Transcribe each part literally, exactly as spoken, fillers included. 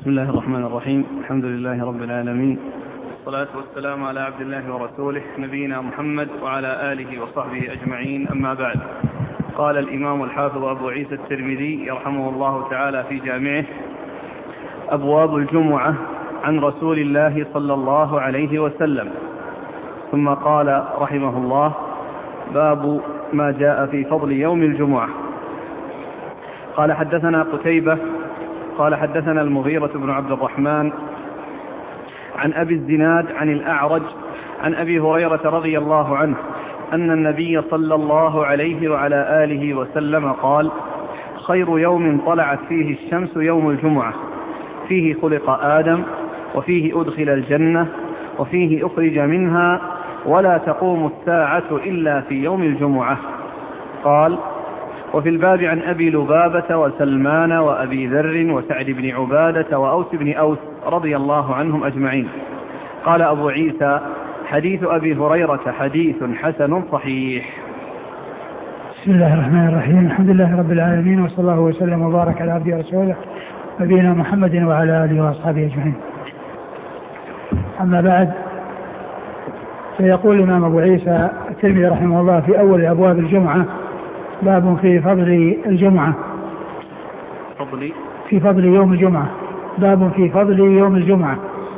بسم الله الرحمن الرحيم. الحمد لله رب العالمين، والصلاة والسلام على عبد الله ورسوله نبينا محمد وعلى آله وصحبه أجمعين، أما بعد. قال الإمام الحافظ أبو عيسى الترمذي يرحمه الله تعالى في جامعه: أبواب الجمعة عن رسول الله صلى الله عليه وسلم. ثم قال رحمه الله: باب ما جاء في فضل يوم الجمعة. قال: حدثنا قتيبة قال حدثنا المغيرة بن عبد الرحمن عن أبي الزناد عن الأعرج عن أبي هريرة رضي الله عنه أن النبي صلى الله عليه وعلى آله وسلم قال: خير يوم طلعت فيه الشمس يوم الجمعة، فيه خلق آدم، وفيه أدخل الجنة، وفيه أخرج منها، ولا تقوم الساعة إلا في يوم الجمعة. قال: وفي الباب عن أبي لبابة وسلمان وأبي ذر وسعد بن عبادة وأوس بن أوس رضي الله عنهم أجمعين. قال أبو عيسى: حديث أبي هريرة حديث حسن صحيح. بسم الله الرحمن الرحيم. الحمد لله رب العالمين، وصلى الله وسلم وبارك على عبده ورسوله نبينا محمد وعلى آله وأصحابه أجمعين. أما بعد، فيقول الإمام أبو عيسى الترمذي رحمه الله في أول أبواب الجمعة: باب في فضل الجمعة، فضل في فضل يوم الجمعة، باب في فضل يوم الجمعة.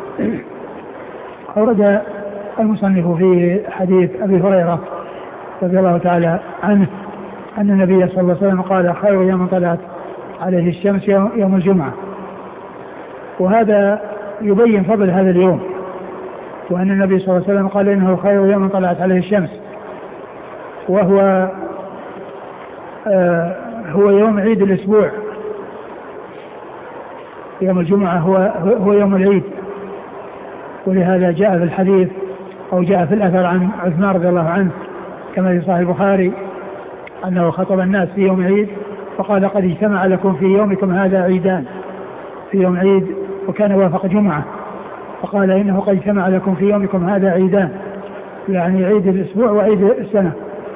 أورد المصنف في حديث أبي هريرة رضي الله تعالى عنه أن النبي صلى الله عليه وسلم قال: خير يوم طلعت عليه الشمس يوم الجمعة. وهذا يبين فضل هذا اليوم، وأن النبي صلى الله عليه وسلم قال إنه خير يوم طلعت عليه الشمس، وهو آه هو يوم عيد الأسبوع. يوم الجمعة هو, هو يوم العيد، ولهذا جاء في الحديث أو جاء في الأثر عن عثمان رضي الله عنه كما في صحيح البخاري أنه خطب الناس في يوم عيد فقال: قد اجتمع لكم في يومكم هذا عيدان، في يوم عيد وكان وافق جمعة، فقال إنه قد اجتمع لكم في يومكم هذا عيدان، يعني عيد الأسبوع وعيد السنة.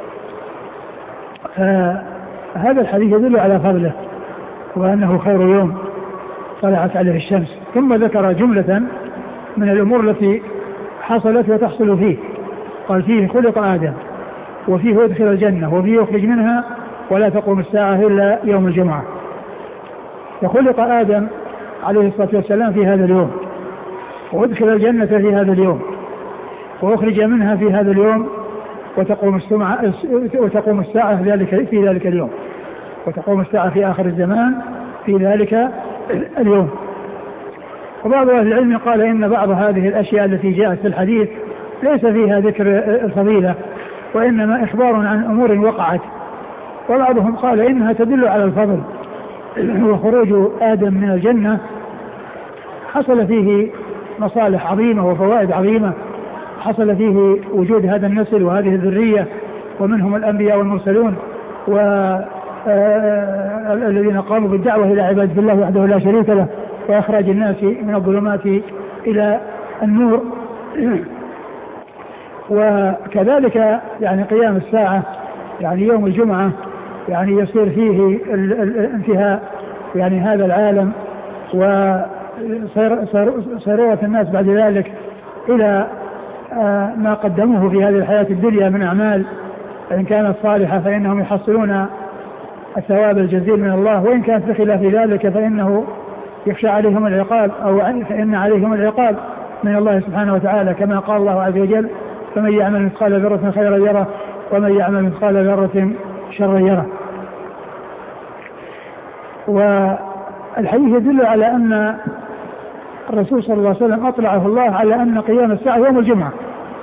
هذا الحديث يدل على فضله وأنه خير يوم طلعت عليه الشمس. ثم ذكر جملة من الأمور التي حصلت وتحصل فيه. قال: فيه خلق آدم، وفيه أدخل الجنة، وفيه يخرج منها، ولا تقوم الساعة إلا يوم الجمعة. فخلق آدم عليه الصلاة والسلام في هذا اليوم، وأدخل الجنة في هذا اليوم، وأخرج منها في هذا اليوم، وتقوم الساعة وتقوم الساعة في ذلك اليوم، وتقوم الساعة في آخر الزمان في ذلك اليوم. وبعض أهل العلم قال إن بعض هذه الأشياء التي جاءت في الحديث ليس فيها ذكر الفضيلة، وإنما إخبار عن أمور وقعت. وبعضهم قال إنها تدل على الفضل، وخروج آدم من الجنة حصل فيه مصالح عظيمة وفوائد عظيمة، حصل فيه وجود هذا النسل وهذه الذرية، ومنهم الأنبياء والمرسلون والذين قاموا بالدعوة إلى عبادة الله وحده لا شريك له، وإخراج الناس من الظلمات إلى النور. وكذلك يعني قيام الساعة، يعني يوم الجمعة، يعني يصير فيه الانتهاء يعني هذا العالم، وصيرورة الناس بعد ذلك إلى ما قدموه في هذه الحياة الدنيا من أعمال، إن كانت صالحة فإنهم يحصلون الثواب الجزيل من الله، وإن كانت بخلاف ذلك فإنه يخشى عليهم العقاب، أو فإن عليهم العقاب من الله سبحانه وتعالى، كما قال الله عز وجل: فمن يعمل مثقال ذرة خيرا يره، ومن يعمل مثقال ذرة شرا يره. والحديث يدل على أن الرسول صلى الله عليه وسلم أطلعه الله على أن قيام الساعة يوم الجمعة،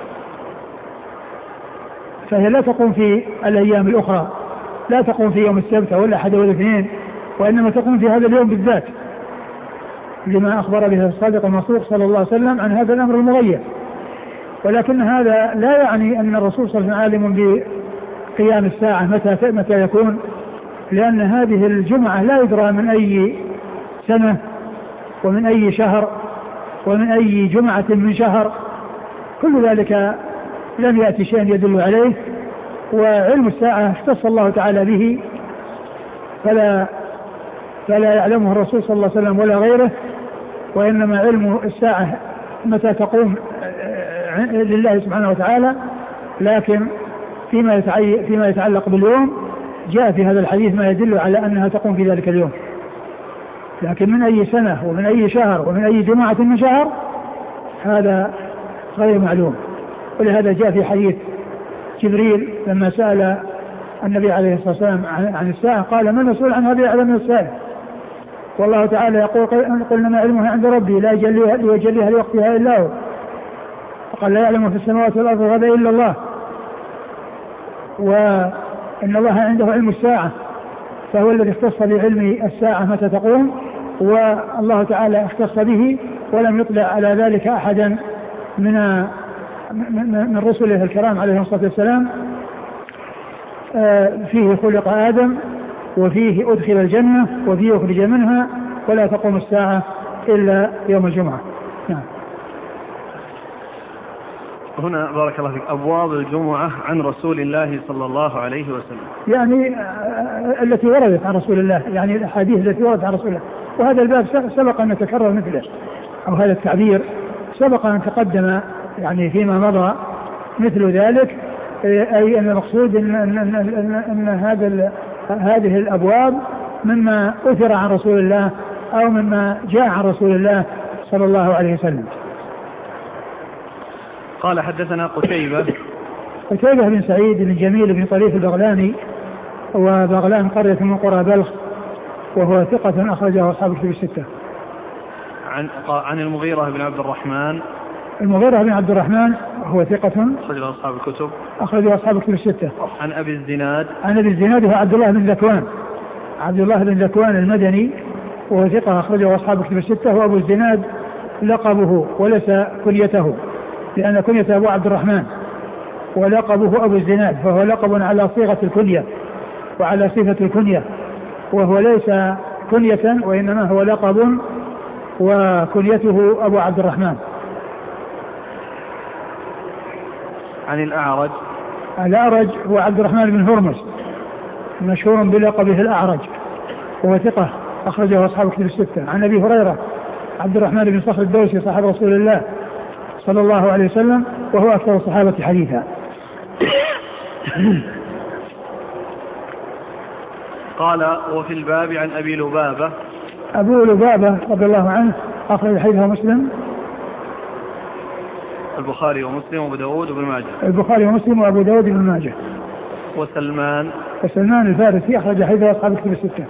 فهي لا تقوم في الأيام الأخرى، لا تقوم في يوم السبت ولا أحد ولا اثنين، وإنما تقوم في هذا اليوم بالذات، لما أخبر به الصادق المصدوق صلى الله عليه وسلم عن هذا الأمر المغير. ولكن هذا لا يعني أن الرسول صلى الله عليه وسلم عالم بقيام الساعة متى متى يكون، لأن هذه الجمعة لا يدرى من أي سنة ومن أي شهر ومن أي جمعة من شهر، كل ذلك لم يأتي شيء يدل عليه. وعلم الساعة اختص الله تعالى به، فلا فلا يعلمه الرسول صلى الله عليه وسلم ولا غيره، وإنما علم الساعة متى تقوم لله سبحانه وتعالى، لكن فيما فيما يتعلق باليوم جاء في هذا الحديث ما يدل على أنها تقوم في ذلك اليوم، لكن من أي سنة ومن أي شهر ومن أي جماعة من شهر هذا غير معلوم. ولهذا جاء في حديث جبريل لما سأل النبي عليه الصلاة والسلام عن الساعة قال: من مسؤول عن هذه أعلم من الساعة؟ والله تعالى يقول: قلنا ما علمها عند ربي لا يجليها لوقتها إلا هو، فقال: لا يعلم في السماوات والأرض هذا إلا الله، وإن الله عنده علم الساعة فهو الذي اختص بعلم الساعة متى تقوم، والله تعالى اختص به ولم يطلع على ذلك أحدا من من رسله الكرام عليه الصلاة والسلام. فيه خلق آدم وفيه أدخل الجنة وفيه أخرج منها ولا تقوم الساعة إلا يوم الجمعة. نعم. هنا بارك الله فيك أبواب الجمعة عن رسول الله صلى الله عليه وسلم، يعني التي وردت عن رسول الله، يعني الأحاديث التي وردت عن رسول الله، وهذا الباب سبق أن نتكرر مثله، أو هذا التعبير سبق أن تقدم يعني فيما مضى مثل ذلك، أي أن المقصود أن, أن, أن, أن, أن هذا هذه الأبواب مما أثر عن رسول الله أو مما جاء عن رسول الله صلى الله عليه وسلم. قال: حدثنا قتيبة قتيبة بن سعيد بن جميل بن طريف البغلاني، وبغلان قرية من قرى بلخ، وهو ثقة أخرجه أصحاب الكتب الستة. عن عن المغيرة بن عبد الرحمن المغيرة بن عبد الرحمن هو ثقة أخرجه أصحاب الكتب أخرجه أصحاب الكتب الستة. عن أبي الزناد عن أبي الزناد هو عبد الله بن ذكوان عبد الله بن ذكوان المدني، وهو ثقة أخرجه أصحاب الكتب الستة. وأبو الزناد لقبه وليس كنيته، لأن كنيته أبو عبد الرحمن ولقبه أبو الزناد، فهو لقب على صيغة الكنية وعلى صفة الكنية، وهو ليس كنية وإنما هو لقب وكنيته أبو عبد الرحمن. عن الأعرج الأعرج هو عبد الرحمن بن هرمز مشهور بلقبه الأعرج، وهو ثقة أخرجه أصحاب الكتب الستة. عن أبي هريرة عبد الرحمن بن صخر الدوسي صاحب رسول الله صلى الله عليه وسلم، وهو أكثر الصحابة حديثا. قال: وفي الباب عن أبي لبابة أبو لبابة رضي الله عنه أخرج حديثه مسلم البخاري ومسلم وابو داود وابن ماجه البخاري ومسلم وابو داود وابن ماجه. وسلمان وسلمان الفارسي أخرج حديثه أصحاب الكتب الستة.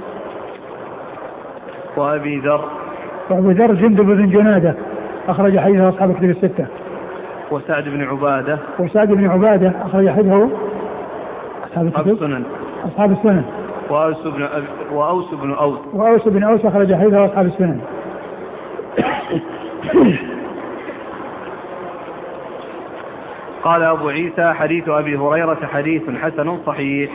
وأبي ذر وأبو ذر جندب بن جنادة أخرج حديثه أصحاب الكتب الستة. وسعد بن عبادة وسعد بن عبادة أخرج حديثه أصحاب السنن أصحاب السنن. وأوس بن أب... وأوس بن أوس وأوس بن أوس أخرج حديثه أصحاب السنن. قال أبو عيسى: حديث أبي هريرة حديث حسن صحيح.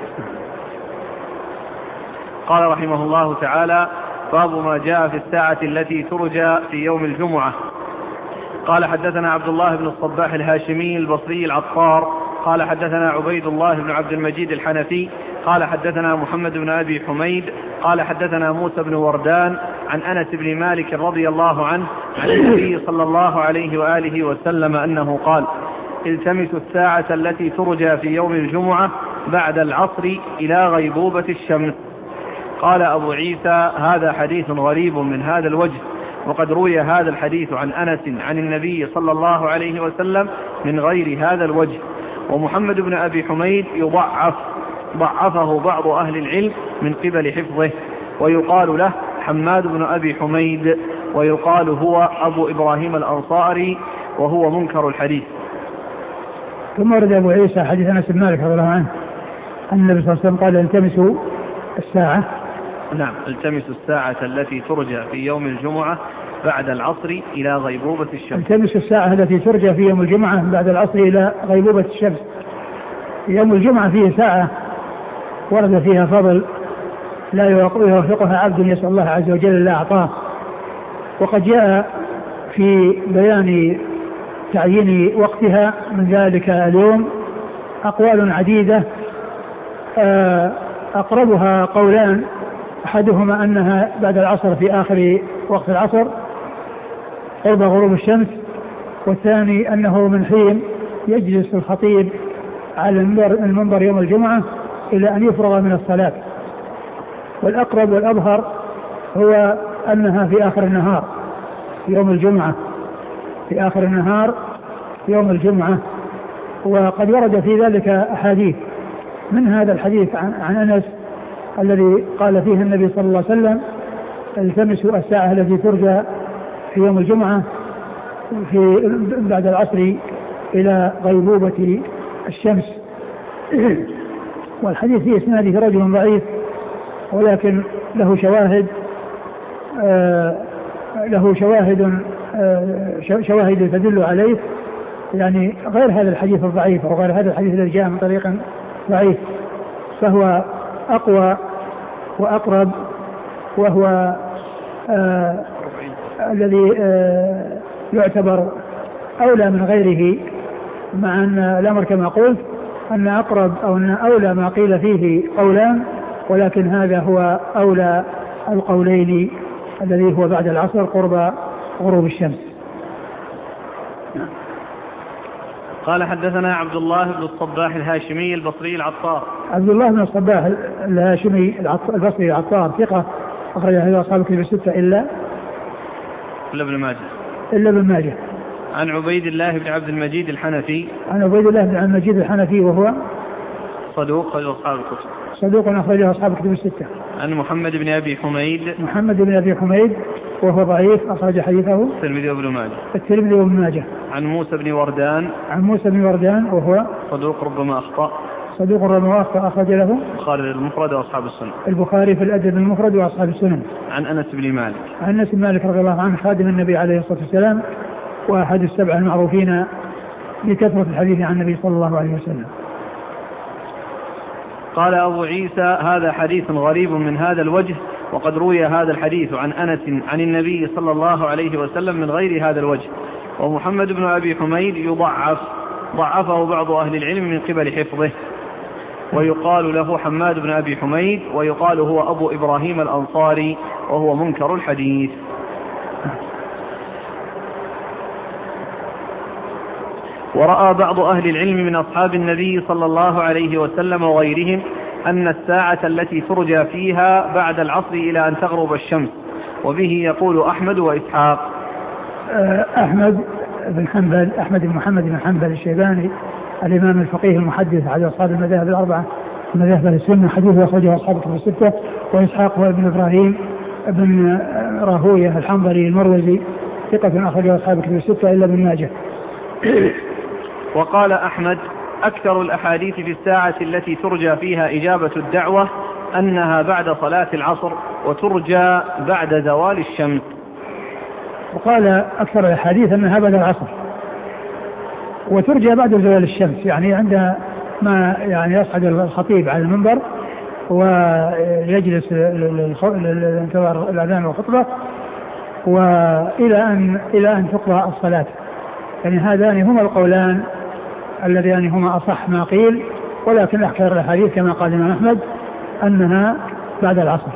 قال رحمه الله تعالى: باب ما جاء في الساعة التي ترجى في يوم الجمعة. قال: حدثنا عبد الله بن الصباح الهاشمي البصري العطار قال: حدثنا عبيد الله بن عبد المجيد الحنفي قال: حدثنا محمد بن أبي حميد قال: حدثنا موسى بن وردان عن أنس بن مالك رضي الله عنه عن النبي صلى الله عليه وآله وسلم أنه قال: التمسوا الساعة التي ترجى في يوم الجمعة بعد العصر إلى غيبوبة الشمس. قال أبو عيسى: هذا حديث غريب من هذا الوجه، وقد روي هذا الحديث عن أنس عن النبي صلى الله عليه وسلم من غير هذا الوجه. ومحمد بن أبي حميد يضعف ضعفه بعض أهل العلم من قبل حفظه، ويقال له حماد بن أبي حميد، ويقال هو أبو إبراهيم الأنصاري، وهو منكر الحديث. ثم ورد أبو عيسى حديث أنس بن مالك رضي الله عنه أن النبي صلى الله عليه وسلم قال: التمسوا الساعة. نعم، التمسوا الساعة التي ترجى في يوم الجمعة بعد العصر إلى غيبوبة الشمس. التمسوا الساعة التي ترجى في يوم الجمعة بعد العصر إلى غيبوبة الشمس. يوم الجمعة فيه ساعة ورد فيها فضل لا يوافقها عبد يسأل الله عز وجل إلا أعطاه، وقد جاء في بيان تعيين وقتها من ذلك اليوم أقوال عديدة، أقربها قولان، أحدهما أنها بعد العصر في آخر وقت العصر، قرب غروب الشمس، والثاني أنه من حين يجلس الخطيب على المنبر يوم الجمعة إلى أن يفرغ من الصلاة. والأقرب والأظهر هو أنها في آخر النهار يوم الجمعة، في آخر النهار يوم الجمعة. وقد ورد في ذلك أحاديث، من هذا الحديث عن, عن أنس الذي قال فيه النبي صلى الله عليه وسلم: التمسوا الساعة التي ترجى في يوم الجمعة في بعد العصر إلى غيبوبة الشمس. والحديث في إسناده رجل ضعيف، ولكن له شواهد آه له شواهد آه شواهد تدل عليه، يعني غير هذا الحديث الضعيف أو غير هذا الحديث الذي جاء من طريق ضعيف، فهو أقوى وأقرب، وهو آه الذي آه يعتبر أولى من غيره، مع أن الأمر كما قلت أن أقرب أو أن أولى ما قيل فيه قولان، ولكن هذا هو أولى القولين الذي هو بعد العصر قرب غروب الشمس. قال حدثنا عبد الله بن الصباح الهاشمي البصري العطار. عبد الله بن الصباح الهاشمي البصري العطار ثقة، أخرج له أصحاب الكتب الستة إلا إلا ابن ماجه إلا ابن ماجه. عن عبيد الله بن عبد المجيد الحنفي. عن عبيد الله بن عبد المجيد الحنفي وهو صدوق أخرجه أصحاب الكتب. صدوق أخرجه أصحاب الكتب الستة. عن محمد بن أبي حميد. محمد بن أبي حميد وهو ضعيف، أخرج حديثه الترمذي وابن ماجه. الترمذي وابن ماجه. عن موسى بن وردان. عن موسى بن وردان وهو صدوق ربما أخطأ. صدوق ربما أخطأ، أخرج له البخاري المفرد وأصحاب السنن. البخاري في الأدب المفرد وأصحاب السنن. عن أنس بن مالك. عن أنس بن مالك رضي الله عنه خادم النبي عليه الصلاة والسلام، وأحد السبع المعروفين بكثرة الحديث عن النبي صلى الله عليه وسلم. قال أبو عيسى: هذا حديث غريب من هذا الوجه، وقد روي هذا الحديث عن أنس عن النبي صلى الله عليه وسلم من غير هذا الوجه. ومحمد بن أبي حميد يضعف، ضعفه بعض أهل العلم من قبل حفظه، ويقال له حماد بن أبي حميد، ويقال هو أبو إبراهيم الأنصاري، وهو منكر الحديث. ورأى بعض أهل العلم من أصحاب النبي صلى الله عليه وسلم وغيرهم أن الساعة التي ترجى فيها بعد العصر إلى أن تغرب الشمس، وبه يقول أحمد وإسحاق. أحمد بن حنبل أحمد بن محمد بن حنبل الشيباني الإمام الفقيه المحدث على أصحاب المذاهب الأربعة مذاهب السنة، حديث أخرجه أصحاب الكتب الستة. وإسحاق هو ابن إبراهيم بن راهوية الحنظلي المروزي ثقة، أخرجه أصحاب الكتب الستة إلا ابن ماجه. وقال أحمد: أكثر الأحاديث في الساعة التي ترجى فيها إجابة الدعوة أنها بعد صلاة العصر، وترجى بعد زوال الشمس. وقال أكثر الأحاديث أنها بعد العصر وترجى بعد زوال الشمس، يعني عند ما يعني يصعد الخطيب على المنبر ويجلس لانتظار الأذان والخطبة، وإلى أن إلى أن تقضى الصلاة. يعني هذان هما القولان اللذان هما أصح ما قيل، ولكن أكثر الأحاديث كما قال الإمام أحمد أنها بعد العصر.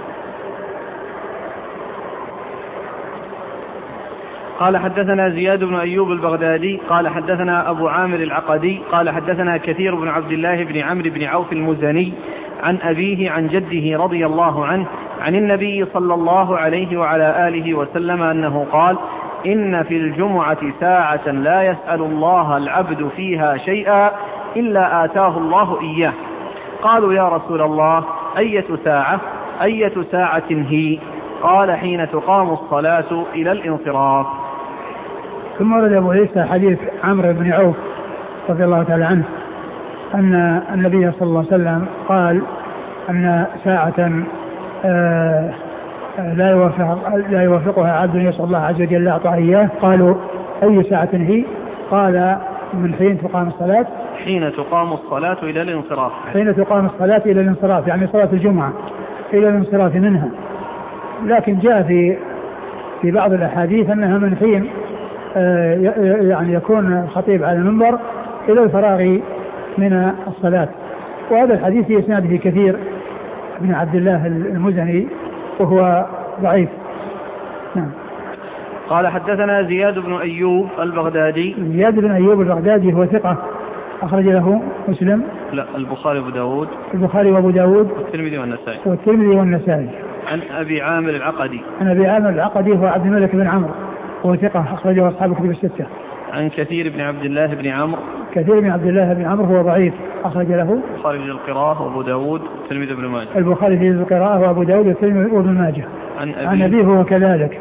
قال حدثنا زياد بن أيوب البغدادي قال حدثنا أبو عامر العقدي قال حدثنا كثير بن عبد الله بن عمرو بن عوف المزني عن أبيه عن جده رضي الله عنه عن النبي صلى الله عليه وعلى آله وسلم أنه قال: إن في الجمعة ساعة لا يسأل الله العبد فيها شيئا إلا آتاه الله إياه. قالوا: يا رسول الله، أية ساعة أية ساعة هي؟ قال: حين تقام الصلاة إلى الانصراف. ثم ورد أبو عيسى حديث عمرو بن عوف رضي الله تعالى عنه أن النبي صلى الله عليه وسلم قال أن ساعة آه لا يوافق لا يوافقها عبد يسأل الله عز وجل لا أعطاه إياه. قالوا: أي ساعة هي؟ قال: من حين تقام الصلاة حين تقام الصلاة إلى الانصراف حين تقام الصلاة إلى الانصراف يعني صلاة الجمعة إلى الانصراف منها. لكن جاء في في بعض الأحاديث أنها من حين آه يعني يكون الخطيب على المنبر إلى الفراغ من الصلاة. وهذا الحديث في إسناده كثير بن عبد الله المزني وهو ضعيف. نعم. قال حدثنا زياد بن أيوب البغدادي. زياد بن أيوب البغدادي هو ثقة أخرج له مسلم. لا البخاري وأبو داود. البخاري وأبو داود. والترمذي والنسائي. والترمذي والنسائي. عن أبي عامر العقدي. عن أبي عامر العقدي هو عبد الملك بن عمرو هو ثقة أخرجه أصحاب الكتب الستة. عن كثير بن عبد الله بن عمرو. كثير بن عبد الله بن عمرو هو ضعيف أخرج له البخاري في القراءة وأبو داود والترمذي بن ماجه. البخاري في القراءة وأبو داود والترمذي بن ماجه. عن أبي عن أبيه هو كذلك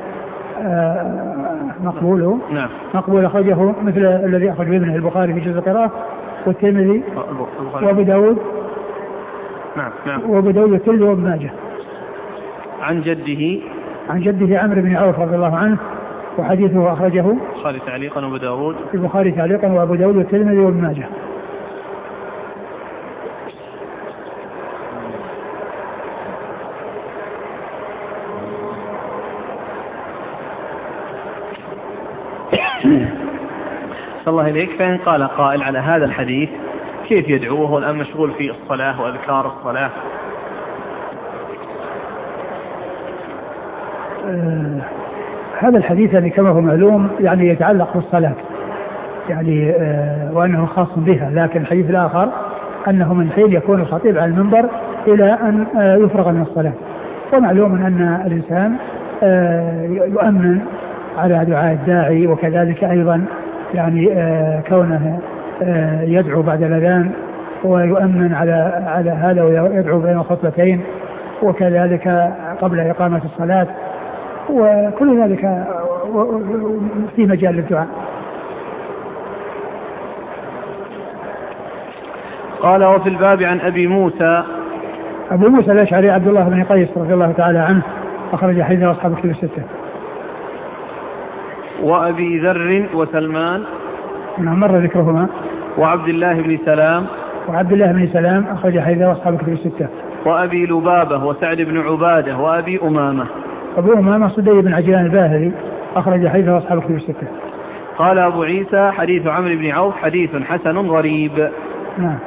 مقبول. نعم. مقبول أخرجه مثل الذي أخرج ابنه البخاري في جزء القراءة والترمذي وأبو داود. نعم نعم. وأبو داود والترمذي وابن ماجه. عن جده. عن جده عمرو بن عوف رضي الله عنه وحديثه أخرجه البخاري تعليقا وأبو داود. البخاري تعليقا وأبو داود والترمذي وابن ماجه. صلى الله إليك. فإن قال قائل على هذا الحديث كيف يدعوه والآن مشغول في الصلاة وأذكار الصلاة؟ آه هذا الحديث يعني كما هو معلوم يعني يتعلق بالصلاة يعني آه وأنه خاص بها، لكن الحديث الآخر أنه من حين يكون الخطيب على المنبر إلى أن آه يفرغ من الصلاة. ومعلوم أن الإنسان آه يؤمن على دعاء الداعي، وكذلك أيضا يعني آه كونه آه يدعو بعد الأذان ويؤمن على على هذا ويدعو بين الخطبتين، وكذلك قبل إقامة الصلاة، وكل ذلك في مجال للدعاء. قال وفي الباب عن أبي موسى. أبو موسى الأشعري عبد الله بن قيس رضي الله تعالى عنه أخرج حديثه أصحاب الكتب الستة. وأبي ذر وسلمان مر ذكرهما. وعبد الله بن سلام. وعبد الله بن سلام أخرج حديثه أصحاب الكتب الستة. وأبي لبابة وسعد بن عبادة وأبي أمامة. أبو أمامة صدي بن عجلان الباهلي أخرج حديثه أصحاب الكتب الستة. قال أبو عيسى حديث عمرو بن عوف حديث حسن غريب. نعم.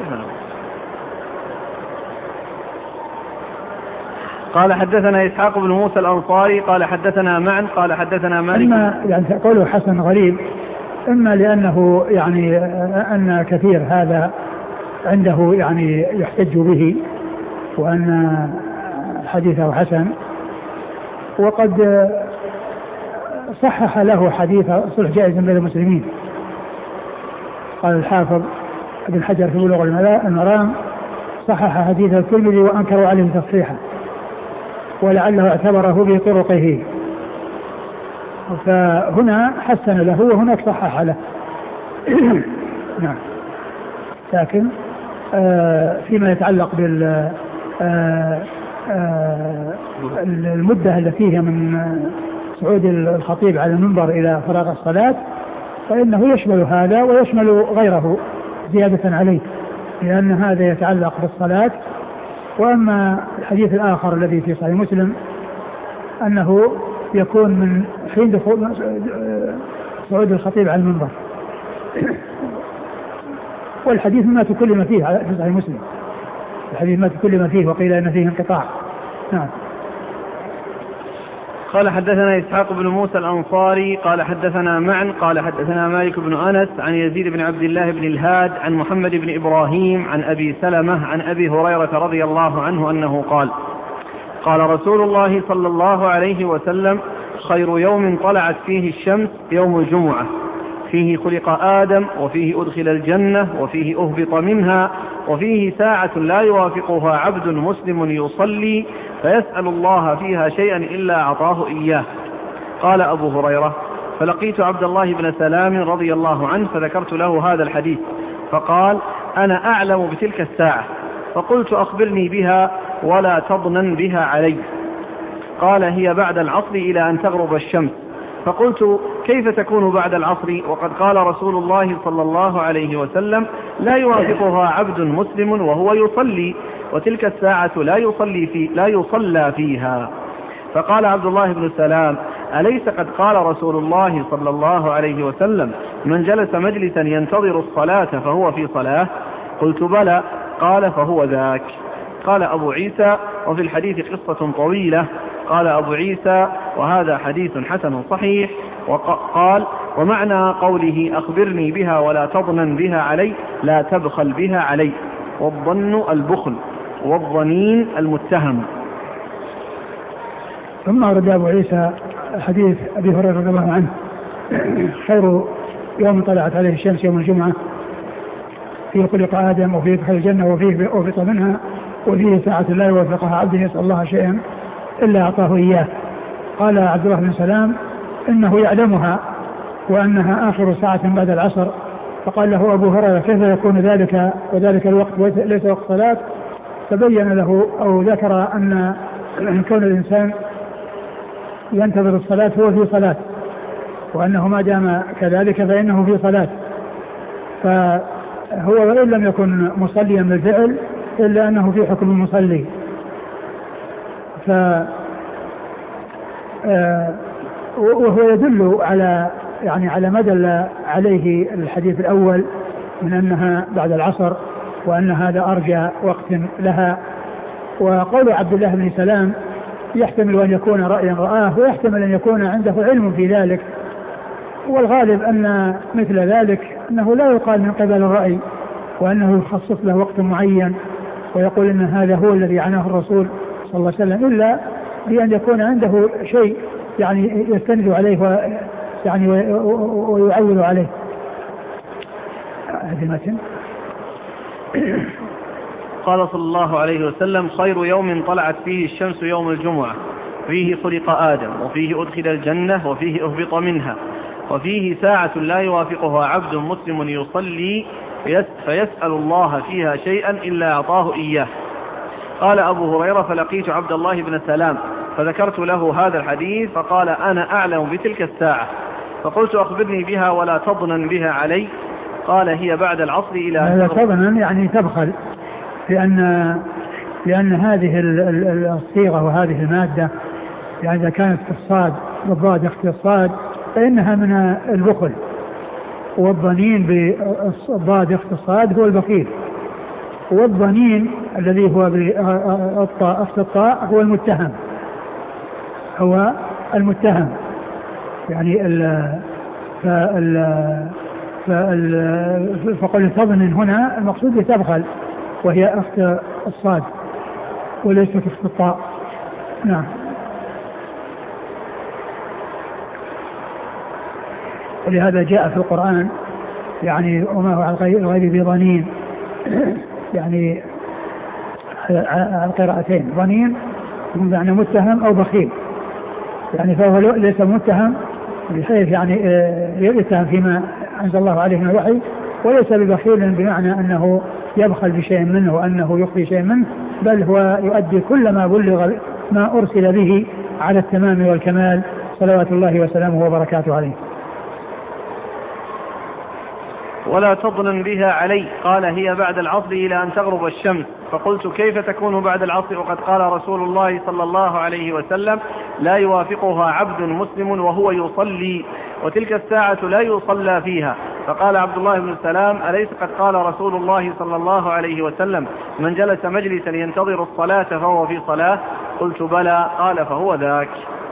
قال حدثنا إسحاق بن موسى الأنصاري قال حدثنا معن قال حدثنا مالك. إما يعني قوله حسن غريب إما لأنه يعني أن كثير هذا عنده يعني يحتج به وأن حديثه حسن، وقد صحح له حديث صلح جائز بين المسلمين. قال الحافظ ابن حجر في بلوغ المرام صحح حديث الترمذي وأنكروا عليه تصحيحا ولعله اعتبره بطرقه، فهنا حسن له وهناك صحح له. نعم. لكن آه فيما يتعلق بال آه آه المدة التي هي من صعود الخطيب على المنبر إلى فراغ الصلاة فإنه يشمل هذا ويشمل غيره زيادة عليه، لأن هذا يتعلق بالصلاة. وأما الحديث الآخر الذي في صحيح مسلم أنه يكون من حين دخول صعود الخطيب على المنبر، والحديث ما تكلم فيه في صحيح مسلم، الحديث ما تكلم فيه وقيل أن فيه انقطاع. نعم. قال حدثنا إسحاق بن موسى الأنصاري قال حدثنا معن قال حدثنا مالك بن أنس عن يزيد بن عبد الله بن الهاد عن محمد بن إبراهيم عن أبي سلمة عن أبي هريرة رضي الله عنه أنه قال قال رسول الله صلى الله عليه وسلم خير يوم طلعت فيه الشمس يوم الجمعة، فيه خلق آدم وفيه أدخل الجنة وفيه أهبط منها وفيه ساعة لا يوافقها عبد مسلم يصلي فيسأل الله فيها شيئا إلا أعطاه إياه. قال أبو هريرة فلقيت عبد الله بن سلام رضي الله عنه فذكرت له هذا الحديث فقال أنا أعلم بتلك الساعة، فقلت أخبرني بها ولا تضنن بها علي. قال هي بعد العصر إلى أن تغرب الشمس. فقلت كيف تكون بعد العصر وقد قال رسول الله صلى الله عليه وسلم لا يوافقها عبد مسلم وهو يصلي وتلك الساعة لا يصلي في لا يصلى فيها. فقال عبد الله بن سلام أليس قد قال رسول الله صلى الله عليه وسلم من جلس مجلسا ينتظر الصلاة فهو في صلاة؟ قلت بلى. قال فهو ذاك. قال أبو عيسى وفي الحديث قصة طويلة قال أبو عيسى وهذا حديث حسن صحيح. وقال ومعنى قوله أخبرني بها ولا تظنن بها علي لا تبخل بها علي، والظن البخل والظنين المتهم. ثم أرد أبو عيسى حديث أبي هريرة رضي الله عنه خير يوم طلعت عليه الشمس يوم الجمعة، فيه خلق آدم وفيه دخل الجنة وفيه أوفط منها وفيه ساعة لا يوافقها عبد يسأل الله شيئا إلا أعطاه إياه. قال عبد الله بن سلام إنه يعلمها وأنها آخر ساعة بعد العصر، فقال له أبو هريرة كيف يكون ذلك وذلك الوقت ليس وقت صلاة؟ فبين له أو ذكر أن كون الإنسان ينتظر الصلاة هو في صلاة، وأنه ما دام كذلك فإنه في صلاة، فهو وإن لم يكن مصليا بالفعل إلا أنه في حكم المصلي. ف وهو يدل على يعني على ما دل عليه الحديث الأول من أنها بعد العصر وأن هذا أرجى وقت لها. وقول عبد الله بن سلام يحتمل أن يكون رأيا رآه ويحتمل أن يكون عنده علم في ذلك، والغالب أن مثل ذلك أنه لا يقال من قبل الرأي، وأنه يخصص له وقت معين ويقول أن هذا هو الذي عناه الرسول صلى الله عليه وسلم، إلا بأن يكون عنده شيء يعني يستند عليه و يعني ويعول عليه. هذه المتن. قال صلى الله عليه وسلم خير يوم طلعت فيه الشمس يوم الجمعة، فيه خلق آدم وفيه أدخل الجنة وفيه أهبط منها، وفيه ساعة لا يوافقها عبد مسلم يصلي فيسأل الله فيها شيئا إلا أعطاه إياه. قال أبو هريرة فلقيت عبد الله بن سلام فذكرت له هذا الحديث فقال أنا أعلم بتلك الساعة، فقلت أخبرني بها ولا تظنن بها علي. قال هي بعد العصر إلى لا تظنن يعني تبخل، لأن لأن هذه الصيغة وهذه المادة يعني إذا كانت في الصاد بالضاد اختصاد فإنها من البخل، والظنين بالضاد اختصاد هو البخيل، والظنين الذي هو بالطاء الطاء هو المتهم هو المتهم يعني ال فال فال فقل تظن هنا المقصود بتبخل وهي أخت الصاد وليست أخت الطاء. نعم. ولهذا جاء في القرآن يعني وما هو على الغيب بظنين، يعني على القراءتين ظنين بمعنى متهم أو بخيل، يعني فهو ليس متهم بحيث يعني يتهم فيما أنزل الله عليه من الوحي، وليس ببخيل بمعنى أنه يبخل بشيء منه وأنه يخفي شيء منه، بل هو يؤدي كل ما بلغ ما أرسل به على التمام والكمال صلوات الله وسلامه وبركاته عليه. ولا تظنن بها علي. قال هي بعد العصر إلى أن تغرب الشمس. فقلت كيف تكون بعد العصر وقد قال رسول الله صلى الله عليه وسلم لا يوافقها عبد مسلم وهو يصلي وتلك الساعة لا يصلى فيها. فقال عبد الله بن سلام أليس قد قال رسول الله صلى الله عليه وسلم من جلس مجلسا ينتظر الصلاة فهو في صلاة؟ قلت بلى. قال فهو ذاك.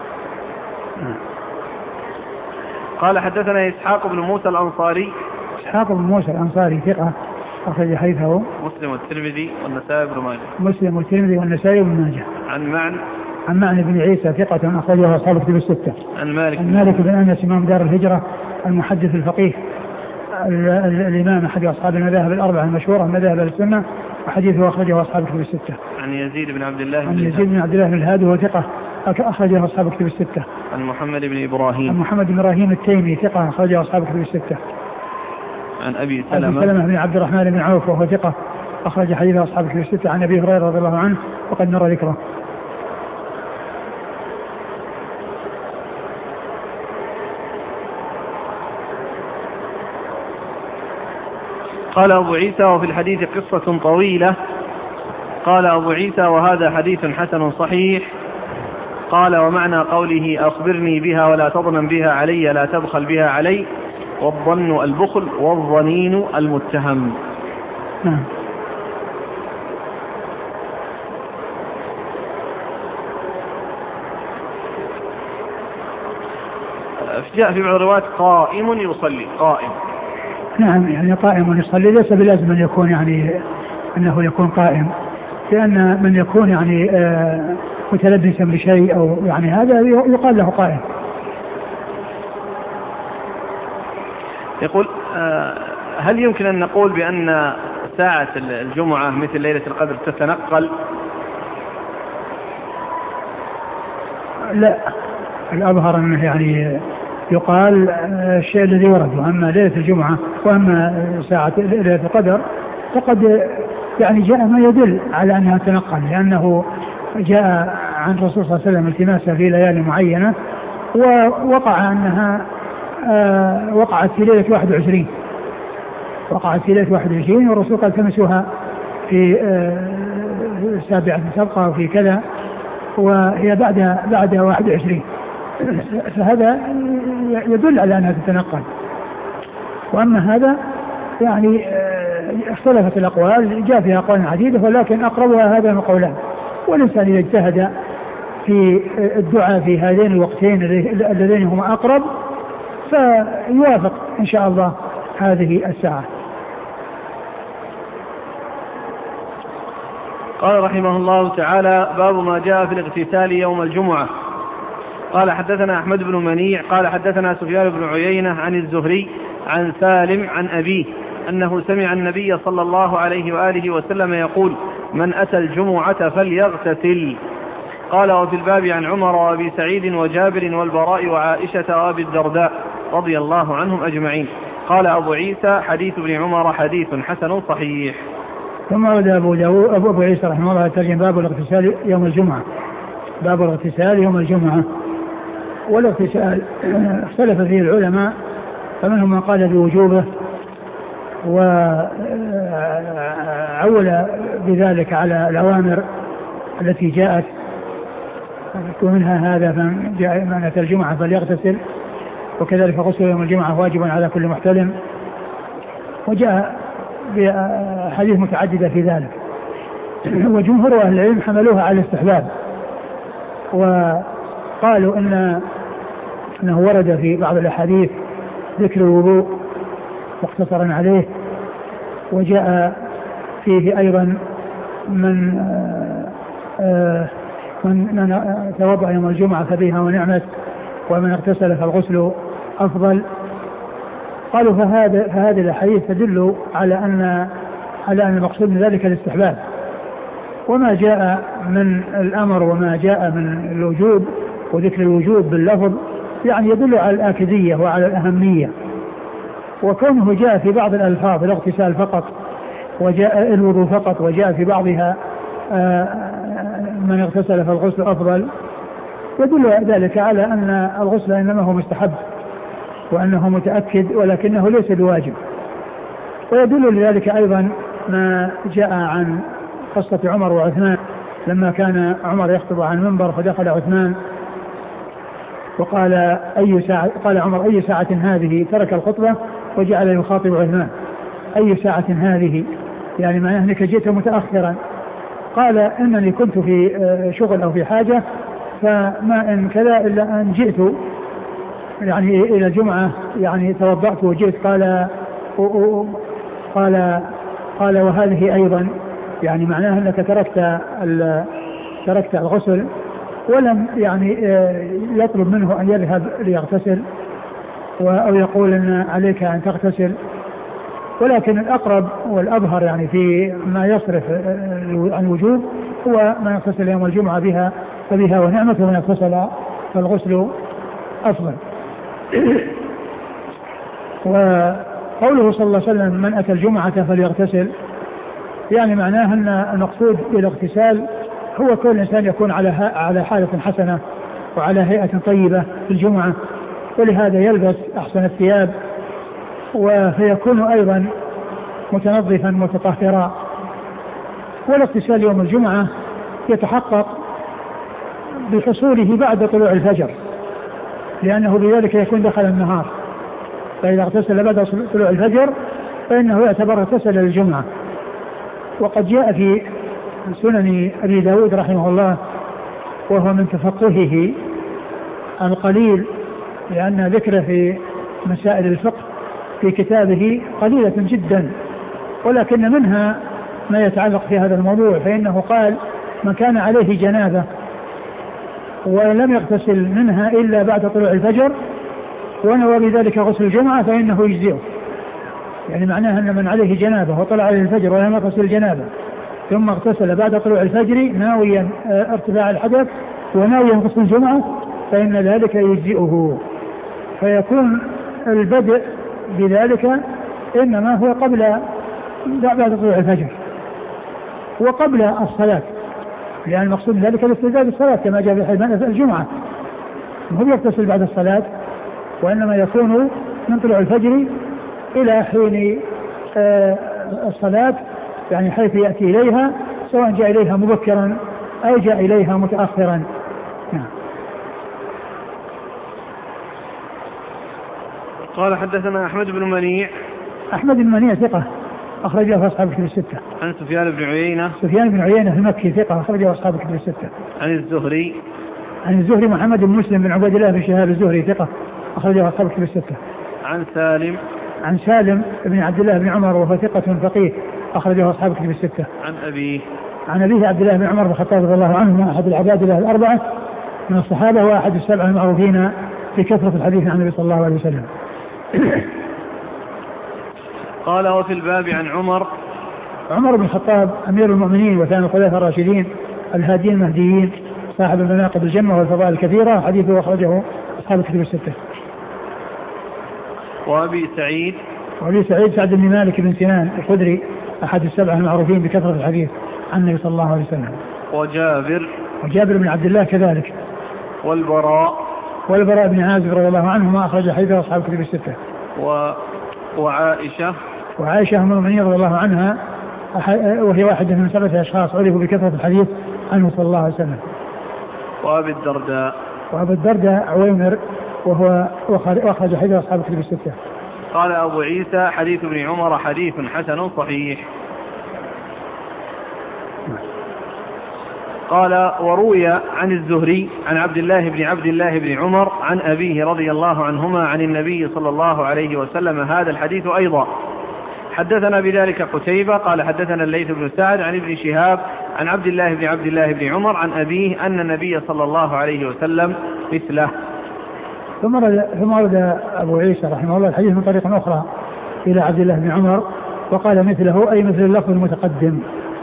قال حدثنا إسحاق بن موسى الأنصاري. إسحاق بن موسى الأنصاري ثقة أخرج حديثه مسلم والترمذي والنسائي بن ماجه. مسلم والترمذي والنسائي بن ماجه. عن معن عن معن بن عيسى ثقة أخرجه أصحاب الكتب الستة. عن مالك عن مالك بن أنس إمام دار الهجرة المحدث الفقيه الإمام أحد أصحاب المذاهب الأربعة المشهورة مذاهب السنة، وحديثه أخرجه أصحاب الكتب الستة. عن يزيد بن عبد الله عن يزيد بن عبد الله بن الهادي وهو ثقة أخرجه أصحاب الكتب الستة. عن محمد بن إبراهيم. عن محمد بن إبراهيم التيمي ثقة أخرجه أصحاب الكتب الستة. عن أبي سلمة. سلمة بن عبد الرحمن بن عوف وهو ثقة أخرج حديثه أصحاب الكتب الستة. عن أبي هريرة رضي الله عنه وقد نرى ذكره. قال أبو عيسى وفي الحديث قصة طويلة. قال أبو عيسى وهذا حديث حسن صحيح. قال ومعنى قوله أخبرني بها ولا تظنن بها علي لا تبخل بها علي، والظن البخل والظنين المتهم. نعم. جاء في بعض الروايات قائم يصلي قائم. نعم يعني قائم يصلي ليس بلازم أن يكون يعني أنه يكون قائم، لأن من يكون يعني آه متلبسا بشيء أو يعني هذا يقال له قائم. يقول آه هل يمكن أن نقول بأن ساعة الجمعة مثل ليلة القدر تتنقل؟ لا، الأظهر أنه يعني يقال الشيء الذي ورد، وأما ليلة الجمعة وأما ساعة ليلة القدر فقد يعني جاء ما يدل على أنها تنقل، لأنه جاء عن الرسول صلى الله عليه وسلم التماسها في ليالي معينة، ووقع أنها آه وقعت في ليلة واحد وعشرين وقعت في ليلة واحد وعشرين والرسول قال تمسوها في آه سابعة سبقة وفي كذا، وهي بعد بعد واحد وعشرين، فهذا يدل على أنها تتنقل. وأما هذا يعني اختلفت الأقوال، جاء فيها أقوال عديدة، ولكن أقربها هذا القولان. والإنسان إذا اجتهد في الدعاء في هذين الوقتين اللذين هما أقرب فيوافق إن شاء الله هذه الساعة. قال رحمه الله تعالى: باب ما جاء في الاغتسال يوم الجمعة. قال حدثنا أحمد بن منيع قال حدثنا سفيان بن عيينة عن الزهري عن سالم عن أبيه أنه سمع النبي صلى الله عليه وآله وسلم يقول: من أتى الجمعة فليغتسل. قال: وفي الباب عن عمر وأبي سعيد وجابر والبراء وعائشة وأبي الدرداء رضي الله عنهم أجمعين. قال أبو عيسى: حديث ابن عمر حديث حسن صحيح. ثم ورد أبو, أبو, أبو عيسى رحمه الله ترجم باب الاغتسال يوم الجمعة. باب الاغتسال يوم الجمعة. والاغتسال اختلف فيه العلماء، فمنهم من قال بوجوبه وعول بذلك على الأوامر التي جاءت، ومنها هذا من أتى الجمعة فليغتسل، وكذلك غسل يوم الجمعة واجب على كل محتلم، وجاء بحديث متعددة في ذلك. وجمهور أهل العلم حملوها على الاستحباب، وقالوا إن أنه ورد في بعض الأحاديث ذكر الوضوء مختصرا عليه، وجاء فيه أيضا من آه من, من توضأ يوم الجمعة فبها ونعمت، ومن اغتسل فالغسل أفضل. قالوا فهذا فهذه الأحاديث تدل على أن على أن المقصود من ذلك الاستحباب، وما جاء من الأمر وما جاء من الوجوب وذكر الوجوب باللفظ يعني يدل على الآكدية وعلى الأهمية. وكونه جاء في بعض الألفاظ الاغتسال فقط وجاء الوضوء فقط، وجاء في بعضها من اغتسل فالغسل أفضل، يدل ذلك على أن الغسل إنما هو مستحب وأنه متأكد ولكنه ليس بواجب. ويدل لذلك أيضا ما جاء عن قصة عمر وعثمان لما كان عمر يخطب عن المنبر فدخل عثمان وقال أي ساعة، قال عمر: أي ساعة هذه؟ ترك الخطبة وجعل يخاطب عثمان: أي ساعة هذه؟ يعني معناه أنك جئت متأخرا. قال: إنني كنت في شغل أو في حاجة، فما إن كذا إلا أن جئت يعني إلى الجمعة، يعني توضأت وجئت. قال قال قال وهذه أيضا، يعني معناه أنك تركت تركت الغسل، ولم يعني يطلب منه أن يذهب ليغتسل أو يقول أن عليك أن تغتسل. ولكن الأقرب والأظهر يعني في ما يصرف عن الوجوب هو ما يغتسل يوم الجمعة بها فبها ونعمة، ومن اغتسل فالغسل أفضل. وقوله صلى الله عليه وسلم: من أتى الجمعة فليغتسل، يعني معناه أن المقصود بالاغتسال هو كل إنسان يكون على على حالة حسنة وعلى هيئة طيبة في الجمعة، ولهذا يلبس أحسن الثياب وفيكون أيضا متنظفا متطهرا. والاغتسال يوم الجمعة يتحقق بحصوله بعد طلوع الفجر، لأنه بذلك يكون دخل النهار، فإذا اغتسل بعد طلوع الفجر فإنه يعتبر اغتسل للجمعة. وقد جاء في سنن أبي داود رحمه الله، وهو من تفقهه القليل لأن ذكره في مسائل الفقه في كتابه قليلة جدا، ولكن منها ما يتعلق في هذا الموضوع، فإنه قال من كان عليه جنابة ولم يغتسل منها إلا بعد طلوع الفجر ونوى بذلك غسل الجمعة فإنه يجزئه. يعني معناها أن من عليه جنابة وطلع عليه الفجر ولم يغتسل الجنابة ثم اغتسل بعد طلوع الفجر ناويا ارتفاع الحدث وناويا غسل الجمعة فإن ذلك يجزئه، فيكون البدء بذلك إنما هو قبل بعد طلوع الفجر وقبل الصلاة، لأن المقصود ذلك الاستعداد للصلاة كما جاء في حديث الجمعة، هو يغتسل بعد الصلاة وإنما يكون من طلوع الفجر إلى حين آه الصلاة، يعني حيث يأتي إليها سواء جاء إليها مبكرا أو جاء إليها متأخرا. نعم. قال حدثنا أحمد بن منيع. أحمد بن منيع ثقة أخرج له أصحاب الكتب الستة. عن سفيان بن عيينة. سفيان بن عيينة المكي ثقة أخرج له أصحاب الكتب الستة. عن الزهري. عن الزهري محمد بن مسلم بن عبيد الله بن شهاب الزهري ثقة أخرج له أصحاب الكتب الستة. عن سالم. عن سالم بن عبد الله بن عمر وهو ثقة فقيه أخرج له أصحاب الكتب الستة. عن أبيه. عن أبيه عبد الله بن عمر بن الخطاب رضي الله عنه أحد العباد له الأربعة من الصحابة وأحد السبعة المعروفين في كثرة الحديث عن النبي صلى الله عليه وسلم. قال وفي الباب عن عمر. عمر بن الخطاب أمير المؤمنين وثاني الخلفاء الراشدين الهاديين المهديين صاحب المناقب الجمة والفضائل الكثيرة، حديثه أخرجه أصحاب الكتب الستة. وأبي سعيد. وأبي سعيد سعد بن مالك بن سنان الخدري أحد السبعة المعروفين بكثرة الحديث عن النبي صلى الله عليه وسلم. وجابر. وجابر بن عبد الله كذلك. والبراء. والبراء بن عازب رضي الله عنهما أخرج حديثه أصحاب الكتب الستة. و... وعائشة. وعائشة أم المؤمنين رضي الله عنها وهي واحدة من سبعة أشخاص عرفوا بكثرة الحديث عنه صلى الله عليه وسلم. وأبي الدرداء. وأبي الدرداء عويمر وهو أخرج حديث أصحاب الكتب الستة. قال أبو عيسى حديث ابن عمر حديث حسن صحيح. قال وروي عن الزهري عن عبد الله بن عبد الله بن عمر عن أبيه رضي الله عنهما عن النبي صلى الله عليه وسلم هذا الحديث أيضا. حدثنا بذلك قتيبة قال حدثنا الليث بن سعد عن ابن شهاب عن عبد الله بن عبد الله بن عمر عن أبيه أن النبي صلى الله عليه وسلم مثله. ثم ورد أبو عيسى رحمه الله الحديث من طريق أخرى إلى عبد الله بن عمر وقال مثله أي مثل اللفظ المتقدم.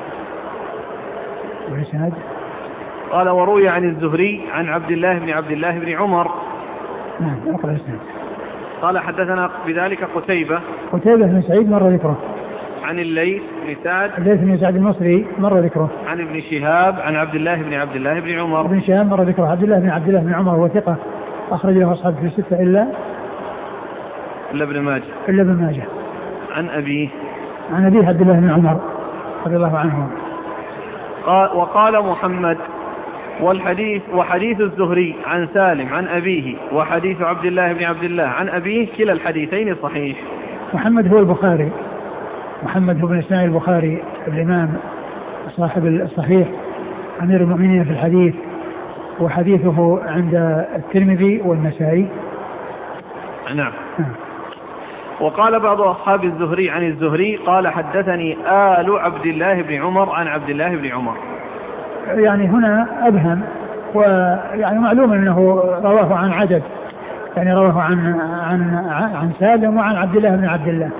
قال وروي عن الزهري عن عبد الله بن عبد الله بن عمر. نعم أقرأ السنة. قال حدثنا بذلك قتيبة. قتيبة بن سعيد مر ذكره. عن الليث بن سعد. الليث بن سعد المصري مر ذكره. عن ابن شهاب عن عبد الله بن عبد الله بن عمر. ابن شهاب مر ذكره. عبد الله بن عبد الله بن عمر هو ثقة أخرج له أصحاب في الستة إلا إلا ابن ماجه. إلا ابن ماجه. عن أبيه. عن أبيه عبد الله بن عمر رضي الله عنه. قال وقال محمد والحديث وحديث الزهري عن سالم عن أبيه وحديث عبد الله بن عبد الله عن أبيه كلا الحديثين صحيح. محمد هو البخاري، محمد هو بن إسماعيل البخاري الإمام صاحب الصحيح أمير المؤمنين في الحديث، وحديثه عند الترمذي والنسائي. نعم. وقال بعض أصحاب الزهري عن الزهري قال حدثني آل عبد الله بن عمر عن عبد الله بن عمر. يعني هنا أبهم، ويعني معلوم أنه رواه عن عدد، يعني رواه عن عن عن سالم وعن عبد الله بن عبد الله.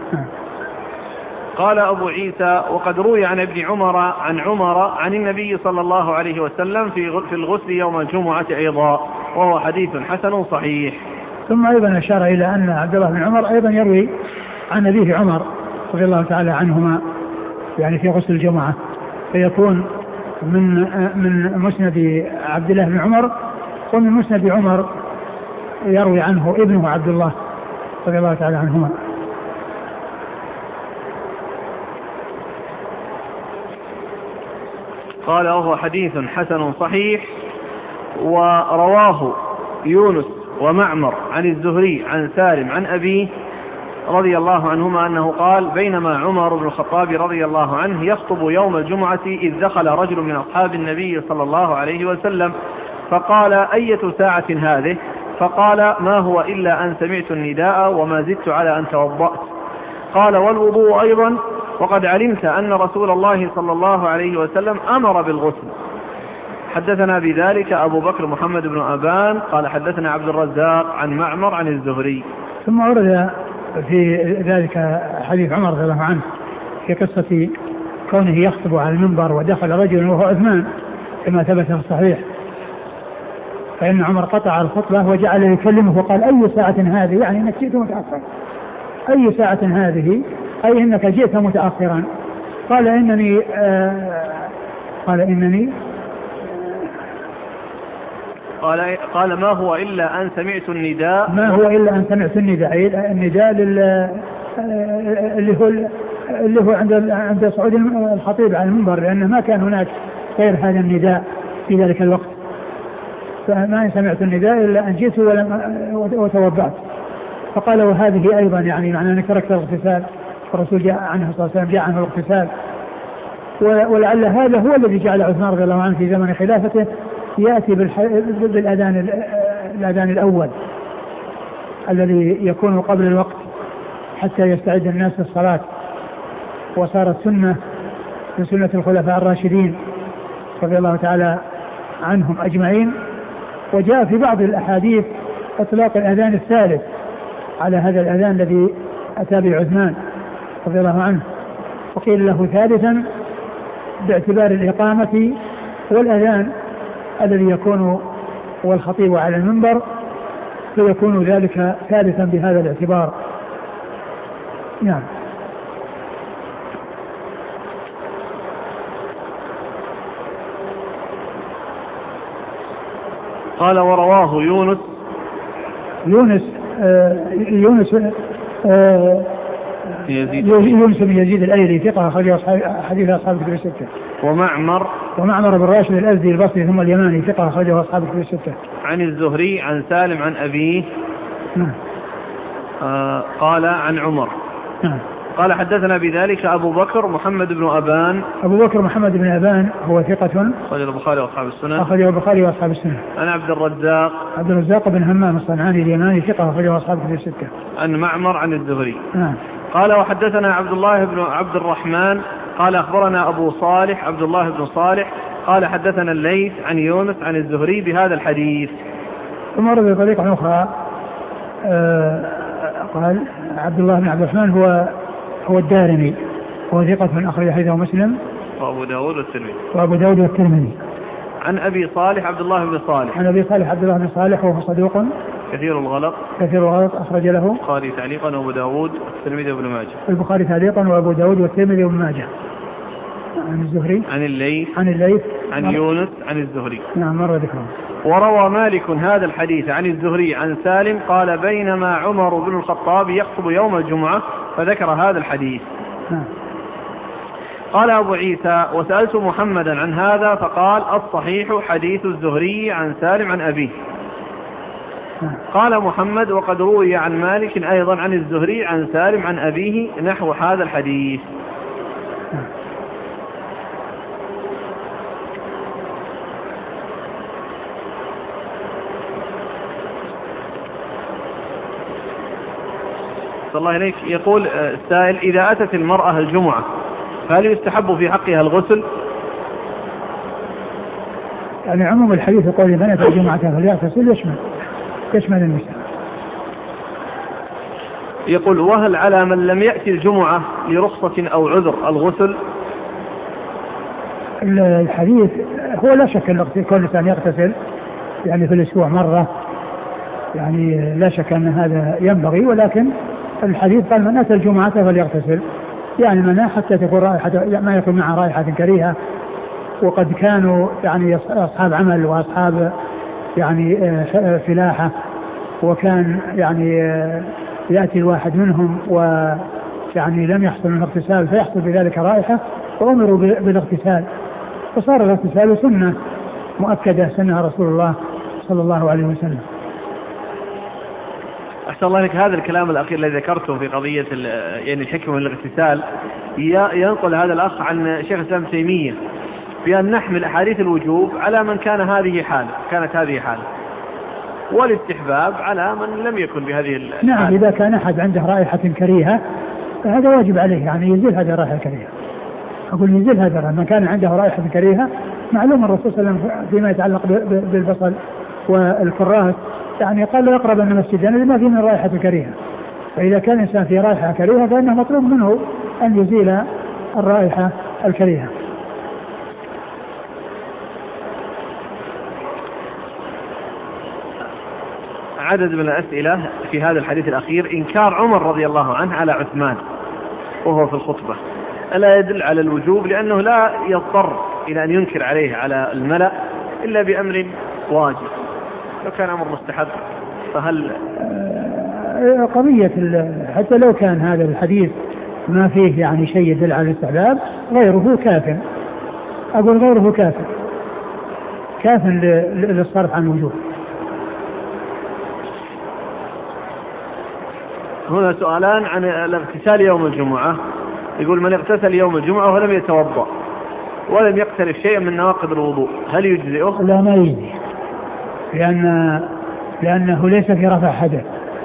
قال أبو عيسى وقد روي عن ابن عمر عن عمر عن النبي صلى الله عليه وسلم في في الغسل يوم الجمعة أيضا وهو حديث حسن صحيح. ثم أيضا أشار إلى أن عبد الله بن عمر أيضا يروي عن أبيه عمر رضي الله تعالى عنهما يعني في غسل الجمعة، فيكون من من مسند عبد الله بن عمر ومن مسند عمر يروي عنه ابنه عبد الله رضي الله تعالى عنهما. قال وهو حديث حسن صحيح. ورواه يونس ومعمر عن الزهري عن سالم عن أبيه رضي الله عنهما أنه قال بينما عمر بن الخطاب رضي الله عنه يخطب يوم الجمعة إذ دخل رجل من أصحاب النبي صلى الله عليه وسلم فقال أية ساعة هذه؟ فقال ما هو إلا أن سمعت النداء وما زدت على أن توضأت. قال والوضوء أيضا وقد علمت أن رسول الله صلى الله عليه وسلم أمر بالغسل. حدثنا بذلك أبو بكر محمد بن أبان قال حدثنا عبد الرزاق عن معمر عن الزهري. ثم ورد في ذلك حديث عمر رضي الله عنه في قصة كونه يخطب على المنبر ودخل رجل وهو عثمان كما ثبت في الصحيح، فإن عمر قطع الخطبة وجعل يكلمه وقال أي ساعة هذه، يعني أنك جئت متأخرا، أي ساعة هذه أي أنك جئت متأخرا. قال إنني آه قال إنني قال قال ما هو إلا أن سمعت النداء ما هو إلا أن سمعت النداء النداء اللي هو اللي هو عند عند صعود الخطيب على المنبر، لأنه ما كان هناك غير هذا النداء في ذلك الوقت. فما سمعت النداء إلا أن جئت وتوضأت. فقال وهذه أيضا يعني معنى أنك تركت الاغتسال، الرسول جاء عنه صلى الله عليه وسلم جاء عنه الاغتسال، ولعل هذا هو الذي جعل عثمان رضي الله عنه في زمن خلافته يأتي بالأذان الأذان الأول الذي يكون قبل الوقت حتى يستعد الناس للصلاة، وصارت سنة من سنة الخلفاء الراشدين رضي الله تعالى عنهم أجمعين. وجاء في بعض الأحاديث إطلاق الأذان الثالث على هذا الأذان الذي أتى به عثمان رضي الله عنه، وقيل له ثالثا باعتبار الإقامة والأذان الذي يكون والخطيب على المنبر، فيكون ذلك ثالثا بهذا الاعتبار. نعم. قال ورواه يونس يونس آه يونس آه يزيد يونس بن يزيد الأيلي ثقة أخرجه حديث أصحاب الكتب الستة. ومعمر ومعمر بن راشد الأزدي البصري ثم اليماني ثقة أخرجه أصحاب الكتب الستة. عن الزهري عن سالم عن أبيه نعم. آه قال عن عمر نعم. قال حدثنا بذلك أبو بكر محمد بن أبان أبو بكر محمد بن أبان هو ثقة أخرجه البخاري وأصحاب السنن أخرجه البخاري وأصحاب السنن. عن عبد الرزاق عبد الرزاق بن همام الصنعاني اليماني ثقة أخرجه أصحاب الكتب الستة. عن معمر عن الزهري. نعم. قال وحدثنا عبد الله بن عبد الرحمن قال أخبرنا أبو صالح عبد الله بن صالح قال حدثنا الليث عن يونس عن الزهري بهذا الحديث. ثم ورد بطريقة أخرى آه قال عبد الله بن عبد الرحمن هو هو الدارمي هو ثقة من أخرج حديثه مسلم وأبو داود والترمذي وأبو داود والترمذي. عن أبي صالح عبد الله بن صالح عن أبي صالح عبد الله بن صالح وهو صدوق كثير الغلط كثير الغلط أخرج له البخاري تعليقا وأبو داود والترمذي وابن ماجه البخاري تعليقا وأبو داود والترمذي وابن ماجه. عن الزهري عن الليث عن الليث عن يونس عن الزهري. نعم مر ذكره. وروى مالك هذا الحديث عن الزهري عن سالم قال بينما عمر بن الخطاب يخطب يوم الجمعة فذكر هذا الحديث. نعم. قال أبو عيسى وسألت محمدا عن هذا فقال الصحيح حديث الزهري عن سالم عن أبيه. نعم. قال محمد وقد روي عن مالك أيضا عن الزهري عن سالم عن أبيه نحو هذا الحديث. نعم. صلى الله عليك. يقول السائل إذا أتت المرأة الجمعة فهل يستحب في حقها الغسل؟ يعني عموم الحديث يقول من أتى الجمعة فليغتسل يشمل يشمل النساء. يقول وهل على من لم يأتي الجمعة لرخصة أو عذر الغسل؟ الحديث هو لا شك أن كل إنسان يغتسل يعني في الأسبوع مرة، يعني لا شك أن هذا ينبغي، ولكن الحديث قال من أتى الجمعة فليغتسل، يعني منع حتى تكون رائحة ما يكون معها رائحة كريهة. وقد كانوا يعني أصحاب عمل وأصحاب يعني فلاحة، وكان يعني يأتي الواحد منهم ويعني لم يحصل منه اغتسال فيحصل بذلك رائحة وأمروا بالاغتسال، فصار الاغتسال سنة مؤكدة سنها رسول الله صلى الله عليه وسلم. أحسن الله لك. هذا الكلام الأخير الذي ذكرته في قضية يعني الحكمة من الاغتسال ينقل هذا الأخ عن شيخ الإسلام ابن تيمية بأن نحمل أحاديث الوجوب على من كان هذه حاله كانت هذه حاله والاستحباب على من لم يكن بهذه الحالة. نعم إذا كان أحد عنده رائحة كريهة فهذا واجب عليه يعني يزيل هذه الرائحة الكريهة. أقول يزيل هذا من كان عنده رائحة كريهة. معلوم الرسول صلى الله عليه وسلم فيما يتعلق بالبصل والكراث يعني قال لا يقرب من مسجدنا لما فيه من رائحة كريهة. فإذا كان الإنسان في رائحة كريهة فإنه مطلوب منه أن يزيل الرائحة الكريهة. عدد من الأسئلة في هذا الحديث الأخير: إنكار عمر رضي الله عنه على عثمان وهو في الخطبة ألا يدل على الوجوب، لأنه لا يضطر إلى أن ينكر عليه على الملأ إلا بأمر واجب. لو كان أمر مستحب فهل قضية حتى لو كان هذا الحديث ما فيه يعني شيء يدل على الاستحباب غيره كاف. أقول غيره كاف كاف للصرف عن الوجوب. هنا سؤالان عن الاغتسال يوم الجمعة. يقول: من اغتسل يوم الجمعة ولم يتوضأ ولم يقترف شيئا من نواقض الوضوء هل يجزئه؟ لا ما يجزي، لأن لأنه ليس في رفع حدث،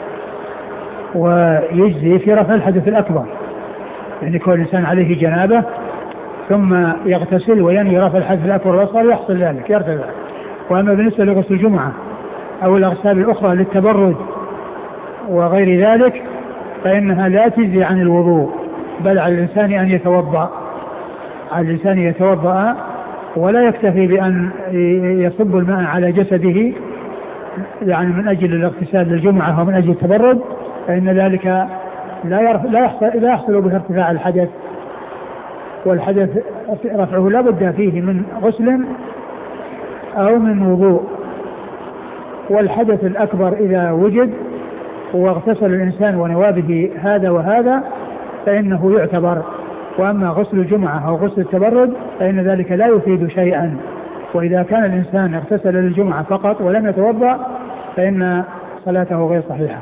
ويجزي في رفع الحدث الأكبر. يعني كل إنسان عليه جنابة ثم يغتسل وينوي رفع الحدث الأكبر والأصغر يحصل ذلك يرتفع. وأما بالنسبة لغسل الجمعة أو الأغسال الأخرى للتبرد وغير ذلك فإنها لا تجزي عن الوضوء، بل على الإنسان أن يتوضأ على الإنسان يتوضأ ولا يكتفي بأن يصب الماء على جسده يعني من أجل الاغتسال للجمعة ومن أجل التبرد، فإن ذلك لا لا يحصل لا يحصل به ارتفاع الحدث، والحدث رفعه لا بد فيه من غسل أو من وضوء. والحدث الأكبر إذا وجد واغتسل الإنسان ونوابه هذا وهذا فإنه يعتبر. وأما غسل الجمعة أو غسل التبرد فإن ذلك لا يفيد شيئا. وإذا كان الإنسان اغتسل للجمعة فقط ولم يتوضأ فإن صلاته غير صحيحة.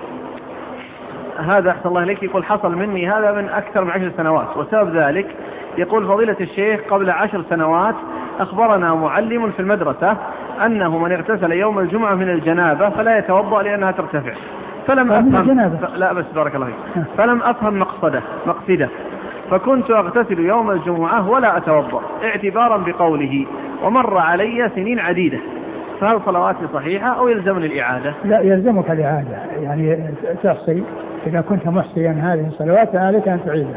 هذا أحسن الله إليك. يقول: حصل مني هذا من أكثر من عشر سنوات، وسبب ذلك يقول فضيلة الشيخ قبل عشر سنوات أخبرنا معلم في المدرسة أنه من اغتسل يوم الجمعة من الجنابة فلا يتوضأ لأنها ترتفع. فلم أفهم ف... لا بس بارك الله فيك. فلم أفهم مقصده مقصده فكنت أغتسل يوم الجمعة ولا أتوضأ اعتبارا بقوله، ومر علي سنين عديدة، فهل صلواتي صحيحة أو يلزمني الإعادة؟ لا يلزمك الإعادة، يعني تحصي إذا كنت محصيا هذه الصلوات عليك أن تعيدها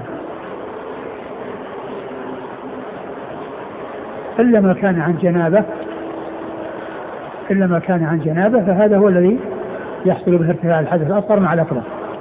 إلا ما كان عن جنابة إلا ما كان عن جنابة فهذا هو الذي يحصل به ارتفاع الحدث الأصغر مع الأكبر.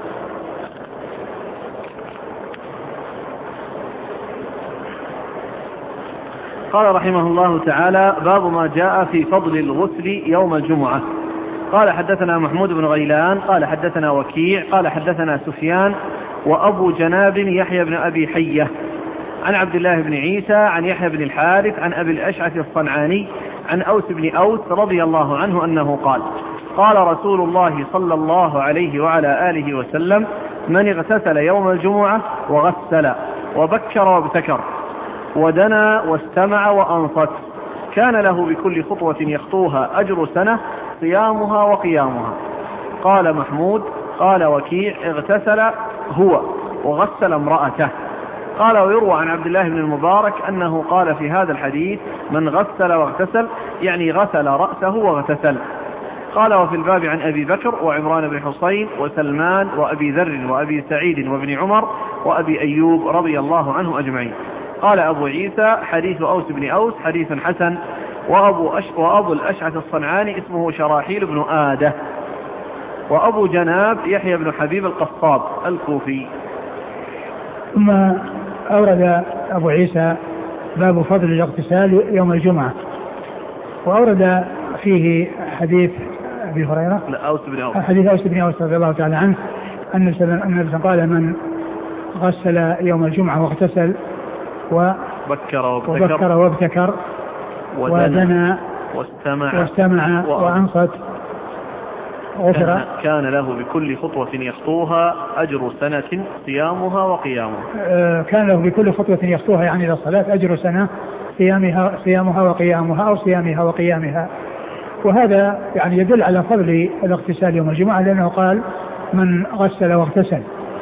قال رحمه الله تعالى: باب ما جاء في فضل الغسل يوم الجمعة. قال: حدثنا محمود بن غيلان قال حدثنا وكيع قال حدثنا سفيان وأبو جناب يحيى بن أبي حية عن عبد الله بن عيسى عن يحيى بن الحارث عن أبي الأشعث الصنعاني عن أوس بن أوس رضي الله عنه أنه قال: قال رسول الله صلى الله عليه وعلى آله وسلم: من اغتسل يوم الجمعة وغسل وبكر وابتكر ودنا واستمع وأنصت كان له بكل خطوة يخطوها أجر سنة صيامها وقيامها. قال محمود: قال وكيع: اغتسل هو وغسل امرأته. قال: ويروى عن عبد الله بن المبارك أنه قال في هذا الحديث: من غسل واغتسل يعني غسل رأسه واغتسل. قال: وفي الباب عن أبي بكر وعمران بن حصين وسلمان وأبي ذر وأبي سعيد وابن عمر وأبي أيوب رضي الله عنه أجمعين. قال أبو عيسى: حديث أوس بن أوس حديث حسن. وأبو, أش... وأبو الأشعث الصنعاني اسمه شراحيل بن آدة. وأبو جناب يحيى بن حبيب القصاب الكوفي. ثم أورد أبو عيسى باب فضل الاغتسال يوم الجمعة، وأورد فيه حديث أبي هريرة لا أوس بن أوس حديث أوس بن أوس رضي الله تعالى عنه أن النبي قال: من غسل يوم الجمعة واغتسل وبكر وابتكر, وبكر وابتكر ودنا واستمع, واستمع وأنصت كان, كان له بكل خطوة يخطوها أجر سنة صيامها وقيامها. كان له بكل خطوة يخطوها يعني للصلاة أجر سنة صيامها, صيامها وقيامها أو صيامها وقيامها. وهذا يعني يدل على فضل الاغتسال يوم الجمعة، لأنه قال من غسل واغتسل.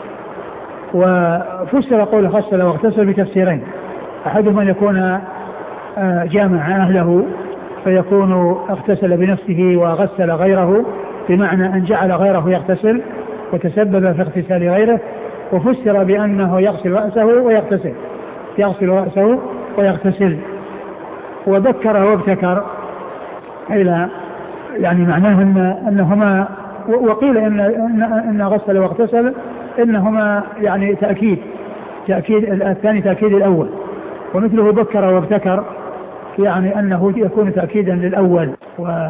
وفسر قوله غسل واغتسل بتفسيرين، أحدهما أن يكون جامع أهله فيكون اغتسل بنفسه وغسل غيره، بمعنى أن جعل غيره يغتسل وتسبب في اغتسال غيره. وفسر بأنه يغسل رأسه ويغتسل، يغسل رأسه ويغتسل. وذكر وابتكر إلى يعني معناه أن أنهما، وقيل إن, إن, إن غسل واغتسل إنهما يعني تأكيد تأكيد الثاني تأكيد الأول، ومثله ذكر وابتكر يعني أنه يكون تأكيدا للأول. و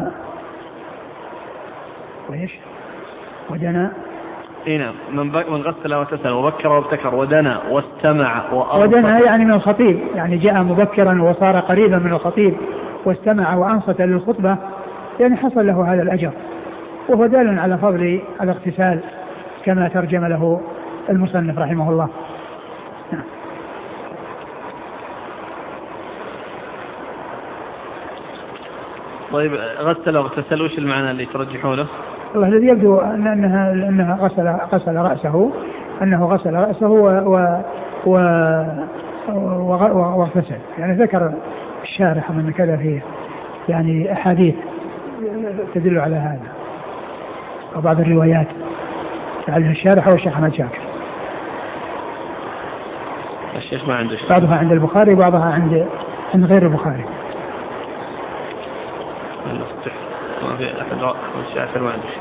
وإيش ودنا هنا من, من غسل واغتسل وبكر وابتكر ودنا واستمع وأنصت. ودنا يعني من الخطيب، يعني جاء مبكرا وصار قريبا من الخطيب، واستمع وأنصت للخطبة، يعني حصل له هذا الأجر، وهو دال على فضل الاغتسال كما ترجم له المصنف رحمه الله. طيب غسل واغتسل وش المعنى اللي ترجحونه؟ الله الذي يبدو أن أنها أنها غسل غسل رأسه، أنه غسل رأسه و و واغتسل. يعني ذكر الشارح من كذا فيه يعني أحاديث تدل على هذا، وبعض الروايات لعله الشارح هو الشيخ أحمد شاكر. الشيخ ما عنده شيء، بعضها عند البخاري وبعضها عند عند غير البخاري. ما في أحد الشاكر ما عنده شيء.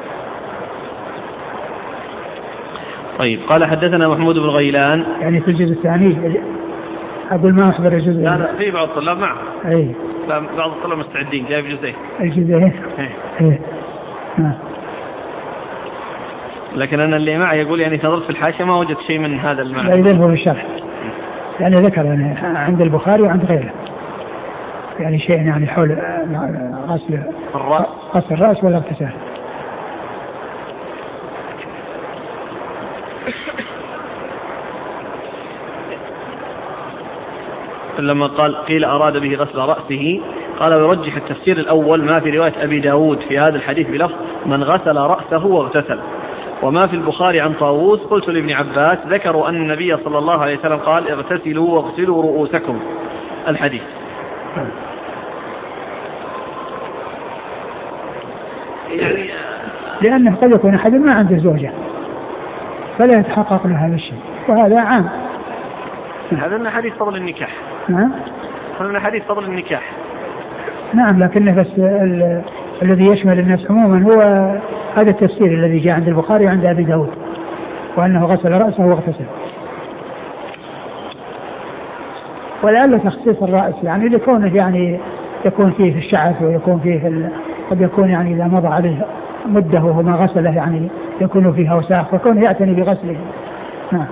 طيب قال حدثنا محمود بن غيلان، يعني في الجزء الثاني أقول ما أحضر الجزء. لا لا في بعض الطلاب معه. أي لا بعض الطلاب مستعدين جايب جزئين. الجزئين. إيه. إيه. نعم. لكن أنا اللي معي يقول يعني نظرت في الحاشية ما وجدت شيء من هذا المعنى. لا يذهب في الشرح، يعني ذكر يعني عند البخاري وعند غيره يعني شيء يعني حول غسل الرأس غسل الرأس ولا اغتسال. لما قال قيل أراد به غسل رأسه، قال ويرجح التفسير الأول ما في رواية أبي داود في هذا الحديث بلفظ من غسل رأسه واغتسل، وما في البخاري عن طاووس. قلت لابن عباس ذكروا أن النبي صلى الله عليه وسلم قال اغتسلوا واغسلوا رؤوسكم الحديث. يعني لأنه قد يكون أحد ما عنده زوجة فلا يتحقق له هذا الشيء، وهذا عام. هذا من حديث فضل النكاح. نعم هذا من حديث فضل النكاح. نعم، لكن بس ال... الذي يشمل الناس عموما هو هذا التفسير الذي جاء عند البخاري وعند أبي داود، وأنه غسل رأسه واغتسل. ولعل تخصيص الرأس يعني لكونه يعني يكون فيه الشعث ويكون فيه ال... قد يكون يعني إذا مضى عليه مده وهو ما غسله يعني يكون فيها وساخ، فكونه يعتني بغسله. نعم.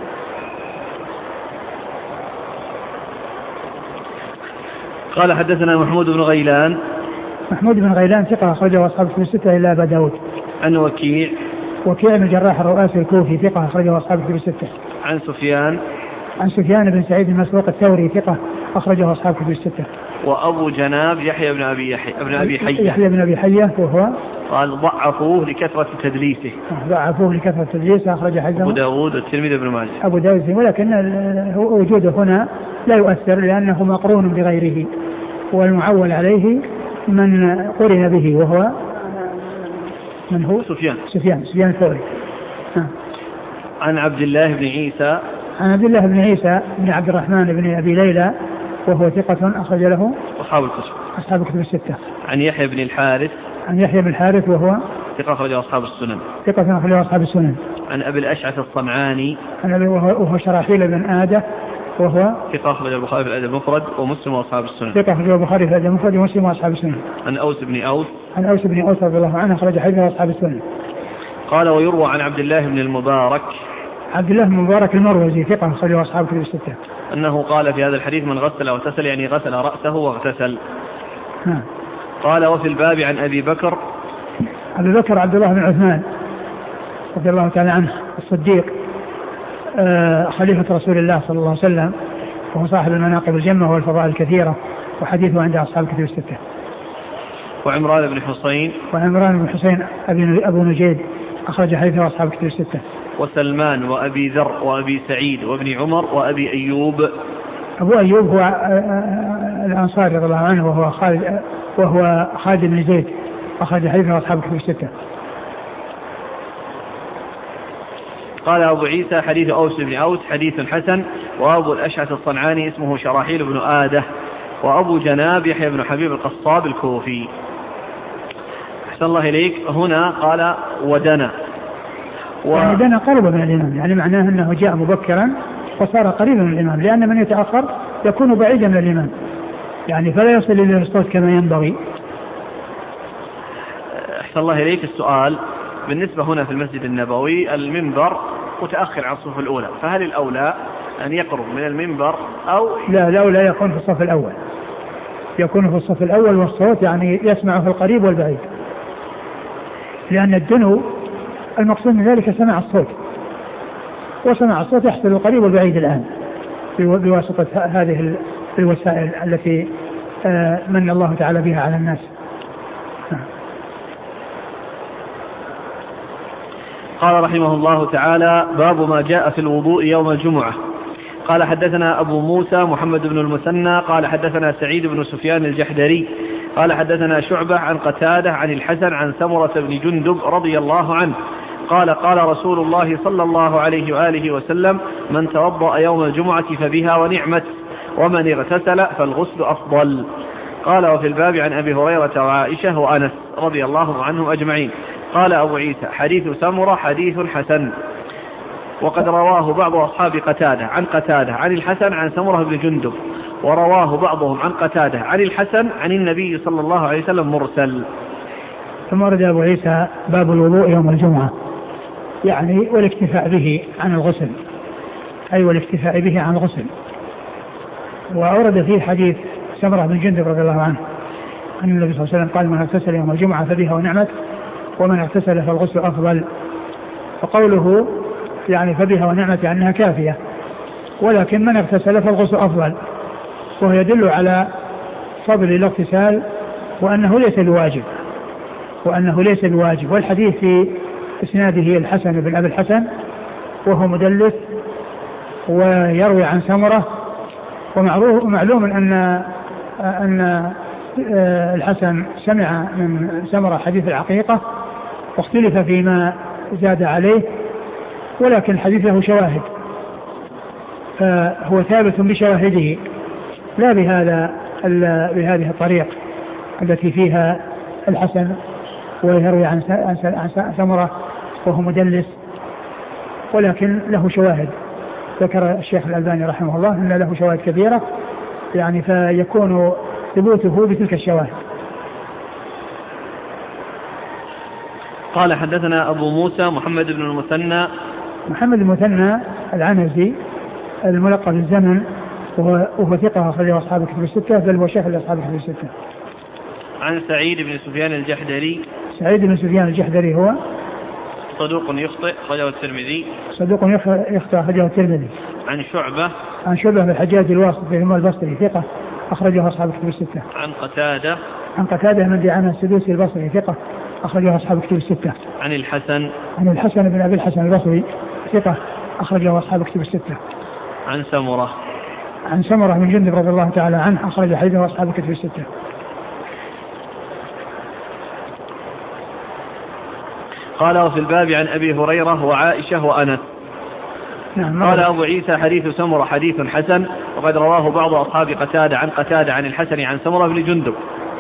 قال حدثنا محمود بن غيلان. محمود بن غيلان ثقة أخرجه أصحاب الكتب الستة إلا أبا داود. عن وكيع. وكيع بن الجراح الرؤاسي الكوفي ثقة أخرجه أصحاب الكتب الستة. عن سفيان. عن سفيان بن سعيد المسروق الثوري ثقة أخرجه أصحاب الكتب الستة. وأبو جناب يحيى بن أبي يحيى ابن أبي حية. يحيى بن أبي حية وهو قال ضعفوه لكثرة تدليسه. ضعفوه لكثرة تدليسه أخرج حديثه أبو داود والترمذي بن ماجه. أبو داود، ولكن وجوده هنا لا يؤثر لأنه مقرون بغيره، والمعول عليه من قرن به وهو من هو سفيان سفيان سفيان الثوري. عن عبد الله بن عيسى. عن عبد الله بن عيسى بن عبد الرحمن بن أبي ليلى وهو ثقة أخرج له أصحاب الكتب أصحاب الكتب الستة. عن يحيى بن الحارث. عن يحيى بن الحارث وهو ثقة أخرج أصحاب السنن. ثقة أخرج أصحاب السنن. عن أبي الأشعث الصنعاني. عن أبي وهو شراحيل بن آدة وهو ثقة أخرج البخاري في الأدب المفرد ومسلم وأصحاب السنن. ثقة أخرج البخاري في الأدب المفرد ومسلم وأصحاب السنن. عن أوس بن أوس. عن أوس بن أوس رضي الله عنه أخرج حديثه أصحاب السنن. قال ويروى عن عبد الله بن المبارك. عبد الله بن المبارك المروزي ثقة أخرج أصحاب الكتب الستة. أنه قال في هذا الحديث من غسل واغتسل يعني غسل رأسه واغتسل. ها. قال وفي الباب عن أبي بكر. أبي بكر عبد الله بن عثمان رضي الله تعالى عنه الصديق آه خليفة رسول الله صلى الله عليه وسلم، وهو صاحب المناقب الجمة والفضائل الكثيرة، وحديثه عند أصحاب الكتب الستة. وعمران بن حسين وعمران بن حسين أبو نجيد أخرج حديثه أصحاب الكتب الستة. وسلمان وأبي ذر وأبي سعيد وابن عمر وأبي أيوب. أبو أيوب هو الأنصاري رضي الله عنه وهو خالد وهو خالد بن زيد أخرج حديثه أصحاب الكتب الستة. قال أبو عيسى حديث أوس بن أوس حديث حسن. وأبو الأشعث الصنعاني اسمه شراحيل بن آدة. وأبو جناب يحيى بن حبيب القصاب الكوفي. أحسن الله إليك. هنا قال ودنا و... يعني دنا قرب من الإمام، يعني معناه أنه جاء مبكرا وصار قريبا من الإمام، لأن من يتأخر يكون بعيدا من الإمام، يعني فلا يصل إلى الصوت كما ينبغي. أحسن الله إليك. السؤال بالنسبة هنا في المسجد النبوي المنبر متأخر عن الصف الأولى، فهل الأولى أن يقرب من المنبر أو لا؟ الأولى يكون في الصف الأول، يكون في الصف الأول والصوت يعني يسمعه القريب والبعيد، لأن الدنو المقصود من ذلك سمع الصوت، وسمع الصوت يحصل القريب والبعيد الآن بواسطة هذه الوسائل التي من الله تعالى بها على الناس. قال رحمه الله تعالى: باب ما جاء في الوضوء يوم الجمعة. قال حدثنا أبو موسى محمد بن المثنى قال حدثنا سعيد بن سفيان الجحدري قال حدثنا شعبة عن قتادة عن الحسن عن سمرة بن جندب رضي الله عنه قال قال رسول الله صلى الله عليه وآله وسلم: من توضأ يوم الجمعة فبها ونعمت، ومن اغتسل فالغسل أفضل. قال: وفي الباب عن أبي هريرة وعائشة وأنس رضي الله عنهم أجمعين. قال أبو عيسى: حديث سمرة حديث حسن. وقد رواه بعض أصحاب قتادة عن قتادة عن الحسن عن سمرة بن جندب، ورواه بعضهم عن قتادة عن الحسن عن النبي صلى الله عليه وسلم مرسل. ثم ورد أبو عيسى باب الوضوء يوم الجمعة، يعني والاكتفاء به عن الغسل، أي والاكتفاء به عن الغسل. وأورد فيه حديث سمرة بن جندب رضي الله عنه أن النبي صلى الله عليه وسلم قال: من اغتسل يوم الجمعة فبها ونعمت، ومن اغتسل فالغسل أفضل. وقوله يعني فبها ونعمت يعني أنها كافية، ولكن من اغتسل فالغسل أفضل، وهو يدل على فضل الاغتسال وأنه ليس الواجب وأنه ليس الواجب والحديث في إسناده الحسن بن أبي الحسن وهو مدلس ويروي عن سمرة، ومعلوم أن أن الحسن سمع من سمرة حديث العقيقة، واختلف فيما زاد عليه، ولكن الحديث له شواهد، فهو ثابت بشواهده لا بهذا بهذه الطريق التي فيها الحسن ويروي عن سمرة وهو مدلس، ولكن له شواهد. ذكر الشيخ الألباني رحمه الله أن له شواهد كبيرة، يعني فيكون ثبوته بتلك الشواهد. قال حدثنا أبو موسى محمد بن المثنى محمد المثنى العنزي الملقب بالزمن، وهو ثقة أخرجه أصحاب الكتب الستة، بل هو شيخ لأصحاب الكتب الستة. عن سعيد بن سفيان الجحدري سعيد بن سفيان الجحدري هو صدوق يخطئ أخرجه الترمذي صدوق يخطئ أخرجه الترمذي. عن شعبة عن شعبة بن الحجاج الواسطي البصري ثقة أخرجه أصحاب الكتب الستة. عن قتادة عن قتادة من دعامة السدوسي البصري ثقة أخرجه أصحاب الكتب الستة. عن الحسن عن الحسن بن أبي الحسن البصري ثقة أخرجه أصحاب الكتب الستة. عن سمرة عن سمرة من جندب رضي الله تعالى عنه أخرج حديثه أصحاب الكتب الستة. قال: وفي الباب عن أبي هريرة وعائشة وأنس. نعم. قال أبو عيسى: حديث سمرة حديث حسن. وقد رواه بعض أصحاب قتادة عن قتادة عن الحسن عن سمرة بن جندب.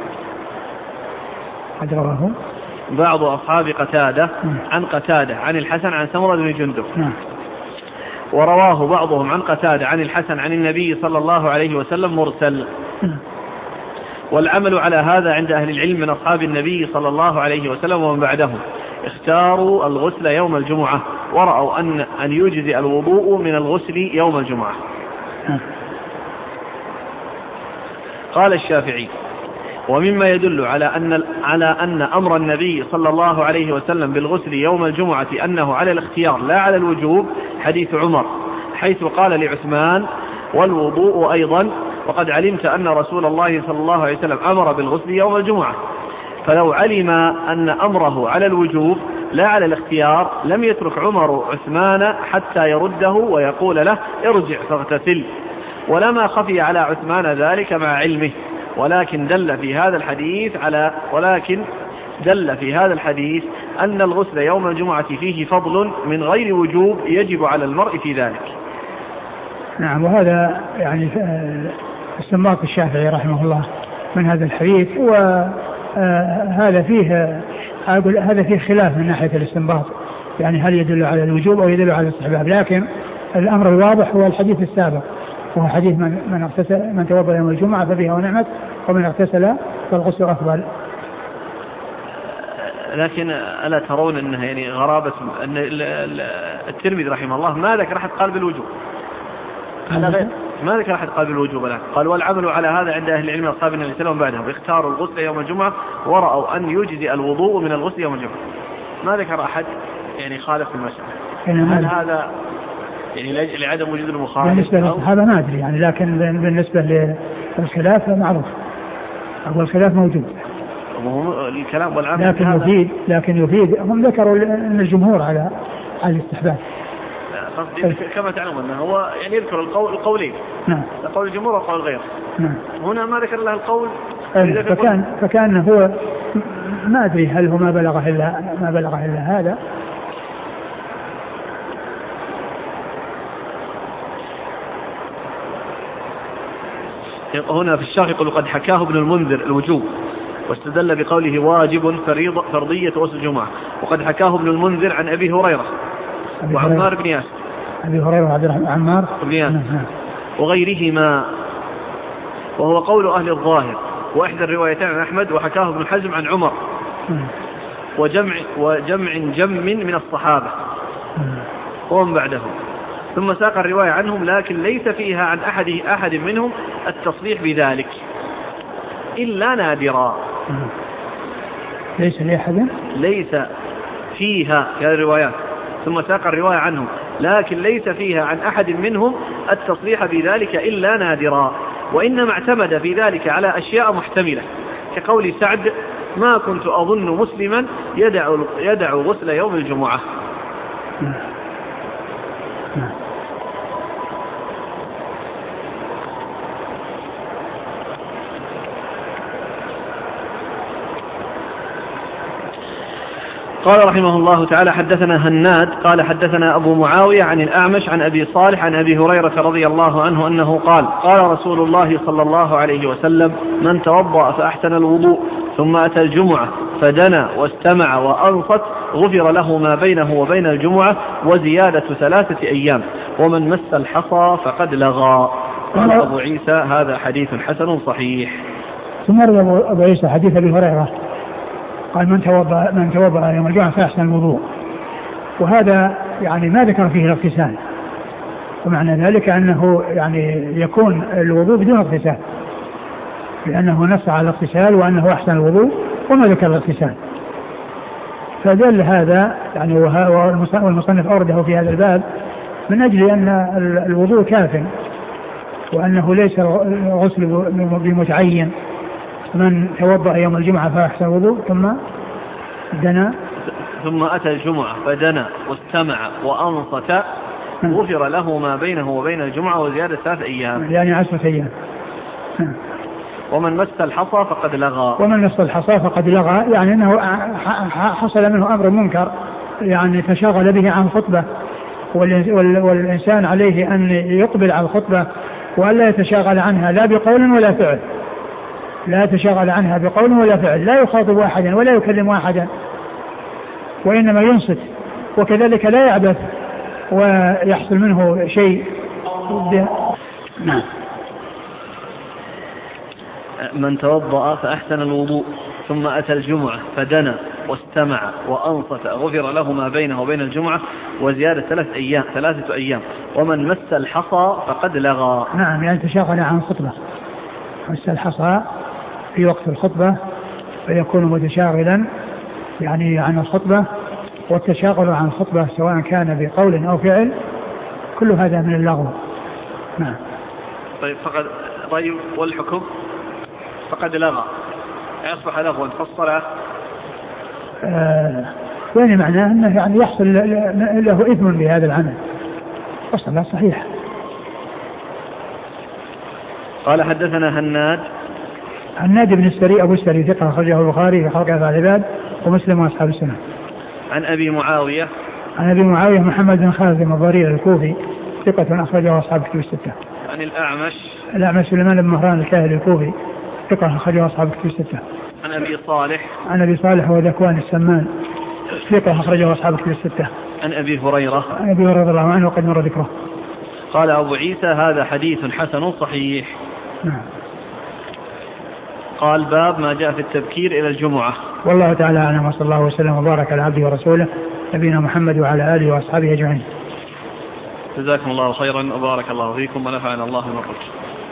قد رواه بعض أصحاب قتادة عن قتادة عن الحسن عن سمرة بن جندب. نعم. ورواه بعضهم عن قتادة عن الحسن عن النبي صلى الله عليه وسلم مرسل. والعمل على هذا عند أهل العلم من أصحاب النبي صلى الله عليه وسلم ومن بعدهم اختاروا الغسل يوم الجمعة، ورأوا أن أن يجزئ الوضوء من الغسل يوم الجمعة. قال الشافعي: ومما يدل على أن على أن أمر النبي صلى الله عليه وسلم بالغسل يوم الجمعة أنه على الاختيار لا على الوجوب حديث عمر، حيث قال لعثمان: والوضوء أيضا، وقد علمت أن رسول الله صلى الله عليه وسلم أمر بالغسل يوم الجمعة. فلو علم أن أمره على الوجوب لا على الاختيار لم يترك عمر عثمان حتى يرده ويقول له ارجع فاغتسل، ولما خفي على عثمان ذلك مع علمه، ولكن دل في هذا الحديث على ولكن دل في هذا الحديث أن الغسل يوم الجمعة فيه فضل من غير وجوب يجب على المرء في ذلك. نعم، وهذا يعني استنباط الشافعي رحمه الله من هذا الحديث، وهذا فيه أقول هذا فيه خلاف من ناحية الاستنباط، يعني هل يدل على الوجوب أو يدل على الاستحباب، لكن الأمر الواضح هو الحديث السابق، وهو حديث من من اغتسل من توضأ يوم الجمعة فبها ونعمت، ومن اغتسل فالغسل أفضل. لكن ألا ترون أنها يعني غرابة أن الترمذي رحمه الله ما ذكر أحد قال بالوجوب، ما ذكر أحد قال بالوجوب الآن، قال والعمل على هذا عند أهل العلم أصحاب النبي صلى الله عليه وسلم بعدهم اختاروا الغسل يوم الجمعة ورأوا أن يجزي الوضوء من الغسل يوم الجمعة. ما ذكر أحد يعني خالف في المسألة. هل هذا يعني لعدم وجود المخالف؟ بالنسبة للصحابة ما أدري يعني، لكن بالنسبة للخلاف معروف، أو الخلاف موجود. الكلام والعمل لكن يفيد لكن يفيد هم ذكروا أن الجمهور على على الاستحباب. كما تعلم أنه هو يعني يذكر القول القولين. نعم. قول الجمهور وقول غيره. نعم. هنا ما ذكر له القول. فكان فكان هو ما أدري هل هو ما بلغه إلا ما بلغه إلا هذا. هنا في الشرح يقول قد حكاه ابن المنذر الوجوب واستدل بقوله واجب فرضية غسل الجمعة، وقد حكاه ابن المنذر عن أبي هريرة وعمار بن ياسر. أبي هريرة وعبد الرحمن عمار بن ياسر وغيرهما، وهو قول أهل الظاهر، وإحدى الروايتين عن أحمد، وحكاه ابن حزم عن عمر وجمع وجمع جم من الصحابة وهم بعدهم، ثم ساق الرواية عنهم لكن ليس فيها عن أحد أحد منهم التصريح بذلك إلا نادرا. ليس لأحد ليس فيها في هذه الروايات، ثم ساق الرواية عنهم لكن ليس فيها عن أحد منهم التصريح بذلك إلا نادرا، وإنما اعتمد في ذلك على أشياء محتملة كقول سعد ما كنت أظن مسلما يدع, يدع غسل يوم الجمعة. قال رحمه الله تعالى حدثنا هناد قال حدثنا أبو معاوية عن الأعمش عن أبي صالح عن أبي هريرة رضي الله عنه أنه قال قال رسول الله صلى الله عليه وسلم من توضأ فأحسن الوضوء ثم أتى الجمعة فدنا واستمع وأنصت غفر له ما بينه وبين الجمعة وزيادة ثلاثة أيام، ومن مس الحصى فقد لغى. قال أبو عيسى هذا حديث حسن صحيح. ثم روى أبو عيسى حديث أبي هريرة قال من توضأ من توضأ يوم الجمعة فأحسن الوضوء، وهذا يعني ما ذكر فيه الاغتسال، ومعنى ذلك أنه يعني يكون الوضوء بدون اغتسال، لأنه نص على الاغتسال وأنه أحسن الوضوء وما ذكر الاغتسال، فدل هذا يعني والمصنف أورده في هذا الباب من أجل أن الوضوء كاف، وأنه ليس الغسل بمتعين. من توضأ يوم الجمعة فأحسن الوضوء ثم دنا ثم أتى الجمعة فدنا واستمع وأنصت غفر له ما بينه وبين الجمعة وزيادة ثلاث أيام يعني عشرة أيام. ومن مس الحصى فقد لغى ومن مس الحصى فقد لغى يعني أنه حصل منه أمر منكر، يعني تشاغل به عن خطبة، والإنسان عليه أن يقبل على الخطبة وألا يتشاغل عنها لا بقول ولا فعل، لا يتشاغل عنها بقول ولا فعل، لا يخاطب أحدا ولا يكلم أحدا، وإنما ينصت، وكذلك لا يعبث ويحصل منه شيء. نعم. من توضأ فأحسن الوضوء ثم أتى الجمعة فدنا واستمع وأنصت غفر له ما بينه وبين الجمعة وزيادة ثلاث أيام ثلاثة أيام، ومن مس الحصى فقد لغى. نعم، يعني تشاغل عن الخطبة، مس الحصى في وقت الخطبة فيكون متشاغلا يعني عن الخطبة، والتشاغل عن الخطبة سواء كان بقول أو فعل كل هذا من اللغو. نعم. طيب فقد رأي والحكم فقد لغى. يصبح لغوا في الصلاة. آه يعني معناه أنه يعني يحصل له إثم بهذا العمل، والصلاة صحيحة. قال حدثنا هناد هناد بن السري أبو السري ثقة أخرجه البخاري في خلق أفعال العباد ومسلم وأصحاب السنة. عن أبي معاوية عن أبي معاوية محمد بن خالد الضرير الكوفي ثقة أخرجه أصحاب كتب الستة. عن الأعمش الأعمش سليمان بن مهران الكاهلي الكوفي ثقة أخرجه أصحاب كتب الستة. عن أبي صالح عن أبي صالح وذكوان السمان ثقة أخرجه أصحاب كتب الستة. عن أبي هريرة عن أبي هريرة رضي الله عنه وقد مر ذكره. قال أبو عيسى هذا حديث حسن صحيح. نعم. قال باب ما جاء في التبكير إلى الجمعة. والله تعالى أعلم، وصلى الله وسلم وبارك على عبده ورسوله نبينا محمد وعلى آله وأصحابه أجمعين. جزاكم الله خيرا وبارك الله فيكم ونفعنا الله بما قلت.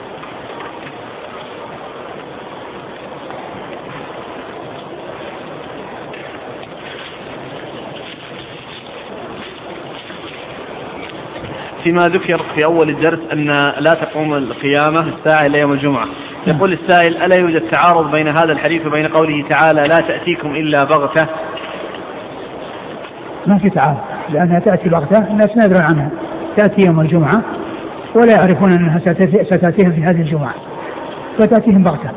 فيما ذكر في أول الدرس أن لا تقوم القيامة الساعة إلى يوم الجمعة، يقول السائل ألا يوجد تعارض بين هذا الحديث وبين قوله تعالى لا تأتيكم إلا بغتة؟ ما في تعارض، لأنها تأتي بغتة الناس لا يدرون عنها، تأتي يوم الجمعة ولا يعرفون أنها ستأتيهم في هذه الجمعة فتأتيهم بغتة،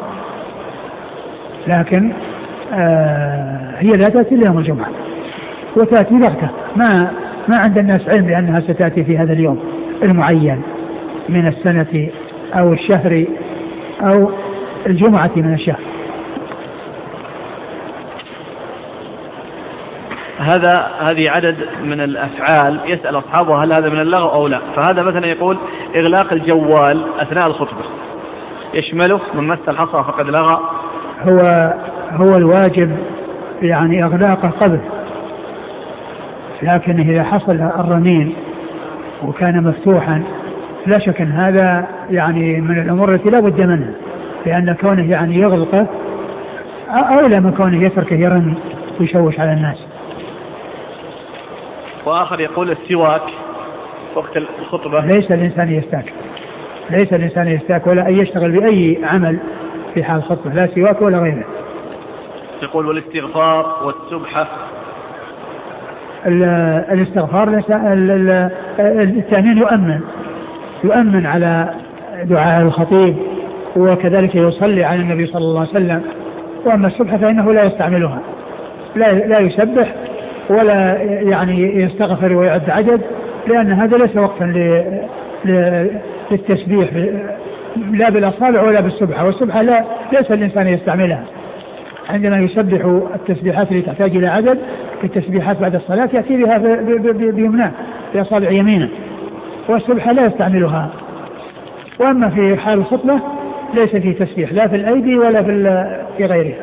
لكن آه هي لا تأتي إلا يوم الجمعة وتأتي بغتة، ما ما عند الناس علم بأنها ستأتي في هذا اليوم المعين من السنة أو الشهر أو الجمعة من الشهر. هذا هذه عدد من الأفعال يسأل أصحابه هل هذا من اللغو أو لا. فهذا مثلا يقول إغلاق الجوال أثناء الخطبة يشمله من مس الحصى فقد لغى. هو هو الواجب يعني إغلاقه قبل، لكن إذا حصل الرنين وكان مفتوحا لا شك أن هذا يعني من الأمور التي لا بد منها، لأن كونه يعني يغلقه أولى من كونه يتركه يرن ويشوش على الناس. وآخر يقول السواك وقت الخطبة. ليس الإنسان يستاك، ليس الإنسان يستاك ولا أن يشتغل بأي عمل في حال الخطبة، لا سواك ولا غيره. يقول والاستغفار والسبحة. الاستغفار الثاني يؤمن يؤمن على دعاء الخطيب وكذلك يصلي على النبي صلى الله عليه وسلم. وأما السبحة فإنه لا يستعملها، لا لا يسبح ولا يعني يستغفر ويعد عدد، لأن هذا ليس وقتا للتسبيح لا بالأصابع ولا بالسبحة، والسبحة لا ليس الإنسان يستعملها. عندما يسبح التسبيحات اللي تحتاج إلى عدد التسبيحات بعد الصلاة يأتي بها بيمناه بأصابع يمينه، والسبحة لا يستعملها. وأما في حال الخطبة ليس فيه تسبيح لا في الأيدي ولا في غيرها،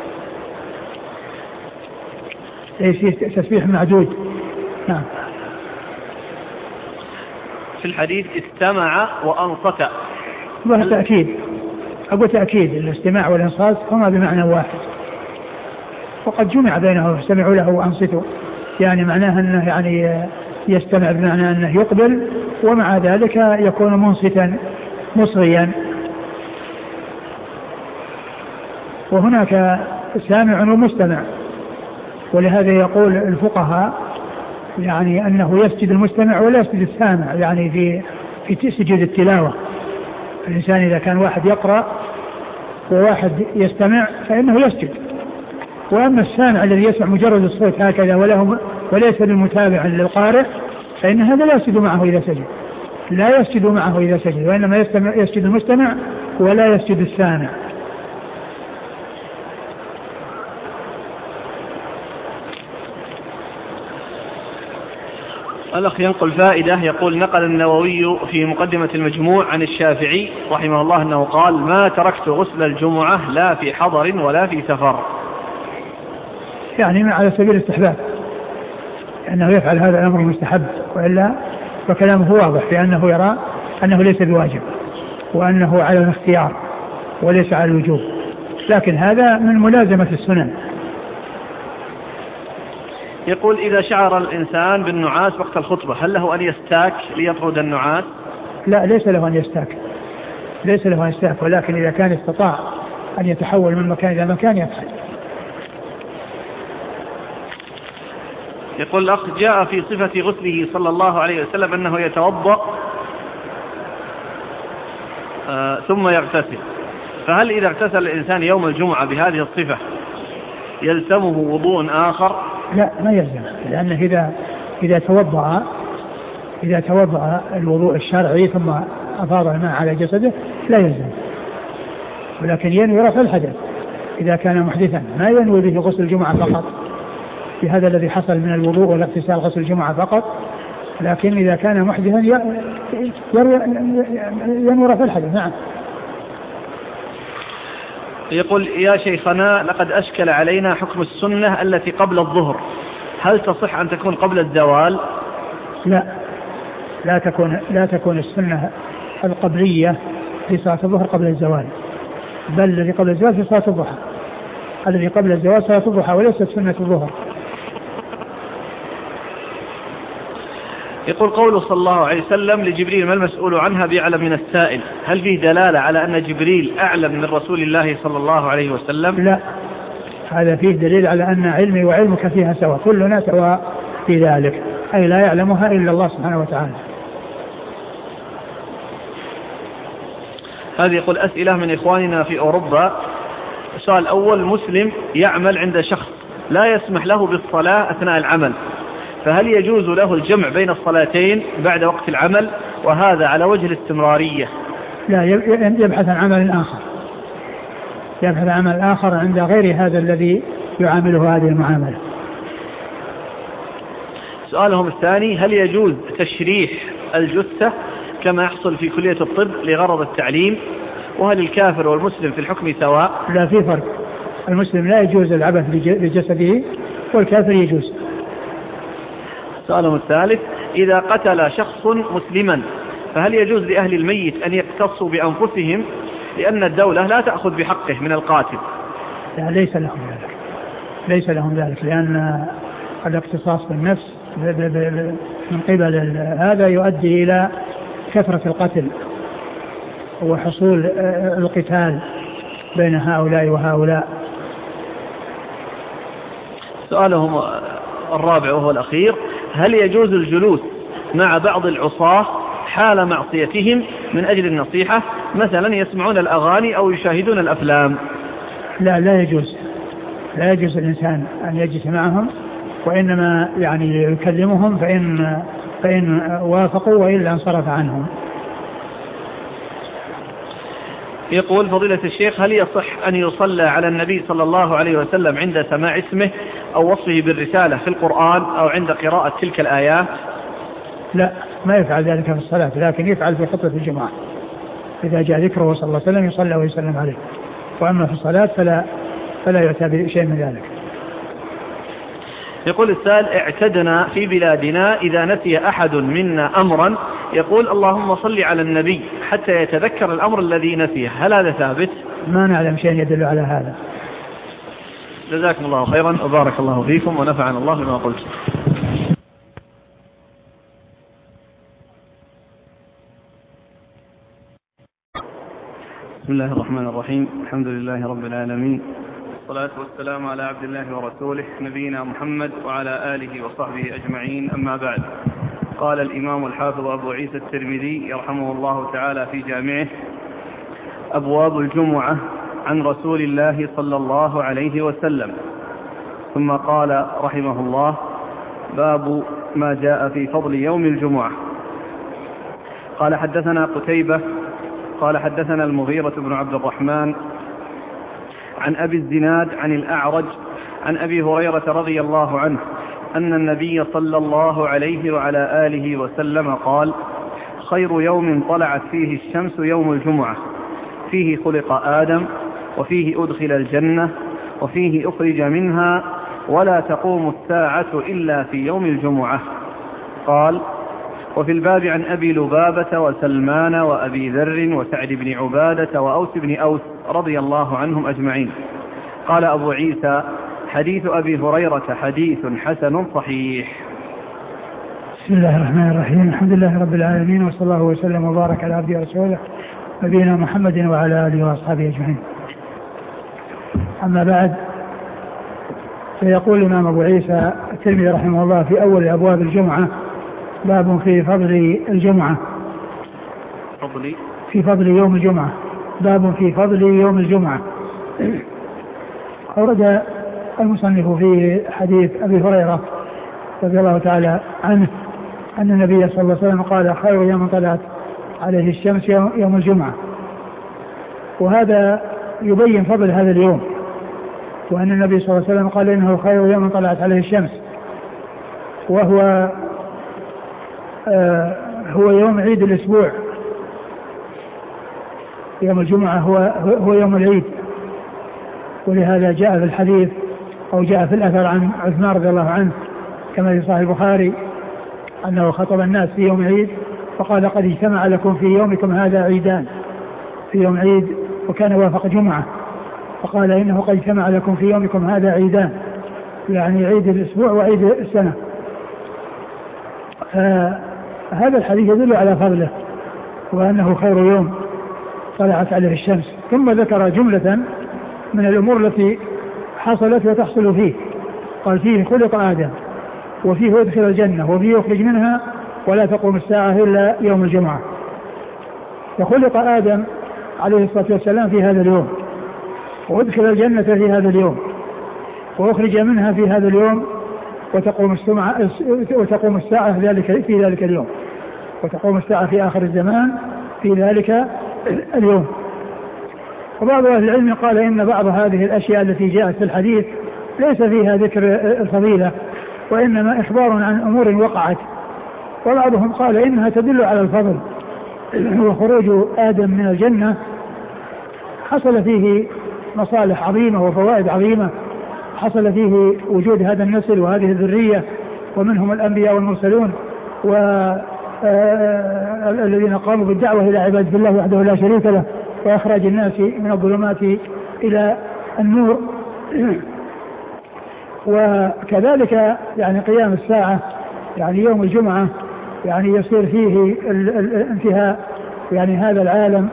ليس تسبيح معدود. نعم. في الحديث استمع وأنصت، وهذا تأكيد، أقول تأكيد الاستماع والإنصات هما بمعنى واحد، وقد جمع بينه استمعوا له وأنصتوا، يعني معناه أنه يعني يستمع بمعنى أنه يقبل ومع ذلك يكون منصتا مصغيا. وهناك سامع ومستمع، ولهذا يقول الفقهاء يعني أنه يسجد المستمع ولا يسجد السامع، يعني في في سجود التلاوة. الإنسان إذا كان واحد يقرأ وواحد يستمع فإنه يسجد، وأما السامع الذي يسمع مجرد الصوت هكذا وله وليس بالمتابع للقارئ فإن هذا لا يسجد معه إذا سجد، لا يسجد معه إذا سجد، وإنما يستمع يسجد المستمع ولا يسجد السامع. الأخ ينقل فائدة، يقول نقل النووي في مقدمة المجموع عن الشافعي رحمه الله أنه قال ما تركت غسل الجمعة لا في حضر ولا في سفر، يعني على سبيل الاستحباب أنه يفعل هذا الأمر مستحب، وإلا فكلامه واضح لأنه يرى أنه ليس بواجب وأنه على الاختيار وليس على الوجوب، لكن هذا من ملازمة السنن. يقول إذا شعر الإنسان بالنعاس وقت الخطبة هل له أن يستاك ليطرد النعاس؟ لا، ليس له أن يستاك، ليس له أن يستاك، ولكن إذا كان استطاع أن يتحول من مكان إلى مكان يفعل. يقول الأخ: جاء في صفة غسله صلى الله عليه وسلم أنه يتوضأ آه ثم يغتسل، فهل إذا اغتسل الإنسان يوم الجمعة بهذه الصفة يلزمه وضوء آخر؟ لا، ما يلزم، لأنه إذا إذا توضأ إذا توضأ الوضوء الشرعي ثم أفاض الماء على جسده لا يلزم، ولكن ينوي رفع الحدث إذا كان محدثا، ما ينوي به غسل الجمعة فقط بهذا الذي حصل من الوضوء والاغتسال غسل الجمعة فقط، لكن إذا كان محدثا ينوي رفع الحدث. نعم. يقول: يا شيخنا، لقد أشكل علينا حكم السنة التي قبل الظهر، هل تصح أن تكون قبل الزوال؟ لا، لا تكون لا تكون السنة القبلية في صلاة الظهر قبل الزوال، بل الذي قبل الزوال في صلاة الضحى، الذي قبل الزوال صلاة الضحى وليست سنة الظهر. يقول: قوله صلى الله عليه وسلم لجبريل: ما المسؤول عنها بأعلم من السائل، هل فيه دلالة على أن جبريل أعلم من رسول الله صلى الله عليه وسلم؟ لا، هذا فيه دليل على أن علمي وعلمك فيها سواء، كلنا سواء في ذلك، أي لا يعلمها إلا الله سبحانه وتعالى. هذه يقول: أسئلة من إخواننا في أوروبا. السؤال الأول: مسلم يعمل عند شخص لا يسمح له بالصلاة أثناء العمل، فهل يجوز له الجمع بين الصلاتين بعد وقت العمل، وهذا على وجه الاستمرارية؟ لا، يبحث عن عمل آخر، يبحث عن عمل آخر عند غير هذا الذي يعامله هذه المعاملة. سؤالهم الثاني: هل يجوز تشريح الجثة كما يحصل في كلية الطب لغرض التعليم، وهل الكافر والمسلم في الحكم سواء؟ لا، في فرق، المسلم لا يجوز العبث بجسده والكافر يجوز. سؤالهم الثالث: إذا قتل شخص مسلما فهل يجوز لأهل الميت أن يقتصوا بأنفسهم لأن الدولة لا تأخذ بحقه من القاتل؟ لا، ليس لهم ذلك، ليس لهم ذلك، لأن الاقتصاص بالنفس من قبل هذا يؤدي إلى كثرة القتل وحصول القتال بين هؤلاء وهؤلاء. سؤالهم الرابع وهو الأخير: هل يجوز الجلوس مع بعض العصاة حال معصيتهم من أجل النصيحة، مثلا يسمعون الأغاني أو يشاهدون الأفلام؟ لا، لا يجوز، لا يجوز الإنسان أن يجلس معهم، وإنما يعني يكلمهم فإن, فإن وافقوا وإلا انصرف عنهم. يقول: فضيلة الشيخ، هل يصح أن يصلى على النبي صلى الله عليه وسلم عند سماع اسمه أو وصفه بالرسالة في القرآن أو عند قراءة تلك الآيات؟ لا، ما يفعل ذلك في الصلاة، لكن يفعل في خطبة الجمعة إذا جاء ذكره صلى الله عليه وسلم يصلى ويسلم عليه، وأما في الصلاة فلا, فلا يؤتى بشيء من ذلك. يقول السائل: اعتدنا في بلادنا إذا نسي أحد منا أمرا يقول اللهم صل على النبي حتى يتذكر الأمر الذي نسيه، هل هذا ثابت؟ ما نعلم شيء يدل على هذا. جزاكم الله خيرا وبارك الله فيكم ونفعنا الله بما قلت. بسم الله الرحمن الرحيم، الحمد لله رب العالمين، والصلاة والسلام على عبد الله ورسوله نبينا محمد وعلى آله وصحبه أجمعين، أما بعد. قال الإمام الحافظ أبو عيسى الترمذي يرحمه الله تعالى في جامعه: أبواب الجمعة عن رسول الله صلى الله عليه وسلم. ثم قال رحمه الله: باب ما جاء في فضل يوم الجمعة. قال: حدثنا قتيبة قال حدثنا المغيرة بن عبد الرحمن عن أبي الزناد عن الأعرج عن أبي هريرة رضي الله عنه أن النبي صلى الله عليه وعلى آله وسلم قال: خير يوم طلعت فيه الشمس يوم الجمعة، فيه خلق آدم، وفيه أدخل الجنة، وفيه أخرج منها، ولا تقوم الساعة إلا في يوم الجمعة. قال: وفي الباب عن أبي لبابة وسلمان وأبي ذر وسعد بن عبادة وأوس بن أوس رضي الله عنهم أجمعين. قال أبو عيسى: حديث أبي هريرة حديث حسن صحيح. بسم الله الرحمن الرحيم، الحمد لله رب العالمين، وصلى الله وسلم وبارك على عبده ورسوله نبينا محمد وعلى آله وأصحابه أجمعين. أما بعد، فيقول الإمام أبو عيسى الترمذي رحمه الله في أول أبواب الجمعة: باب في فضل الجمعة. فضل في فضل يوم الجمعة. باب في فضل يوم الجمعة. أورد المصنف في حديث أبي هريرة رضي الله تعالى عنه أن النبي صلى الله عليه وسلم قال: خير يوم طلعت عليه الشمس يوم الجمعة. وهذا يبين فضل هذا اليوم، وأن النبي صلى الله عليه وسلم قال إنه خير يوم طلعت عليه الشمس، وهو آه هو يوم عيد الأسبوع. يوم الجمعة هو, هو يوم العيد، ولهذا جاء في الحديث أو جاء في الأثر عن عثمان رضي الله عنه كما في صحيح البخاري أنه خطب الناس في يوم عيد فقال: قد اجتمع لكم في يومكم هذا عيدان. في يوم عيد وكان وافق جمعة، فقال: إنه قد اجتمع لكم في يومكم هذا عيدان، يعني عيد الأسبوع وعيد السنة. هذا الحديث يدل على فضله وأنه خير يوم طلعت عليه الشمس. ثم ذكر جملة من الأمور التي حصلت وتحصل فيه. قال: فيه خلق آدم، وفيه أدخل الجنة، وفيه يخرج منها، ولا تقوم الساعة إلا يوم الجمعة. وخلق آدم عليه الصلاة والسلام في هذا اليوم، وأدخل الجنة في هذا اليوم، وأخرج منها في هذا اليوم، وتقوم الساعة وتقوم الساعة ذلك في ذلك اليوم، وتقوم الساعة في آخر الزمان في ذلك اليوم. وبعض أهل العلم قال إن بعض هذه الأشياء التي جاءت في الحديث ليس فيها ذكر الفضيلة، وإنما إخبار عن أمور وقعت. وبعضهم قال إنها تدل على الفضل، وخروج آدم من الجنة حصل فيه مصالح عظيمة وفوائد عظيمة، حصل فيه وجود هذا النسل وهذه الذرية، ومنهم الأنبياء والمرسلون والذين قاموا بالدعوة إلى عبادة الله وحده لا شريك له، وإخراج الناس من الظلمات إلى النور. وكذلك يعني قيام الساعة، يعني يوم الجمعة، يعني يصير فيه الانتهاء يعني هذا العالم،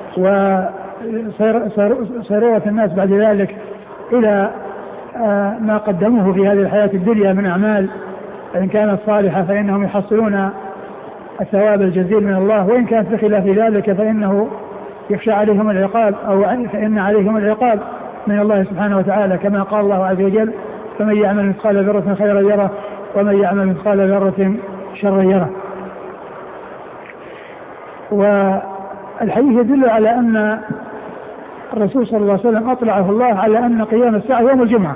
وصيرورة الناس بعد ذلك إلى ما قدموه في هذه الحياة الدنيا من أعمال، إن كانت صالحة فإنهم يحصلون الثواب الجزيل من الله، وإن كانت بخلاف ذلك فإنه يخشى عليهم العقاب، أو فإن عليهم العقاب من الله سبحانه وتعالى، كما قال الله عز وجل: فمن يعمل مثقال ذرة خيرا يره، ومن يعمل مثقال ذرة شرا يره. والحديث يدل على أن الرسول صلى الله عليه وسلم أطلعه الله على أن قيام الساعة يوم الجمعة،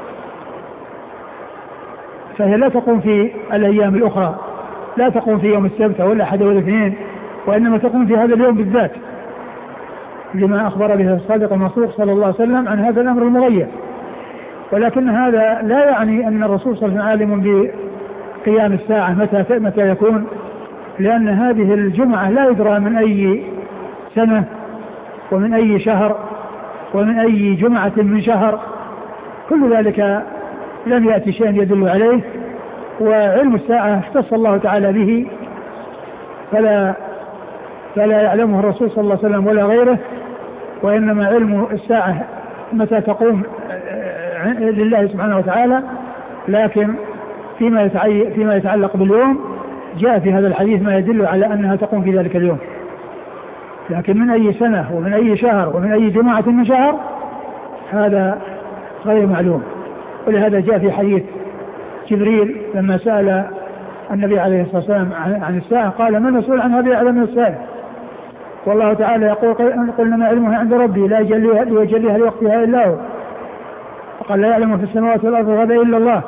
فهي لا تقوم في الأيام الأخرى، لا تقوم في يوم السبت أو الأحد أو الاثنين، وإنما تقوم في هذا اليوم بالذات، لما أخبر به الصادق المصدوق صلى الله عليه وسلم عن هذا الأمر المغير. ولكن هذا لا يعني أن الرسول صلى الله عليه وسلم عالم بقيام الساعة متى متى يكون، لأن هذه الجمعة لا يدرى من أي سنة ومن أي شهر ومن أي جمعة من شهر، كل ذلك لم يأتي شيء يدل عليه. وعلم الساعة اختص الله تعالى به، فلا فلا يعلمه الرسول صلى الله عليه وسلم ولا غيره، وإنما علم الساعة متى تقوم لله سبحانه وتعالى. لكن فيما فيما يتعلق باليوم جاء في هذا الحديث ما يدل على أنها تقوم في ذلك اليوم، لكن من أي سنة ومن أي شهر ومن أي جماعة من شهر هذا غير معلوم. ولهذا جاء في حديث جبريل لما سأل النبي عليه الصلاة والسلام عن الساعة قال: من مسؤول عنها بأعلم من السائل؟ والله تعالى يقول: قلنا ما علمها عند ربي لا يجليها لوقتها إلا هو. فقال: لا يعلم في السماوات والأرض غدا إلا الله،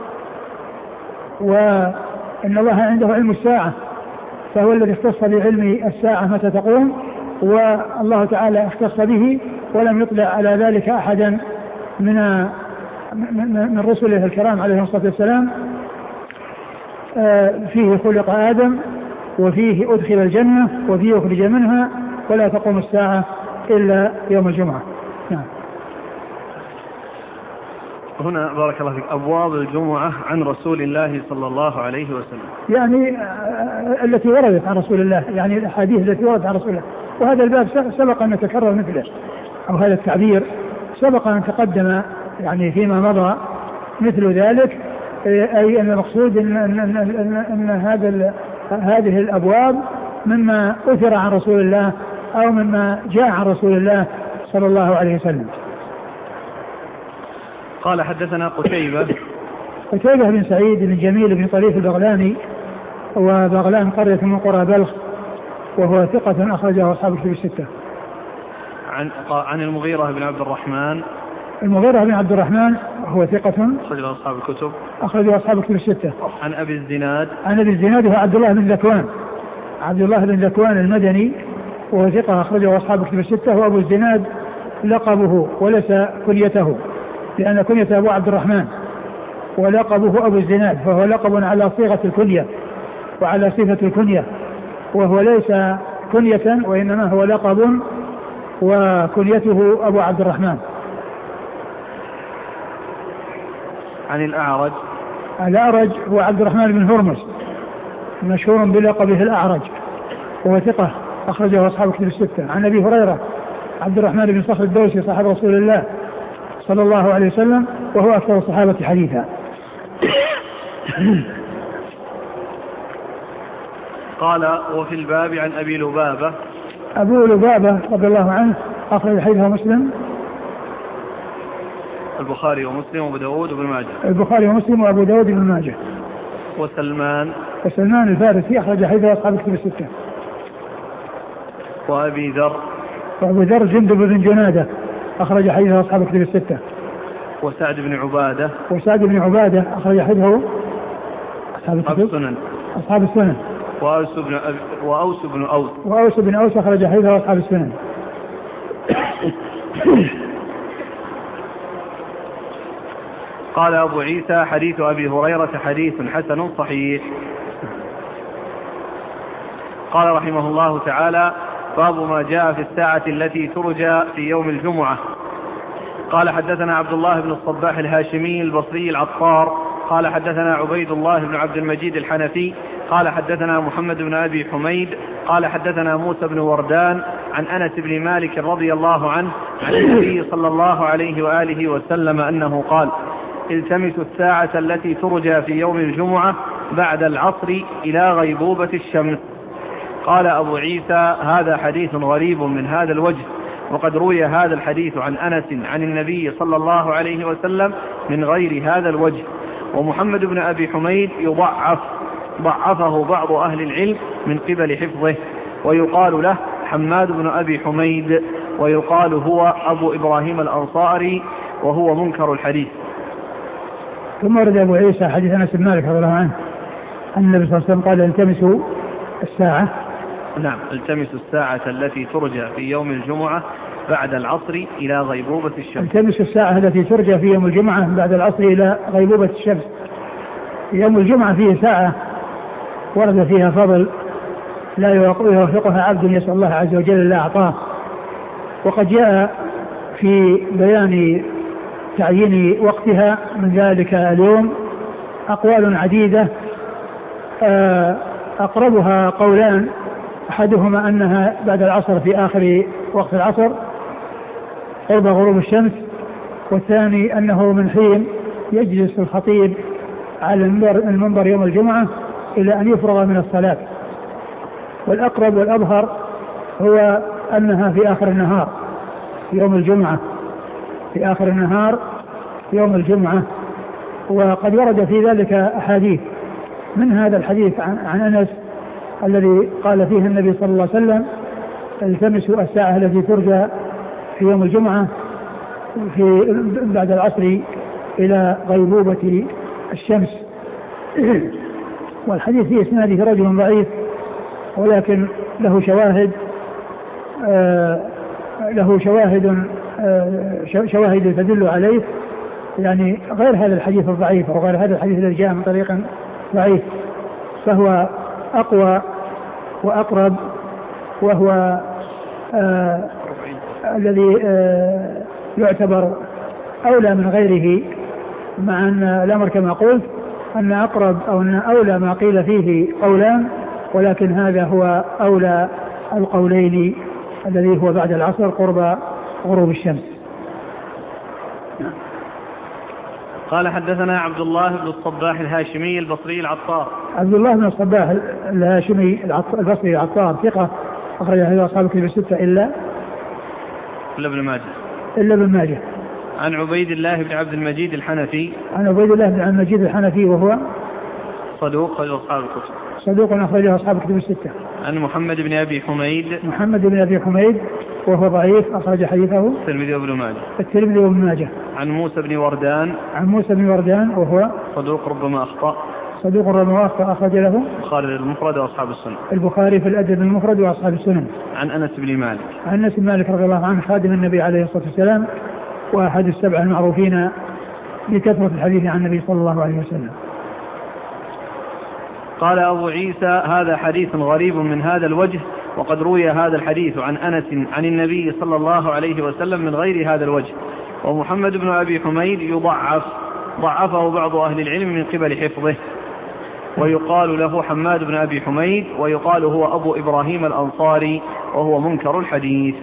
وإن الله عنده علم الساعة، فهو الذي اختص بعلم الساعة متى تقوم، والله تعالى اختص به ولم يطلع على ذلك أحدا من من رسله الكرام عليه الصلاة والسلام. فيه خلق آدم، وفيه أدخل الجنة، وفيه يخرج منها، ولا تقوم الساعة إلا يوم الجمعة. نعم. هنا بارك الله فيك أبواب الجمعة عن رسول الله صلى الله عليه وسلم، يعني التي وردت عن رسول الله، يعني الأحاديث التي وردت عن رسول الله. وهذا الباب سبق أن نتكرر مثله، أو هذا التعبير سبق أن تقدم يعني فيما مضى مثل ذلك، أي أن المقصود أن, أن, أن, أن, أن هذا هذه الأبواب مما أثر عن رسول الله أو مما جاء عن رسول الله صلى الله عليه وسلم. قال حدثنا قتيبة قتيبة بن سعيد بن جميل بن طريف البغلاني، وبغلان قرية من قرى بلخ، وهو ثقة أخرجه أصحاب الكتب الستة. عن عن المغيرة بن عبد الرحمن. المغيرة بن عبد الرحمن هو ثقة أخرجه أصحاب الكتب. أخرجه أصحاب الكتب الستة. عن أبي الزناد. عن أبي الزناد هو عبد الله بن ذكوان، عبد الله بن ذكوان المدني، وهو ثقة أخرجه أصحاب الكتب الستة. وأبو الزناد لقبه وليس كنيته، لأن كنيته أبو عبد الرحمن ولقبه أبو الزناد، فهو لقب على صيغة الكنية وعلى صفة الكنية، وهو ليس كنية وإنما هو لقب وكنيته أبو عبد الرحمن. عن الأعرج. الأعرج هو عبد الرحمن بن هرمز مشهور بلقبه الأعرج، وهو ثقة أخرجه أصحاب الكتب الستة. عن أبي هريرة عبد الرحمن بن صخر الدوسي صاحب رسول الله صلى الله عليه وسلم، وهو أكثر الصحابة حديثا. قال وفي الباب عن أبي لبابة. أبو لبابة رضي الله عنه أخرج حديثه مسلم، البخاري ومسلم وابو داود وابن ماجه. البخاري ومسلم وابو داود وابن ماجه. وسلمان. وسلمان الفارسي أخرج حديثه أصحاب الكتب الستة. وأبي ذر. وأبو ذر جندب بن جنادة أخرج حديثه أصحاب الكتب الستة. وسعد بن عبادة. وسعد بن عبادة أخرج حديثه أصحاب السنن. أصحاب السنن. وأوس بن أب... وأوس بن أوس. وأوس بن أوس أخرج حديثه أصحاب السنن. قال أبو عيسى حديث أبي هريرة حديث حسن صحيح. قال رحمه الله تعالى باب ما جاء في الساعة التي ترجى في يوم الجمعة. قال حدثنا عبد الله بن الصباح الهاشمي البصري العطار قال حدثنا عبيد الله بن عبد المجيد الحنفي قال حدثنا محمد بن أبي حميد قال حدثنا موسى بن وردان عن أنس بن مالك رضي الله عنه عن النبي صلى الله عليه وآله وسلم أنه قال التمسوا الساعة التي ترجى في يوم الجمعة بعد العصر إلى غيبوبة الشمس. قال أبو عيسى هذا حديث غريب من هذا الوجه، وقد روي هذا الحديث عن أنس عن النبي صلى الله عليه وسلم من غير هذا الوجه. ومحمد بن أبي حميد يضعف ضعفه بعض أهل العلم من قبل حفظه، ويقال له حماد بن أبي حميد، ويقال هو أبو إبراهيم الأنصاري، وهو منكر الحديث. ثم ورد أبو عيسى حديث أنس بن مالك رضي الله عنه أن النبي صلى الله عليه وسلم قال التمسوا الساعة. نعم، التمسوا الساعة التي ترجى في يوم الجمعة بعد العصر إلى غيبوبة الشمس. التمسوا الساعة التي ترجى في يوم الجمعة بعد العصر إلى غيبوبة الشمس. يوم الجمعة فيه ساعة ورد فيها فضل لا يوافقها عبد يسأل الله عز وجل لا أعطاه، وقد جاء في بيان تعيين وقتها من ذلك اليوم أقوال عديدة، أقربها قولان، أحدهما أنها بعد العصر في آخر وقت العصر قرب غروب الشمس، والثاني أنه من حين يجلس الخطيب على المنبر يوم الجمعة إلى أن يفرغ من الصلاة. والأقرب والأظهر هو أنها في آخر النهار يوم الجمعة، في آخر النهار يوم الجمعة. وقد ورد في ذلك أحاديث، من هذا الحديث عن, عن أنس الذي قال فيه النبي صلى الله عليه وسلم التمسوا الساعة التي ترجى في يوم الجمعة في بعد العصر إلى غيبوبة الشمس. والحديث في إسناده رجل ضعيف، ولكن له شواهد آه له شواهد آه شواهد تدل عليه، يعني غير هذا الحديث الضعيف أو غير هذا الحديث الذي جاء من طريق ضعيف، فهو أقوى وأقرب، وهو آه الذي آه يعتبر أولى من غيره، مع أن الأمر كما قلت أن أقرب أو أن أولى ما قيل فيه قولان، ولكن هذا هو أولى القولين الذي هو بعد العصر قرب غروب الشمس. قال حدثنا عبد الله بن الصباح الهاشمي البصري العطار. عبد الله بن الصباح الهاشمي البصري العطار ثقة أخرج له أصحاب الكتب الستة إلا إلا ابن ماجه إلا ابن ماجه. عن عبيد الله بن عبد المجيد الحنفي. عن عبيد الله بن عبد المجيد الحنفي وهو صدوق أخرج أصحاب الكتب. صدوق أخرجه أصحاب الكتب الستة. عن محمد بن أبي حميد. محمد بن أبي حميد وهو ضعيف أخرج حديثه الترمذي وابن ماجه. الترمذي وابن ماجه. عن موسى بن وردان. عن موسى بن وردان وهو صدوق ربما أخطأ. صدوق ربما أخطأ أخرج له البخاري المفرد وأصحاب السنن. البخاري في الأدب المفرد وأصحاب السنن. عن أنس بن مالك. عن أنس بن مالك رضي الله عنه خادم النبي عليه الصلاة والسلام وأحد السبع المعروفين بكثرة الحديث عن النبي صلى الله عليه وسلم. قال أبو عيسى هذا حديث غريب من هذا الوجه، وقد روي هذا الحديث عن أنس عن النبي صلى الله عليه وسلم من غير هذا الوجه. ومحمد بن أبي حميد يضعف ضعفه بعض أهل العلم من قبل حفظه، ويقال له حماد بن أبي حميد، ويقال هو أبو إبراهيم الأنصاري وهو منكر الحديث.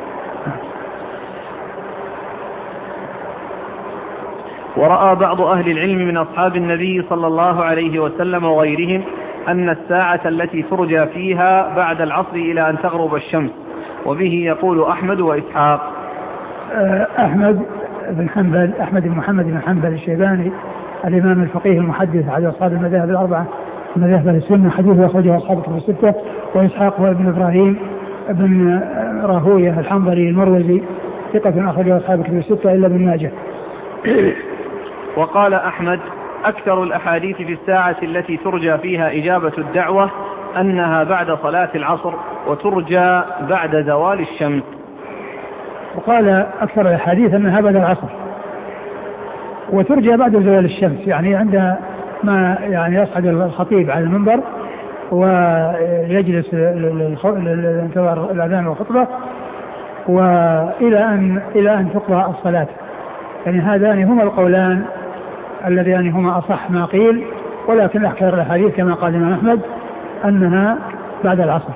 ورأى بعض أهل العلم من أصحاب النبي صلى الله عليه وسلم وغيرهم أن الساعة التي ترجى فيها بعد العصر إلى أن تغرب الشمس، وبه يقول أحمد وإسحاق. أحمد بن حنبل أحمد بن محمد بن حنبل الشيباني الإمام الفقيه المحدث على أصحاب المذاهب الأربعة مذاهب السنة حديثه أخرجه أصحاب الكتب الستة. وإسحاق هو ابن إبراهيم بن راهوية الحنظلي المروزي ثقة أخرجه أصحاب الكتب الستة إلا ابن ماجه. وقال أحمد أكثر الأحاديث في الساعة التي ترجى فيها إجابة الدعوة أنها بعد صلاة العصر وترجى بعد زوال الشمس. وقال أكثر الأحاديث أنها بعد العصر وترجى بعد زوال الشمس، يعني عند ما يعني يصعد الخطيب على المنبر ويجلس لانتظار الأذان والخطبة وإلى أن إلى أن تقرأ الصلاة. يعني هذان هما القولان اللذان هما أصح ما قيل، ولكن أكثر الأحاديث كما قال الإمام أحمد أنها بعد العصر.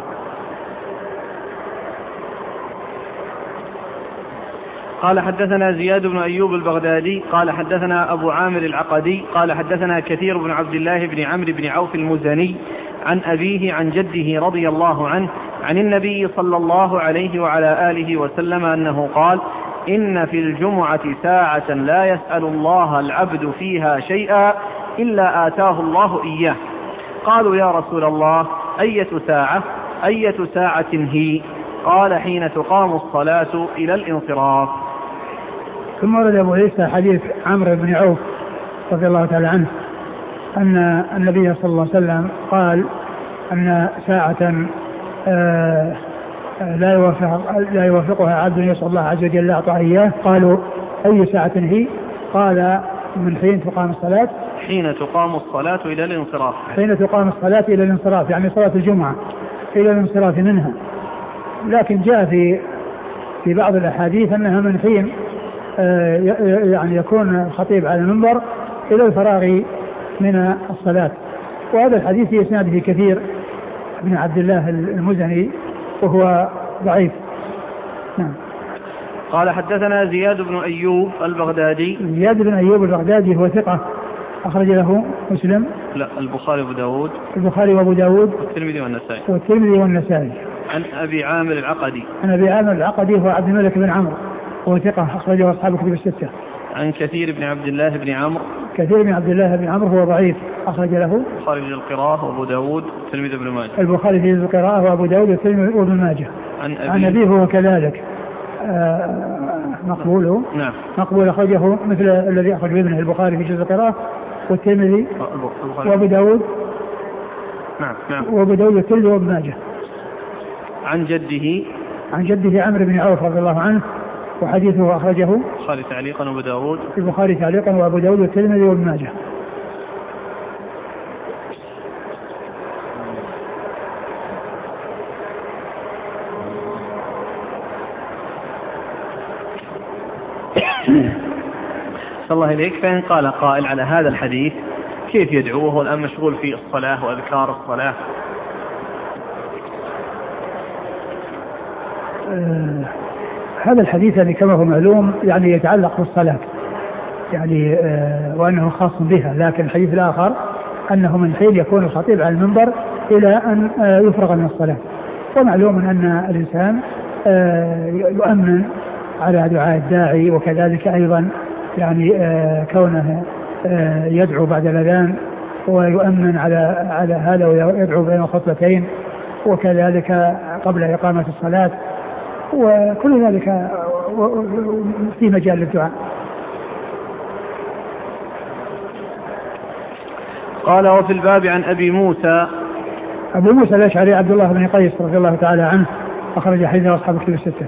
قال حدثنا زياد بن أيوب البغدادي قال حدثنا أبو عامر العقدي قال حدثنا كثير بن عبد الله بن عمرو بن عوف المزني عن أبيه عن جده رضي الله عنه عن النبي صلى الله عليه وعلى آله وسلم أنه قال: إن في الجمعة ساعة لا يسأل الله العبد فيها شيئا إلا آتاه الله إياه. قالوا: يا رسول الله أية ساعة أية ساعة هي؟ قال: حين تقام الصلاة إلى الانصراف. ثم ورد أبو عيسى حديث عمرو بن عوف رضي الله تعالى عنه أن النبي صلى الله عليه وسلم قال أن ساعة آه لا يوافق لا يوافقها عبد يسأل الله عز وجل أعطاه إياه. قالوا: أي ساعة هي؟ قال: من حين تقام الصلاة حين تقام الصلاة إلى الانصراف. حين تقام الصلاة إلى الانصراف، يعني صلاة الجمعة إلى الانصراف منها. لكن جاء في في بعض الأحاديث أنها من حين يعني يكون الخطيب على المنبر إلى الفراغ من الصلاة. وهذا الحديث في إسناده كثير بن عبد الله المزني وهو ضعيف. نعم. قال حدثنا زياد بن أيوب البغدادي. زياد بن أيوب البغدادي هو ثقة أخرج له مسلم. لا البخاري وأبو داود. البخاري وأبو داود والترمذي والنسائي. والترمذي والنسائي. عن أبي عامر العقدي. عن أبي عامر العقدي هو عبد الملك بن عمرو وهو ثقة أخرجه أصحاب الكتب الستة. عن كثير بن عبد الله بن عمرو. كثير بن عبد الله بن عمرو هو ضعيف أخرج له البخاري في القراءة وأبو داود والترمذي بن ماجه. البخاري في القراءة وأبو داود والترمذي بن ماجه. عن أبي عن أبيه هو كذلك آه مقبول. نعم. مقبول أخرجه مثل الذي أخرجه ابنه البخاري في جزء القراءة والترمذي وأبو داود. نعم نعم. وأبو داود والترمذي وابن ماجه. عن جده عن جده عمرو بن عوف رضي الله عنه وحديثه أخرجه البخاري تعليقا وأبو داود البخاري تعليقا وأبو داود والترمذي وابن ماجه. صلى الله إليك. فإن قال قائل على هذا الحديث كيف يدعوه والآن مشغول في الصلاة وأذكار الصلاة؟ آه هذا الحديث يعني كما هو معلوم يعني يتعلق بالصلاة، يعني آه وأنه خاص بها. لكن الحديث الآخر أنه من حين يكون الخطيب على المنبر إلى أن آه يفرغ من الصلاة. ومعلوم أن الإنسان آه يؤمن على دعاء الداعي، وكذلك أيضا يعني آه كونه آه يدعو بعد الأذان، ويؤمن على على هذا ويدعو بين الخطبتين، وكذلك قبل إقامة الصلاة، وكل ذلك في مجال الدعاء. قال وفي الباب عن أبي موسى أبو موسى الأشعري عبد الله بن قيس رضي الله تعالى عنه أخرج حديثه أصحاب الكتب الستة.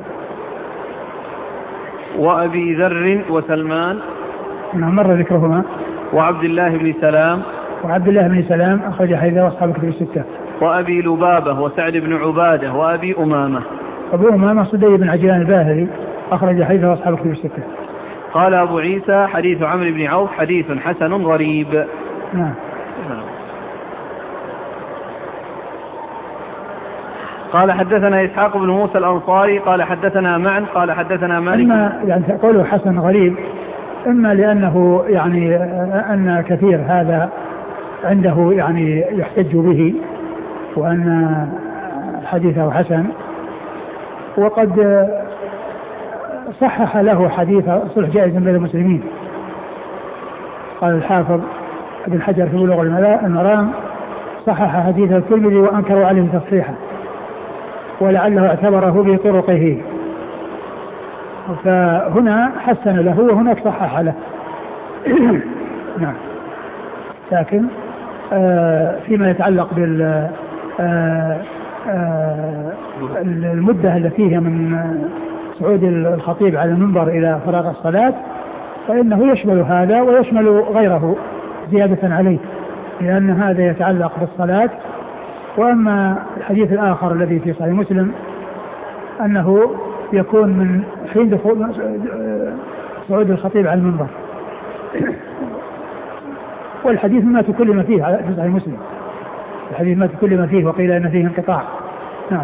وأبي ذر وسلمان مر ذكرهما. وعبد الله بن سلام وعبد الله بن سلام أخرج حديثه أصحاب الكتب الستة. وأبي لبابة وسعد بن عبادة وأبي أمامة. أبو أمامة صدي بن عجلان الباهلي أخرج حديثه أصحاب الكتب الستة. قال أبو عيسى حديث عمرو بن عوف حديث حسن غريب. نعم. قال حدثنا إسحاق بن موسى الأنصاري قال حدثنا معن قال حدثنا مالك. إما يعني قوله حسن غريب إما لأنه يعني أن كثير هذا عنده يعني يحتج به وأن حديثه حسن، وقد صحح له حديث صلح جائز بين المسلمين. قال الحافظ ابن حجر في بلوغ المرام صحح حديث الترمذي وأنكروا عليه تصحيحه، ولعله اعتبره بطرقه، فهنا حسن له وهناك صحح له. نعم. لكن آه فيما يتعلق بال آه آه المدة التي هي من صعود الخطيب على المنبر إلى فراغ الصلاة فإنه يشمل هذا ويشمل غيره زيادة عليه، لأن هذا يتعلق بالصلاة. وأما الحديث الآخر الذي في صحيح مسلم أنه يكون من حين دخول صعود الخطيب على المنبر، والحديث ما تكلم فيه في صحيح مسلم، الحديث ما تكلم فيه وقيل أن فيه انقطاع. نعم.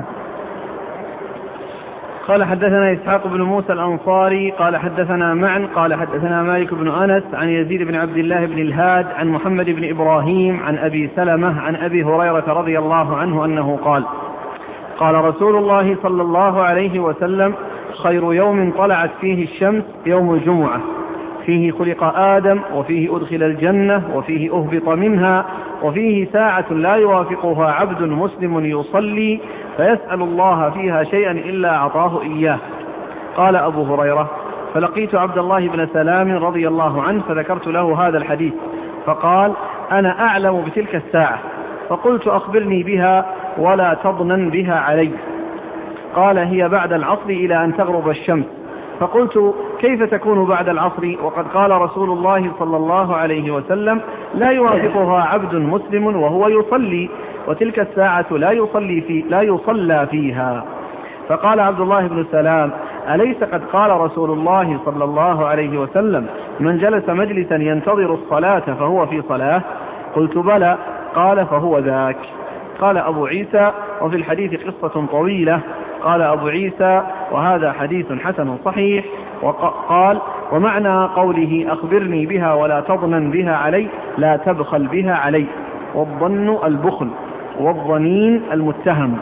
قال حدثنا إسحاق بن موسى الأنصاري قال حدثنا معن قال حدثنا مالك بن أنس عن يزيد بن عبد الله بن الهاد عن محمد بن إبراهيم عن أبي سلمة عن أبي هريرة رضي الله عنه أنه قال قال رسول الله صلى الله عليه وسلم خير يوم طلعت فيه الشمس يوم الجمعة، فيه خلق آدم وفيه أدخل الجنة وفيه أهبط منها وفيه ساعة لا يوافقها عبد مسلم يصلي فيسأل الله فيها شيئا إلا أعطاه إياه. قال أبو هريرة فلقيت عبد الله بن سلام رضي الله عنه فذكرت له هذا الحديث فقال أنا أعلم بتلك الساعة، فقلت أخبرني بها ولا تضنن بها علي. قال هي بعد العصر إلى أن تغرب الشمس. فقلت كيف تكون بعد العصر وقد قال رسول الله صلى الله عليه وسلم لا يوافقها عبد مسلم وهو يصلي، وتلك الساعة لا يصلي في لا يصلى فيها. فقال عبد الله بن سلام أليس قد قال رسول الله صلى الله عليه وسلم من جلس مجلسا ينتظر الصلاة فهو في صلاة؟ قلت بلى. قال فهو ذاك. قال أبو عيسى وفي الحديث قصة طويلة. قال أبو عيسى وهذا حديث حسن صحيح. وقال ومعنى قوله أخبرني بها ولا تضنن بها علي لا تبخل بها علي، والظن البخل والظنين المتهم.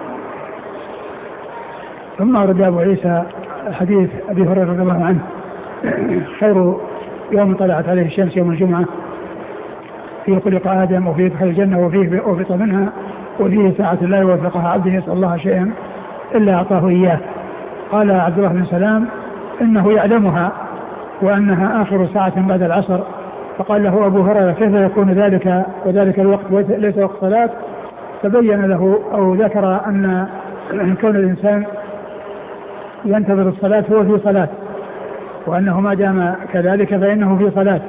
ثم أرد أبو عيسى حديث أبي هريرة رضي الله عنه خير يوم طلعت عليه الشمس يوم الجمعة، فيه خلق آدم وفيه دخل الجنة وفيه أهبط منها وفيه ساعة لا يوافقها عبد يسأل الله شيئا إلا أعطاه إياه. قال عبد الله بن سلام إنه يعلمها وأنها آخر ساعة بعد العصر. فقال له أبو هريرة كيف يكون ذلك وذلك الوقت ليس وقت صلاة؟ فبين له أو ذكر أن كون الإنسان ينتظر الصلاة هو في صلاة، وأنه ما دام كذلك فإنه في صلاة،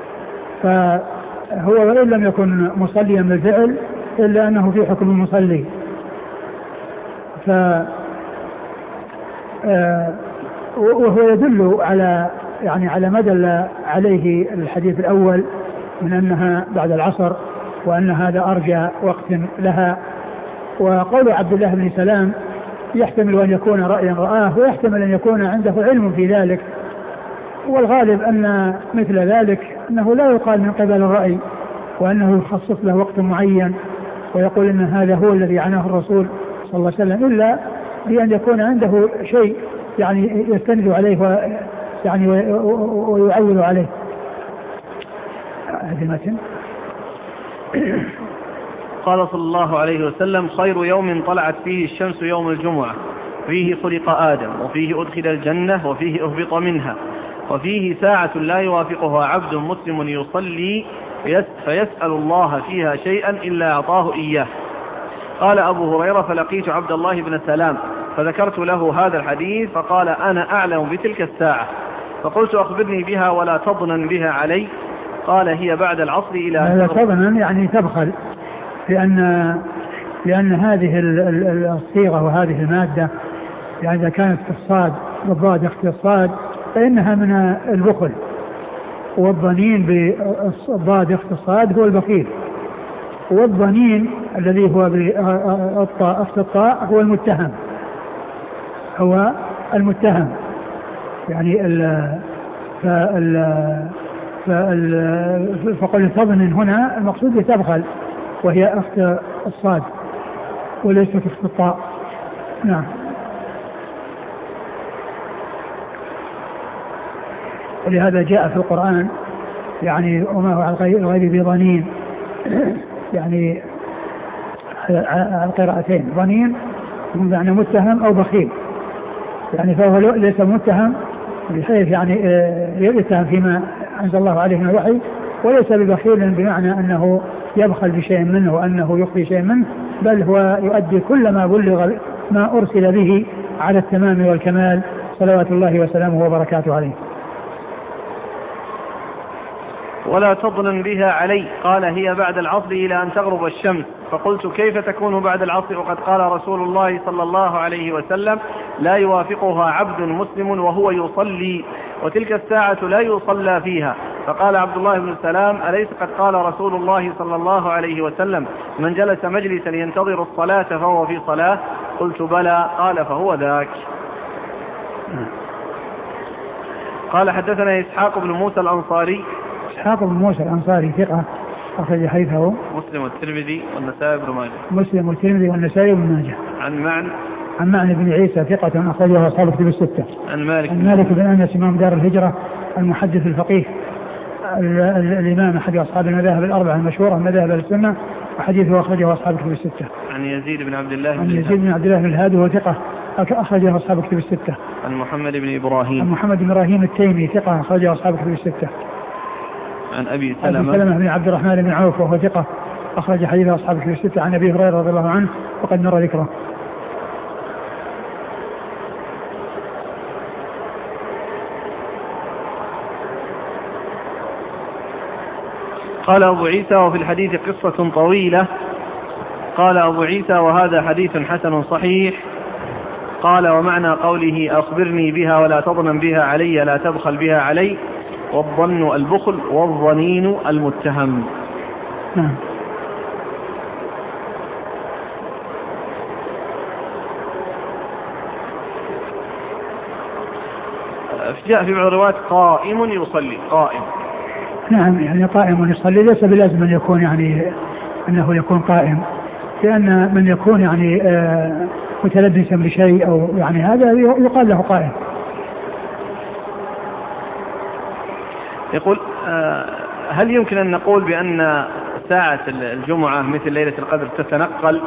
فهو وإن لم يكن مصليا بالفعل إلا أنه في حكم المصلي. ف وهو يدل على يعني على ما دل عليه الحديث الأول من أنها بعد العصر وأن هذا أرجى وقت لها. وقول عبد الله بن سلام يحتمل أن يكون رأيا رآه ويحتمل أن يكون عنده علم في ذلك، والغالب أن مثل ذلك أنه لا يقال من قبل الرأي، وأنه يخصص له وقت معين ويقول أن هذا هو الذي عناه الرسول صلى الله عليه وسلم، إلا بأن يكون عنده شيء يعني يستند عليه و يعني ويعول عليه. هذه المتن. قال صلى الله عليه وسلم: خير يوم طلعت فيه الشمس يوم الجمعة، فيه خلق آدم، وفيه أدخل الجنة، وفيه أهبط منها، وفيه ساعة لا يوافقها عبد مسلم يصلي فيسأل الله فيها شيئا إلا أعطاه إياه. قال أبو هريرة: فلقيت عبد الله بن سلام فذكرت له هذا الحديث فقال: أنا أعلم بتلك الساعة. فقلت: أخبرني بها ولا تضنن بها علي. قال: هي بعد العصر إلى لا تضنن يعني تبخل، لأن لأن هذه الصيغة وهذه المادة يعني إذا كانت في الصاد بالضاد اختصاد فإنها من البخل، والضنين بالضاد اختصاد هو البخيل، والضنين الذي هو بالطاء اختصاء هو المتهم هو المتهم يعني ال فال فقل تضنن هنا المقصود بتبخل وهي اخت الصاد وليست اخت الطاء. نعم. ولهذا جاء في القرآن يعني وما هو على الغيب بضنين، يعني على القراءتين ضنين يعني متهم أو بخيل، يعني فهو ليس متهم بحيث يعني يتهم فيما أنزل الله عليه من الوحي، وليس ببخيل بمعنى أنه يبخل بشيء منه وأنه يخفي شيء منه، بل هو يؤدي كل ما بلغ ما أرسل به على التمام والكمال صلوات الله وسلامه وبركاته عليه. ولا تضنن بها علي. قال: هي بعد العصر إلى أن تغرب الشمس. فقلت: كيف تكون بعد العصر وقد قال رسول الله صلى الله عليه وسلم: لا يوافقها عبد مسلم وهو يصلي، وتلك الساعة لا يصلى فيها. فقال عبد الله بن سلام: أليس قد قال رسول الله صلى الله عليه وسلم: من جلس مجلسا ينتظر الصلاة فهو في صلاة؟ قلت: بلى. قال: فهو ذاك. قال: حدثنا إسحاق بن موسى الأنصاري. إسحاق بن موسى الأنصاري ثقة أخرج حديثه مسلم والترمذي والنسائي بن ماجه. مسلم والترمذي والنسائي بن ماجه. عن معن عن معن بن عيسى ثقة أخرجه أصحاب الكتب الستة. عن مالك عن مالك بن أنس إمام دار الهجرة المحدث الفقيه الإمام أحد أصحاب المذاهب الأربعة المشهورة مذاهب السنة، وحديثه أخرجه أصحاب الكتب الستة. عن يزيد بن عبد الله عن يزيد بن عبد الله بن الهادي وهو ثقة أخرجه أصحاب الكتب الستة. عن محمد بن إبراهيم. عن محمد بن إبراهيم التيمي ثقة أخرجه أصحاب الكتب الستة. عن أبي سلمة. أبي سلمة بن عبد الرحمن بن عوف وهو ثقة أخرج حديث أصحاب الكتب الستة. عن أبي هريرة رضي الله عنه وقد مر ذكره. قال أبو عيسى: وفي الحديث قصة طويلة. قال أبو عيسى: وهذا حديث حسن صحيح. قال: ومعنى قوله: أخبرني بها ولا تضنن بها علي لا تبخل بها علي، والظن البخل والظنين المتهم. نعم. جاء في بعض الروايات قائم يصلي. قائم. نعم يعني قائم يصلي، ليس بلازم أن يكون يعني أنه يكون قائم، لأن من يكون يعني آه متلبسا بشيء أو يعني هذا يقال له قائم. يقول: آه هل يمكن أن نقول بأن ساعة الجمعة مثل ليلة القدر تتنقل؟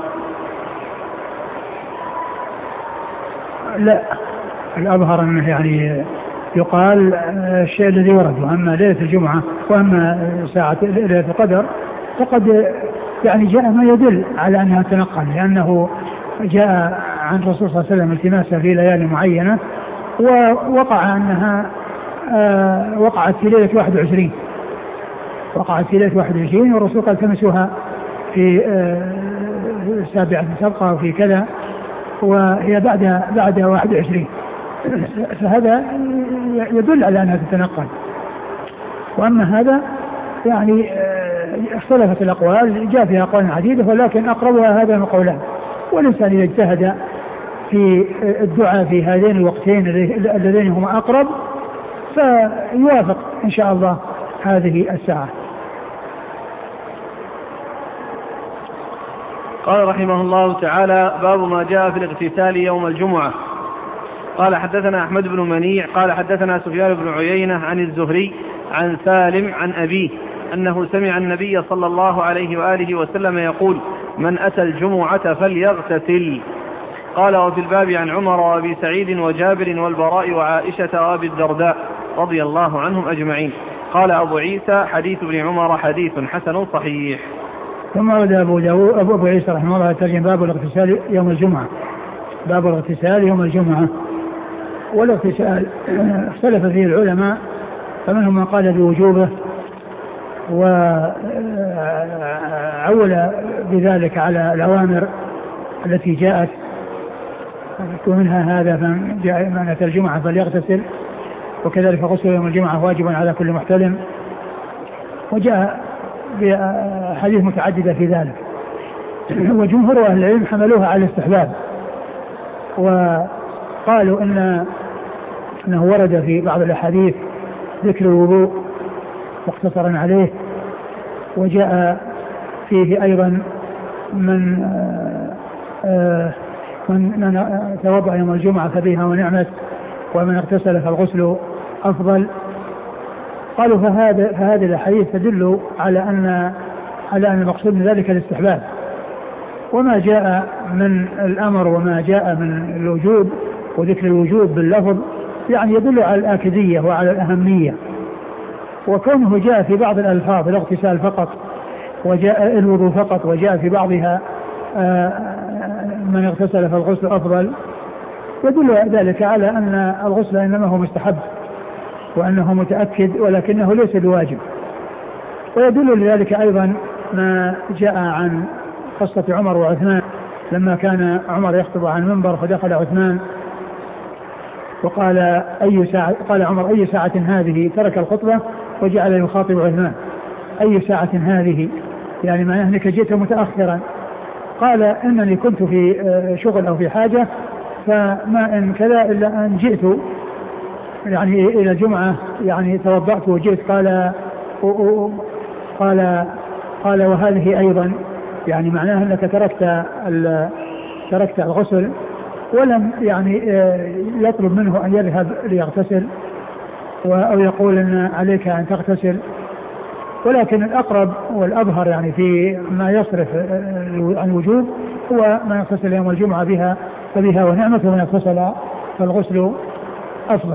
لا، الأظهر أنه يعني يقال الشيء الذي ورد، وأما ليلة الجمعة وأما ساعة ليلة القدر فقد يعني جاء ما يدل على أنها تنقل، لأنه جاء عن الرسول صلى الله عليه وسلم التماسها في ليالي معينة، ووقع أنها آه وقعت في ليلة واحد وعشرين وقعت في ليلة واحد وعشرين والرسول قال تمسوها في آه سابعة سبقة وفي كذا، وهي بعد بعد واحد وعشرين، فهذا يدل على أنها تتنقل. وأما هذا يعني اختلفت الأقوال، جاء فيها أقوال عديدة، ولكن أقربها هذا القولان. والإنسان إذا اجتهد في الدعاء في هذين الوقتين اللذين هما أقرب فيوافق إن شاء الله هذه الساعة. قال رحمه الله تعالى: باب ما جاء في الاغتسال يوم الجمعة. قال حدثنا أحمد بن منيع قال حدثنا سفيان بن عيينة عن الزهري عن سالم عن أبيه أنه سمع النبي صلى الله عليه وآله وسلم يقول: من أتى الجمعة فليغتسل. قال: وفي الباب عن عمر وأبي سعيد وجابر والبراء وعائشة وأبي الدرداء رضي الله عنهم أجمعين. قال أبو عيسى: حديث ابن عمر حديث حسن صحيح. ثم ورد أبو, أبو, أبو عيسى رحمه الله ترجم باب الاغتسال يوم الجمعة. باب الاغتسال يوم الجمعة. والاغتسال اختلف فيه العلماء، فمنهم من قال بوجوبه وعول بذلك على الأوامر التي جاءت، ومنها هذا فجاء من أتى الجمعة فليغتسل، وكذلك غسل يوم الجمعة واجب على كل محتلم، وجاء بحديث متعددة في ذلك. وجمهور أهل العلم حملوها على الاستحباب، وقالوا إن أنه ورد في بعض الأحاديث ذكر الوضوء مقتصرا عليه، وجاء فيه أيضا من من, من توضأ يوم الجمعة فبها ونعمت، ومن اغتسل فالغسل أفضل. قالوا فهذا فهذه الأحاديث تدل على أن على أن المقصود من ذلك الاستحباب، وما جاء من الأمر وما جاء من الوجوب وذكر الوجوب باللفظ يعني يدل على الآكدية وعلى الأهمية. وكونه جاء في بعض الألفاظ الاغتسال فقط وجاء الوضوء فقط، وجاء في بعضها من اغتسل فالغسل أفضل، يدل ذلك على أن الغسل إنما هو مستحب وأنه متأكد ولكنه ليس بواجب. ويدل لذلك أيضا ما جاء عن قصة عمر وعثمان لما كان عمر يخطب عن منبر فدخل عثمان وقال أي ساعة، قال عمر: أي ساعة هذه؟ ترك الخطبة وجعل يخاطب عثمان: أي ساعة هذه؟ يعني معناه أنك جئت متأخرا. قال: إنني كنت في شغل أو في حاجة، فما إن كذا إلا أن جئت يعني إلى الجمعة، يعني توضأت وجئت. قال قال قال وهذه أيضا، يعني معناه أنك تركت تركت الغسل، ولم يعني يطلب منه أن يذهب ليغتسل أو يقول أن عليك أن تغتسل، ولكن الأقرب والأظهر يعني في ما يصرف عن الوجوب هو ما يغتسل يوم الجمعة بها فبها ونعمة، ومن اغتسل فالغسل أفضل.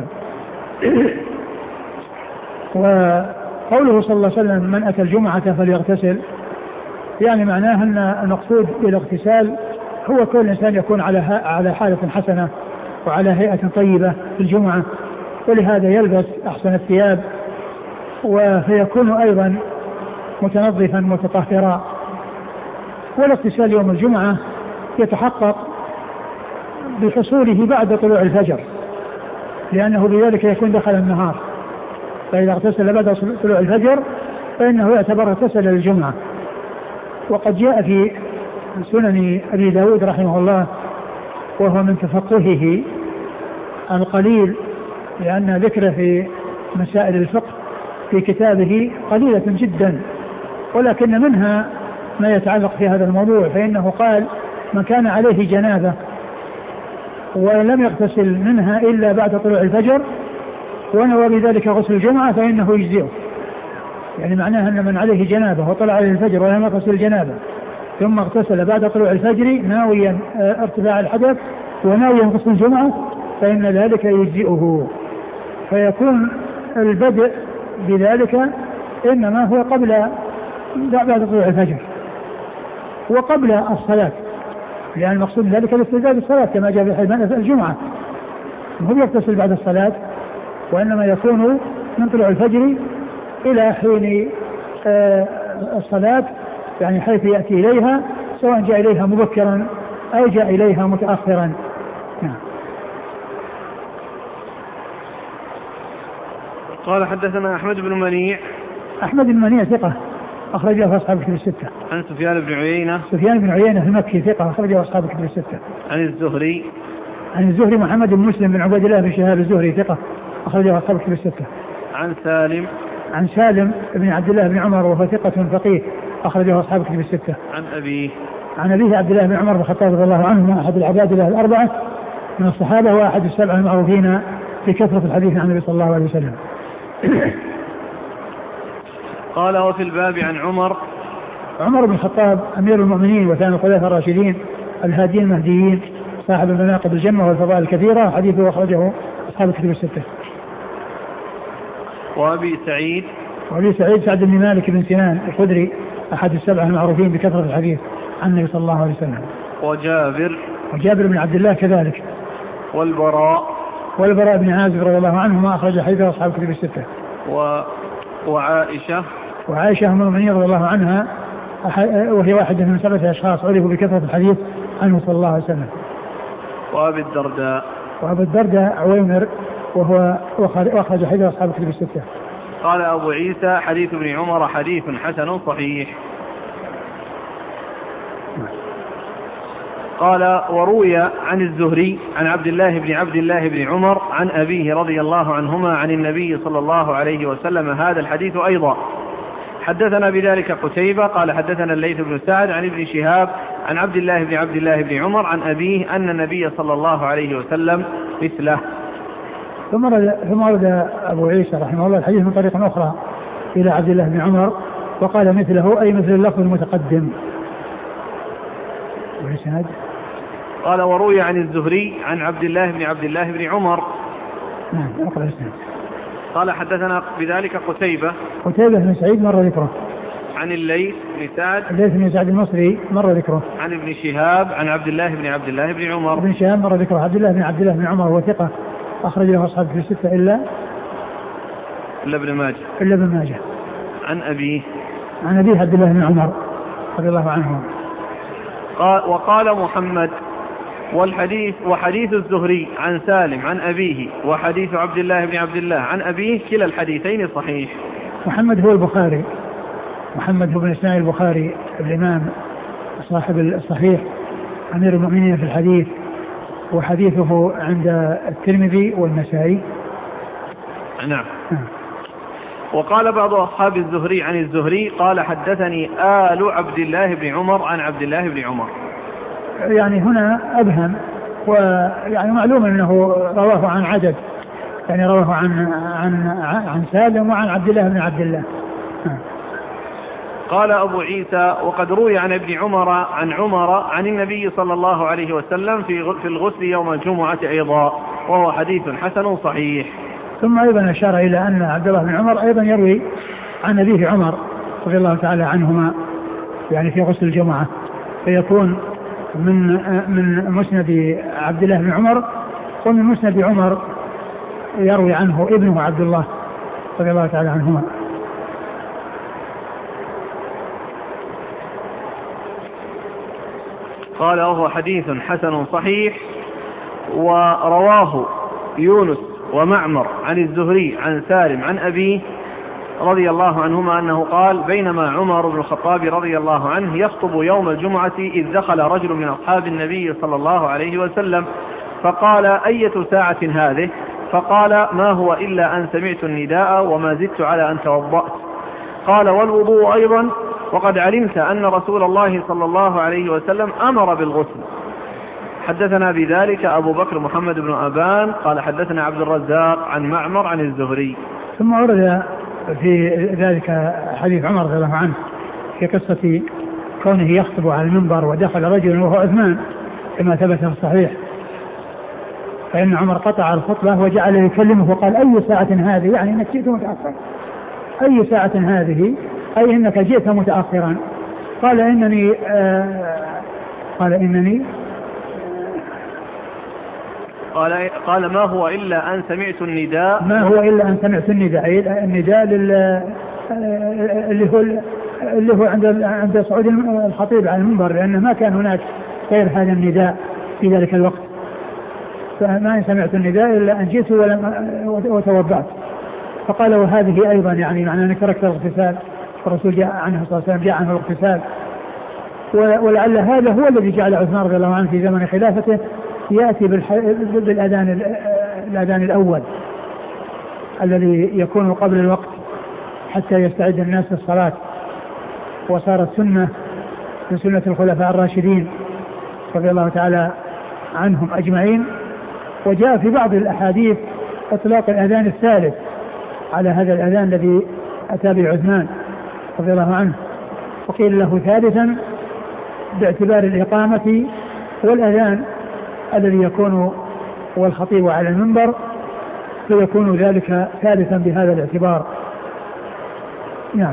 وقوله صلى الله عليه وسلم: من أتى الجمعة فليغتسل، يعني معناه أن المقصود بالاغتسال هو كل إنسان يكون على على حالة حسنة وعلى هيئة طيبة في الجمعة، ولهذا يلبس أحسن الثياب وفيكون أيضا متنظفا متطهرا. والاغتسال يوم الجمعة يتحقق بحصوله بعد طلوع الفجر، لأنه بذلك يكون دخل النهار، فإذا اغتسل بعد طلوع الفجر فإنه يعتبر اغتسل للجمعة. وقد جاء في سنن أبي داود رحمه الله، وهو من تفقهه القليل، لأن ذكره في مسائل الفقه في كتابه قليلة جدا، ولكن منها ما يتعلق في هذا الموضوع. فإنه قال: من كان عليه جنابة ولم يغتسل منها إلا بعد طلوع الفجر ونوى بذلك غسل الجمعة فإنه يجزئه. يعني معناها أن من عليه جنابة وطلع عليه الفجر ولم يغتسل الجنابة ثم اغتسل بعد طلوع الفجر ناويا ارتفاع الحدث وناويا غسل الجمعة فإن ذلك يجزئه، فيكون البدء بذلك إنما هو قبل بعد طلوع الفجر وقبل الصلاة، لأن المقصود ذلك الاستعداد الصلاة كما جاء في حديث الجمعة، هو يغتسل بعد الصلاة، وإنما يكون من طلوع الفجر إلى حين آه الصلاة، يعني حيث يأتي إليها، سواء جاء إليها مبكرا أو جاء إليها متأخرا. نعم. قال: حدثنا أحمد بن منيع. أحمد بن منيع ثقة أخرج له أصحاب الكتب الستة. عن سفيان بن عيينة. سفيان بن عيينة المكي ثقة أخرج له أصحاب الكتب الستة. عن الزهري. عن الزهري محمد بن مسلم بن عبيد الله بن شهاب الزهري ثقة أخرجه أصحاب الكتب الستة. عن سالم عن سالم بن عبد الله بن عمر وهو ثقة فقيه أخرجه أصحاب الكتب الستة. عن أبيه عن أبيه عبد الله بن عمر بن الخطاب رضي الله عنه أحد العبادلة الأربعة من الصحابة وأحد السبعة المعروفين بكثرة الحديث عن النبي صلى الله عليه وسلم. قال وفي الباب عن عمر عمر بن الخطاب أمير المؤمنين وثاني الخلفاء الراشدين الهاديين المهديين صاحب المناقب الجمة والفضائل الكثيرة حديثه أخرجه أصحاب الكتب الستة. وأبي سعيد وأبي سعيد سعد بن مالك بن سنان الخدري أحد السبعة المعروفين بكثرة الحديث عن النبي صلى الله عليه وسلم. وجابر وجابر بن عبد الله كذلك. والبراء والبراء بن عازب رضي الله عنهما أخرج حديثه أصحاب الكتب الستة. و... وعائشة وعائشة أم المؤمنين رضي الله عنها وهي واحدة من سبعة أشخاص عرفوا بكثرة الحديث عنه صلى الله عليه وسلم. وأبي الدرداء وأبي الدرداء عويمر وهو أخرج حديث أصحاب الكتب الستة. قال أبو عيسى حديث ابن عمر حديث حسن صحيح. قال وروي عن الزهري عن عبد الله بن عبد الله بن عمر عن أبيه رضي الله عنهما عن النبي صلى الله عليه وسلم هذا الحديث أيضا. حدثنا بذلك قتيبة قال حدثنا الليث بن سعد عن ابن شهاب عن عبد الله بن عبد الله بن عمر عن أبيه أن النبي صلى الله عليه وسلم مثله. ثم ورد أبو عيسى رحمه الله الحديث من طريق أخرى إلى عبد الله بن عمر وقال مثله أي مثل اللفظ المتقدم. قال وروي عن الزهري عن عبد الله بن عبد الله بن عمر. نعم أقرأ اسمه. قال حدثنا بذلك قتيبة قتيبة بن سعيد مر ذكره. عن الليث بن سعد الليث بن سعد المصري مر ذكره. عن ابن شهاب عن عبد الله بن عبد الله بن عمر. ابن شهاب مر ذكره. عبد الله بن عبد الله بن عمر هو ثقة أخرج له أصحاب في الستة إلا إلا ابن ماجه إلا ابن ماجه. عن أبيه عن أبيه عبد الله بن عمر رضي الله عنه. قال وقال محمد والحديث وحديث الزهري عن سالم عن أبيه وحديث عبد الله بن عبد الله عن أبيه كلا الحديثين صحيح. محمد هو البخاري محمد هو بن إسماعيل البخاري الإمام صاحب الصحيح أمير المؤمنين في الحديث وحديثه عند الترمذي والنسائي. نعم. وقال بعض أصحاب الزهري عن الزهري قال حدثني آل عبد الله بن عمر عن عبد الله بن عمر. يعني هنا أبهم ويعني معلوم أنه رواه عن عدد يعني رواه عن عن عن سالم وعن عبد الله بن عبد الله. قال أبو عيسى وقد روي عن ابن عمر عن عمر عن النبي صلى الله عليه وسلم في في الغسل يوم الجمعة أيضا وهو حديث حسن صحيح. ثم أيضا أشار إلى أن عبد الله بن عمر أيضا يروي عن أبيه عمر رضي الله تعالى عنهما يعني في غسل الجمعة فيكون من من مسند عبد الله بن عمر ومن مسند عمر يروي عنه ابنه عبد الله رضي الله تعالى عنهما. قال وهو حديث حسن صحيح. ورواه يونس ومعمر عن الزهري عن سالم عن أبيه رضي الله عنهما أنه قال بينما عمر بن الخطاب رضي الله عنه يخطب يوم الجمعة إذ دخل رجل من أصحاب النبي صلى الله عليه وسلم فقال أية ساعة هذه؟ فقال ما هو إلا أن سمعت النداء وما زدت على أن توضأت. قال والوضوء أيضا وقد علمت أن رسول الله صلى الله عليه وسلم أمر بالغسل. حدثنا بذلك أبو بكر محمد بن أبان قال حدثنا عبد الرزاق عن معمر عن الزهري. ثم ورد في ذلك حديث عمر رضي الله عنه في قصة كونه يخطب على المنبر ودخل رجل وهو عثمان كما ثبت في الصحيح فإن عمر قطع الخطبة وجعل يكلمه وقال أي ساعة هذه يعني إنك جئت متأخرا أي ساعة هذه أي إنك جئت متأخرا. قال إنني آه قال إنني قال قال ما هو إلا أن سمعت النداء ما هو إلا أن سمعت النداء النداء اللي هو اللي هو عند عند صعود الخطيب على المنبر لأنه ما كان هناك غير هذا النداء في ذلك الوقت فما سمعت النداء إلا أن جئت وتوضأت. فقال وهذه أيضا يعني معنى أن تركت الاغتسال الرسول جاء عنه صلى الله عليه وسلم جاء عنه الاغتسال ولعل هذا هو الذي جعل عثمان رضي الله عنه في زمن خلافته يأتي بالأذان الأذان الأول الذي يكون قبل الوقت حتى يستعد الناس للصلاة، وصارت سنة من سنة الخلفاء الراشدين رضي الله تعالى عنهم أجمعين. وجاء في بعض الأحاديث إطلاق الأذان الثالث على هذا الأذان الذي أتى به عثمان رضي الله عنه، وقيل له ثالثا باعتبار الإقامة والأذان الذي يكون والخطيب على المنبر، فيكون ذلك ثالثا بهذا الاعتبار. نعم.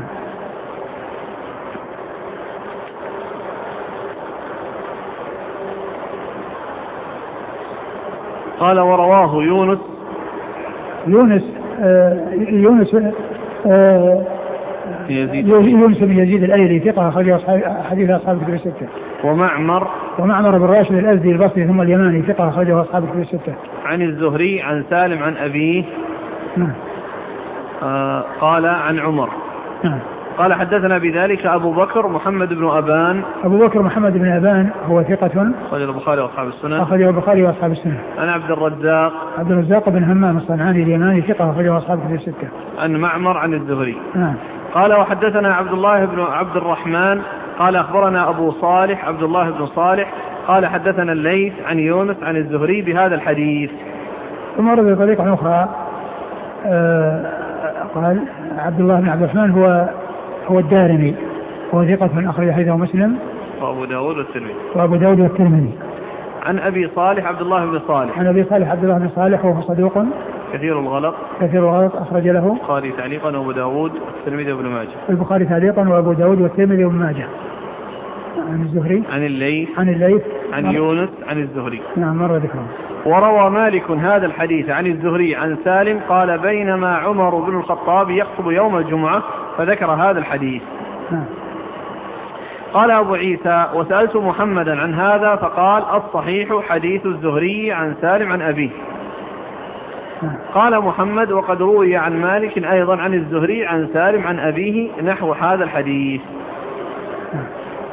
قال ورواه يونس يونس آه يونس آه يزيد يونس بن يزيد الأيلي ثقة أخرج حديث أصحاب الكتب الستة. ومعمر ومعمر بن راشد الأزدي البصري ثم اليماني ثقة أخرجه أصحاب الكتب الستة. عن الزهري عن سالم عن أبيه نعم. آه قال عن عمر نعم. قال حدثنا بذلك أبو بكر محمد بن أبان. أبو بكر محمد بن أبان هو ثقة أخرجه البخاري وأصحاب السنن. أخرجه البخاري وأصحاب السنن. عن عبد الرزاق عبد الرزاق بن همام الصنعاني اليماني ثقة أخرجه أصحاب الكتب الستة. عن معمر عن الزهري. نعم. قال وحدثنا عبد الله بن عبد الرحمن قال أخبرنا أبو صالح عبد الله بن صالح قال حدثنا الليث عن يونس عن الزهري بهذا الحديث. ثم ورد بطريقة أخرى آه قال عبد الله بن عبد الرحمن هو هو الدارمي هو ثقة أخرج حديثه مسلم وأبو داود والترمذي وأبو داود والترمذي. عن أبي صالح عبد الله بن صالح عن أبي صالح عبد الله بن صالح وهو صدوق كثير الغلط كثير الغلط أخرج له البخاري تعليقا وأبو داود والترمذي وابن ماجه. البخاري تعليقا وأبو داود والترمذي وابن ماجه. عن الزهري عن الليث عن الليث عن يونس عن الزهري. نعم مر ذكره. وروى مالك هذا الحديث عن الزهري عن سالم قال بينما عمر بن الخطاب يخطب يوم الجمعة فذكر هذا الحديث. نعم. قال أبو عيسى وسألت محمدا عن هذا فقال الصحيح حديث الزهري عن سالم عن أبيه. نعم. قال محمد وقد روي عن مالك أيضا عن الزهري عن سالم عن أبيه نحو هذا الحديث. نعم.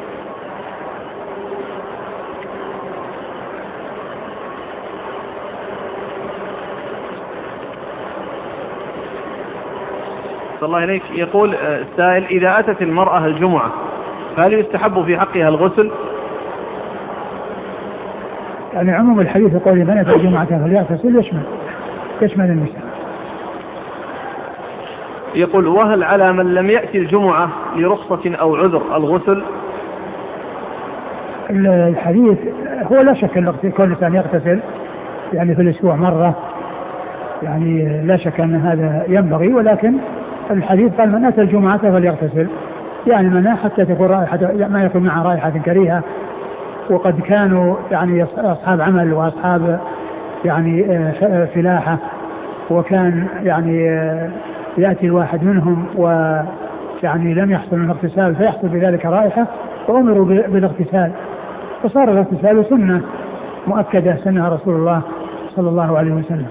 صلى الله عليك. يقول السائل إذا أتت المرأة الجمعة فهل يستحب في حقها الغسل؟ يعني عموم الحديث يقول من أتى الجمعة فليغتسل يشمل يشمل النساء. يقول وهل على من لم يأتي الجمعة لرخصة أو عذر الغسل؟ الحديث هو لا شك أن كل إنسان يغتسل يعني في الأسبوع مرة، يعني لا شك أن هذا ينبغي، ولكن الحديث قال من أتى الجمعة فليغتسل، يعني منع حتى تكون رائحة ما يكون معها رائحة كريهة. وقد كانوا يعني أصحاب عمل وأصحاب يعني فلاحة، وكان يعني يأتي الواحد منهم ويعني لم يحصل من الاغتسال فيحصل بذلك رائحة وأمروا بالاغتسال، فصار الاغتسال سنة مؤكدة سنها رسول الله صلى الله عليه وسلم.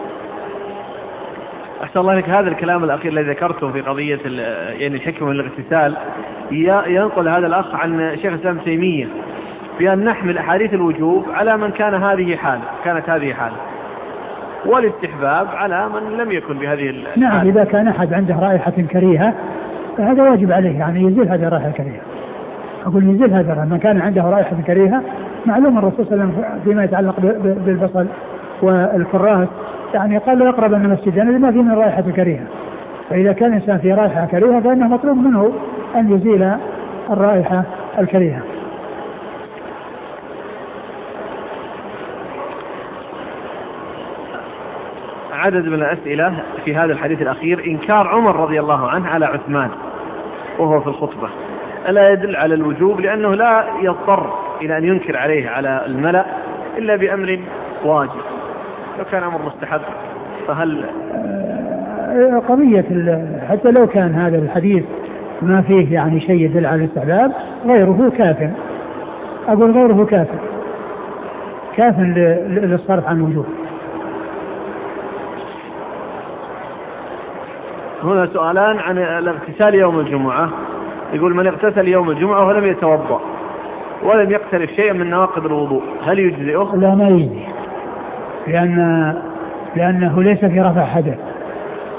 أحسن الله لك. هذا الكلام الأخير الذي ذكرته في قضية يعني الحكمة من الاغتسال ينقل هذا الأخ عن شيخ الإسلام تيمية بأن نحمل أحاديث الوجوب على من كان هذه حال كانت هذه حال والاستحباب على من لم يكن بهذه الحال. نعم إذا كان أحد عنده رائحة كريهة فهذا واجب عليه يعني يزيل هذه الرائحة الكريهة. أقول يزيل هذا من كان عنده رائحة كريهة. معلوم الرسول صلى الله عليه وسلم فيما يتعلق بالبصل والكراث يعني قال لا يقرب من المسجد يعني لما فيه من رائحة كريهة، فإذا كان الإنسان في رائحة كريهة فإنه مطلوب منه أن يزيل الرائحة الكريهة. عدد من الأسئلة في هذا الحديث الأخير إنكار عمر رضي الله عنه على عثمان وهو في الخطبة ألا يدل على الوجوب، لأنه لا يضطر إلى أن ينكر عليه على الملأ إلا بأمر واجب. لو كان أمر مستحب فهل قضية حتى لو كان هذا الحديث ما فيه يعني شيء يدل على الاستحباب غيره كاف، أقول غيره كاف كاف للصرف عن الوجوب. هنا سؤالان عن الاغتسال يوم الجمعة. يقول من اغتسل يوم الجمعة ولم يتوضأ ولم يقترف شيئا من نواقض الوضوء هل يجزئه؟ لا ما يجزي، لأن لأنه ليس في رفع حدث،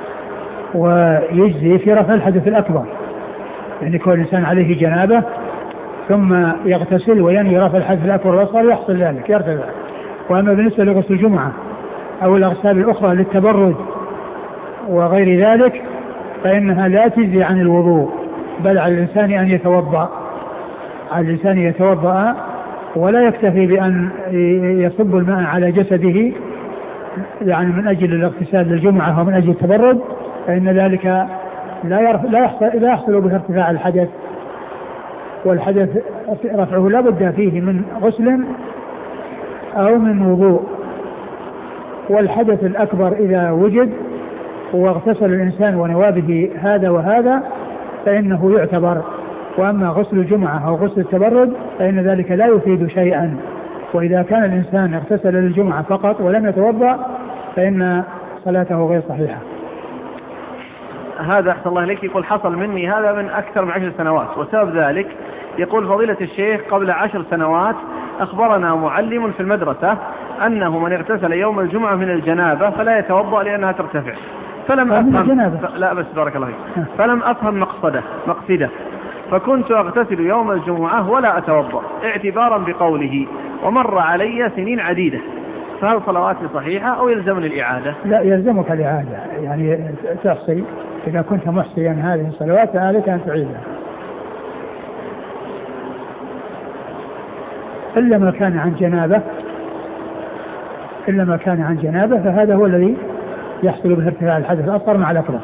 ويجزي في رفع الحدث الأكبر، يعني كل إنسان عليه جنابة ثم يغتسل وينوي رفع الحدث الأكبر والأصغر يحصل ذلك يرتفع. وأما بالنسبة لغسل الجمعة أو الأغسال الأخرى للتبرد وغير ذلك فإنها لا تجزي عن الوضوء، بل على الإنسان أن يتوضأ على الإنسان يتوضأ ولا يكتفي بأن يصب الماء على جسده يعني من أجل الاغتسال للجمعة ومن أجل التبرد، فإن ذلك لا لا يحصل, لا يحصل به ارتفاع الحدث، والحدث رفعه لا بد فيه من غسل أو من وضوء. والحدث الأكبر إذا وجد واغتسل الإنسان ونوى به هذا وهذا فإنه يعتبر. وأما غسل الجمعة أو غسل التبرد فإن ذلك لا يفيد شيئا. وإذا كان الإنسان اغتسل للجمعة فقط ولم يتوضأ فإن صلاته غير صحيحة. هذا أحسن الله إليك يقول حصل مني هذا من أكثر من عشر سنوات، وسبب ذلك يقول فضيلة الشيخ قبل عشر سنوات أخبرنا معلم في المدرسة أنه من اغتسل يوم الجمعة من الجنابة فلا يتوضأ لأنها ترتفع، فلم أفهم ف... لا بس بارك الله فيك فلم أفهم مقصده مقصده فكنت أغتسل يوم الجمعة ولا أتوضأ اعتبارا بقوله، ومر علي سنين عديدة، فهل صلواتي صحيحة أو يلزمني الإعادة؟ لا يلزمك الإعادة، يعني تحصي إذا كنت محصيا هذه الصلوات فعليك أن تعيدها إلا ما كان عن جنابة إلا ما كان عن جنابة فهذا هو الذي يحصل به ارتفاع الحدث الأصغر مع الأكبر.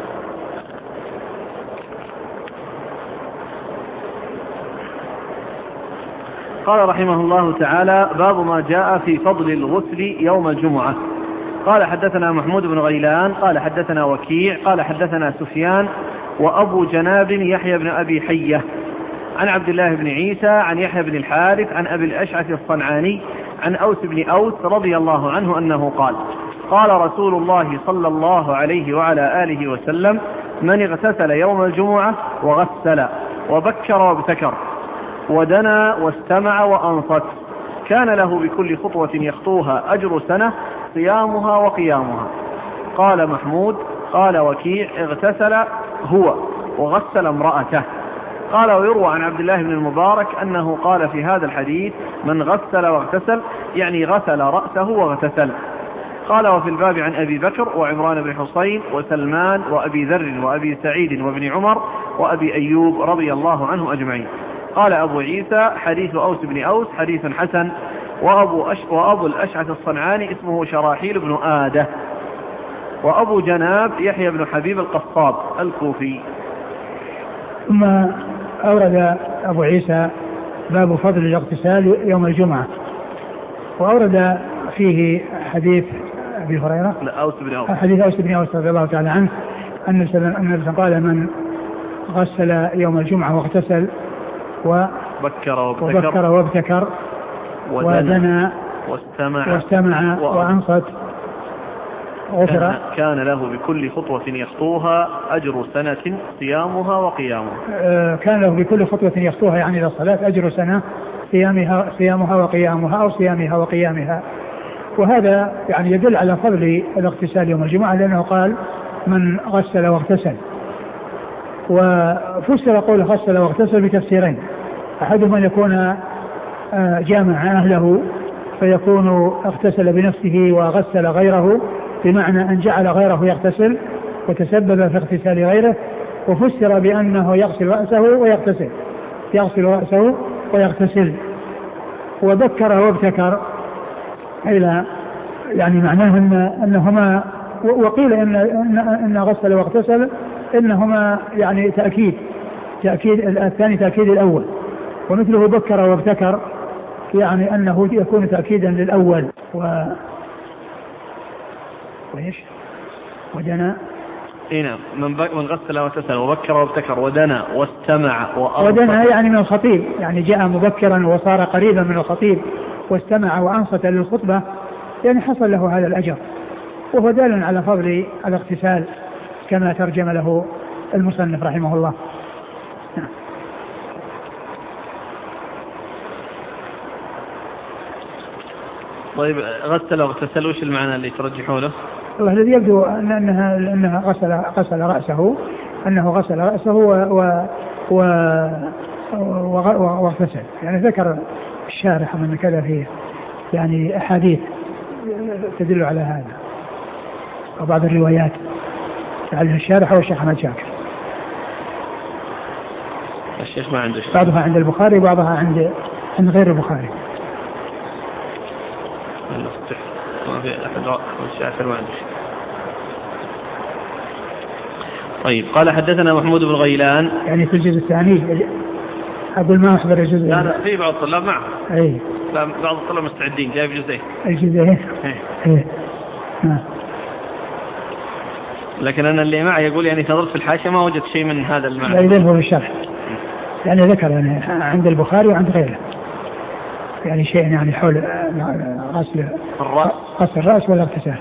قال رحمه الله تعالى: باب ما جاء في فضل الغسل يوم الجمعة. قال حدثنا محمود بن غيلان قال حدثنا وكيع قال حدثنا سفيان وأبو جناب يحيى بن أبي حية عن عبد الله بن عيسى عن يحيى بن الحارث عن أبي الأشعث الصنعاني عن أوس بن أوس رضي الله عنه أنه قال: قال رسول الله صلى الله عليه وعلى آله وسلم: من اغتسل يوم الجمعة وغسل وبكر وابتكر ودنا واستمع وأنصت كان له بكل خطوة يخطوها أجر سنة صيامها وقيامها. قال محمود قال وكيع: اغتسل هو وغسل امرأته. قال ويروى عن عبد الله بن المبارك أنه قال في هذا الحديث: من غسل واغتسل يعني غسل رأسه واغتسل. قال وفي الباب عن أبي بكر وعمران بن حصين وسلمان وأبي ذر وأبي سعيد وابن عمر وأبي أيوب رضي الله عنه أجمعين. قال أبو عيسى: حديث أوس بن أوس حديث حسن. وأبو, أش... وأبو الأشعث الصنعاني اسمه شراحيل بن آدة. وأبو جناب يحيى بن حبيب القصاب الكوفي. ثم أورد أبو عيسى باب فضل الاغتسال يوم الجمعة، وأورد فيه حديث أبي هريرة لا أوس بن أوس حديث أوس بن أوس رضي الله تعالى عنه أن النبي قال: من غسل يوم الجمعة واغتسل وبكر وابتكر, وبكر وابتكر ودنا واستمع, واستمع وأنصت غفر كان له بكل خطوة يخطوها أجر سنة صيامها وقيامها. كان له بكل خطوة يخطوها يعني إلى الصلاة أجر سنة صيامها, صيامها وقيامها أو صيامها وقيامها. وهذا يعني يدل على فضل الاغتسال يوم الجمعة، لأنه قال: من غسل واغتسل. وفسر قول غسل واغتسل بتفسيرين: أحدهما أن يكون جامع أهله فيكون اغتسل بنفسه وغسل غيره، بمعنى أن جعل غيره يغتسل وتسبب في اغتسال غيره. وفسر بأنه يغسل رأسه ويغتسل يغسل رأسه ويغتسل. وذكر وابتكر إلى يعني معناه أن أنهما، وقيل إن أن غسل واغتسل إنهما يعني تأكيد تأكيد الثاني تأكيد الأول، ومثله بكر وابتكر يعني أنه يكون تأكيدا للأول. و وإيش ودنا هنا من, بك من غسل واغتسل وبكر وابتكر ودنا واستمع وأنصت. ودنا يعني من الخطيب، يعني جاء مبكرا وصار قريبا من الخطيب، واستمع وأنصت للخطبة، يعني حصل له هذا الأجر. وهو دال على فضل الاغتسال كما ترجم له المصنف رحمه الله. طيب غسل واغتسل وش المعنى اللي ترجحونه؟ الله الذي يبدو أن أنها أنها غسل غسل رأسه أنه غسل رأسه و و واغتسل. يعني ذكر الشارح من كذا فيه يعني أحاديث تدل على هذا وبعض الروايات على الشارح والشيخ أحمد شاكر. الشيخ ما عنده شيء. بعضها عند البخاري وبعضها عند عند غير البخاري. ما في أحد الشاكر ما عنده شيء. طيب قال حدثنا محمود بن غيلان يعني في الجزء الثاني أقول ما أحضر الجزء. لا لا في بعض الطلاب معه. أي. لا بعض الطلاب مستعدين جايب جزئين. الجزئين. إيه. إيه. نعم. لكن أنا اللي معي يقول يعني نظرت في الحاشية ما وجدت شيء من هذا المعنى. لا إذن هو الشرح. يعني ذكر يعني عند البخاري وعند غيره. يعني شيء يعني حول غسل الرأس. غسل الرأس ولا اغتسال.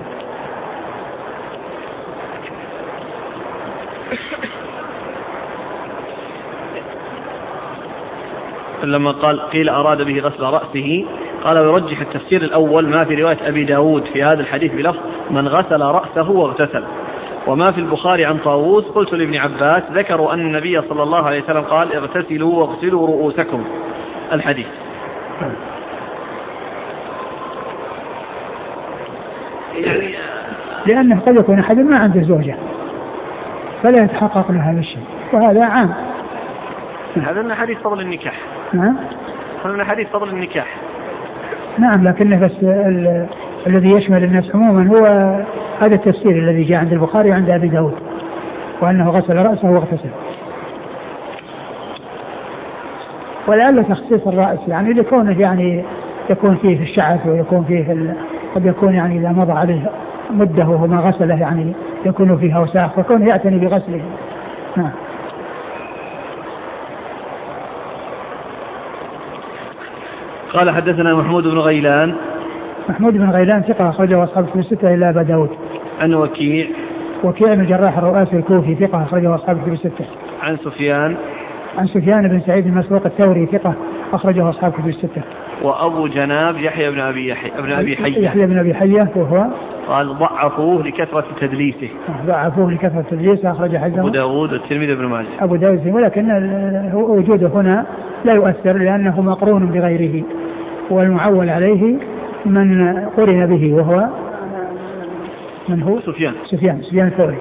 لما قال قيل أراد به غسل رأسه قال ويرجح التفسير الأول ما في رواية أبي داود في هذا الحديث بلفظ من غسل رأسه واغتسل، وما في البخاري عن طاووس قلت لابن عباس ذكروا أن النبي صلى الله عليه وسلم قال اغتسلوا واغسلوا رؤوسكم الحديث. يعني لأنه قد يكون أحد ما عنده زوجة فلا يتحقق له هذا الشيء وهذا عام. هذا من حديث فضل النكاح. نعم. هذا من حديث فضل النكاح. نعم لكنه بس ال... الذي يشمل الناس عموما هو هذا التفسير الذي جاء عند البخاري وعند أبي داود وأنه غسل رأسه واغتسل. ولعل تخصيص الرأس يعني لكونه يعني يكون فيه في الشعث ويكون فيه في ال... قد يكون يعني إذا مضى عليه مده وما غسله يعني يكون فيها وساخ فكونه يعتني بغسله. نعم. قال حدثنا محمود بن غيلان. محمود بن غيلان ثقة أخرجه أصحاب الكتب الستة إلا أبا داود. عن وكيع. وكيع بن جراح الرؤاسي الكوفي ثقة أخرجه أصحاب الكتب الستة. عن سفيان. عن سفيان بن سعيد المسروق الثوري ثقة أخرجه أصحاب الكتب الستة. وأبو جناب يحيى بن أبي يحيى ابن أبي حية. يحيى بن أبي حية وهو قال ضعفوه لكثرة تدليسه. ضعفوه لكثرة تدليسه أخرج حديثه أبو داود والترمذي بن ماجه. أبو داود ولكن وجوده هنا لا يؤثر لأنه مقرون بغيره والمعول عليه من قرن به وهو من هو سفيان سفيان سفيان الثوري.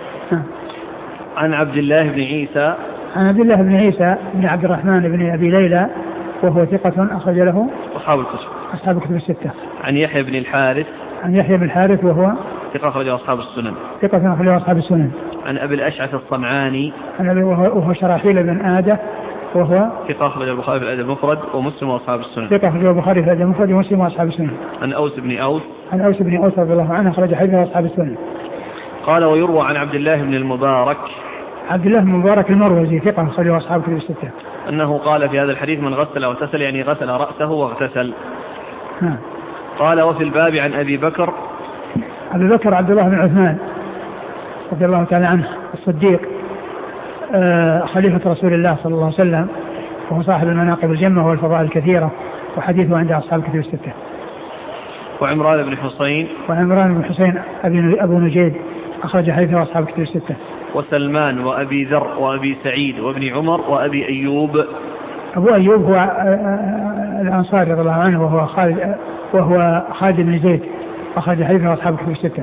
عن عبد الله بن عيسى. عن عبد الله بن عيسى بن عبد الرحمن بن أبي ليلى وهو ثقة أخرج له أصحاب الكتب أصحاب الكتب الستة. عن يحيى بن الحارث. عن يحيى بن الحارث وهو ثقة أخرجه أصحاب السنن. ثقة أخرجه أصحاب السنن. عن أبي الأشعث الصنعاني. عن أبي وهو شراحيل بن آدة وهو ثقة أخرجه البخاري في الأدب المفرد ومسلم وأصحاب السنن. ثقة أخرجه البخاري في الأدب المفرد ومسلم وأصحاب السنن. عن أوس بن أوس. عن أوس بن أوس رضي الله عنه أخرج حديثه أصحاب السنن. قال ويروى عن عبد الله بن المبارك. عبد الله بن المبارك المروزي ثقة أخرجه أصحاب الكتب الستة. أنه قال في هذا الحديث من غسل أو اغتسل يعني غسل رأسه واغتسل. نعم. قال وفي الباب عن أبي بكر. أبي بكر عبد الله بن عثمان رضي الله تعالى عنه الصديق آه خليفة رسول الله صلى الله عليه وسلم وهو صاحب المناقب الجمة والفضائل الكثيرة وحديثه عند أصحاب الكتب الستة. وعمران بن حسين. وعمران بن حسين أبو نجيد أخرج حديثه أصحاب الكتب الستة. وسلمان وأبي ذر وأبي سعيد وابن عمر وأبي أيوب. أبو أيوب هو الأنصاري رضي الله عنه وهو خالد وهو خالد بن زيد أخرج حديثه أصحاب الكتب الستة.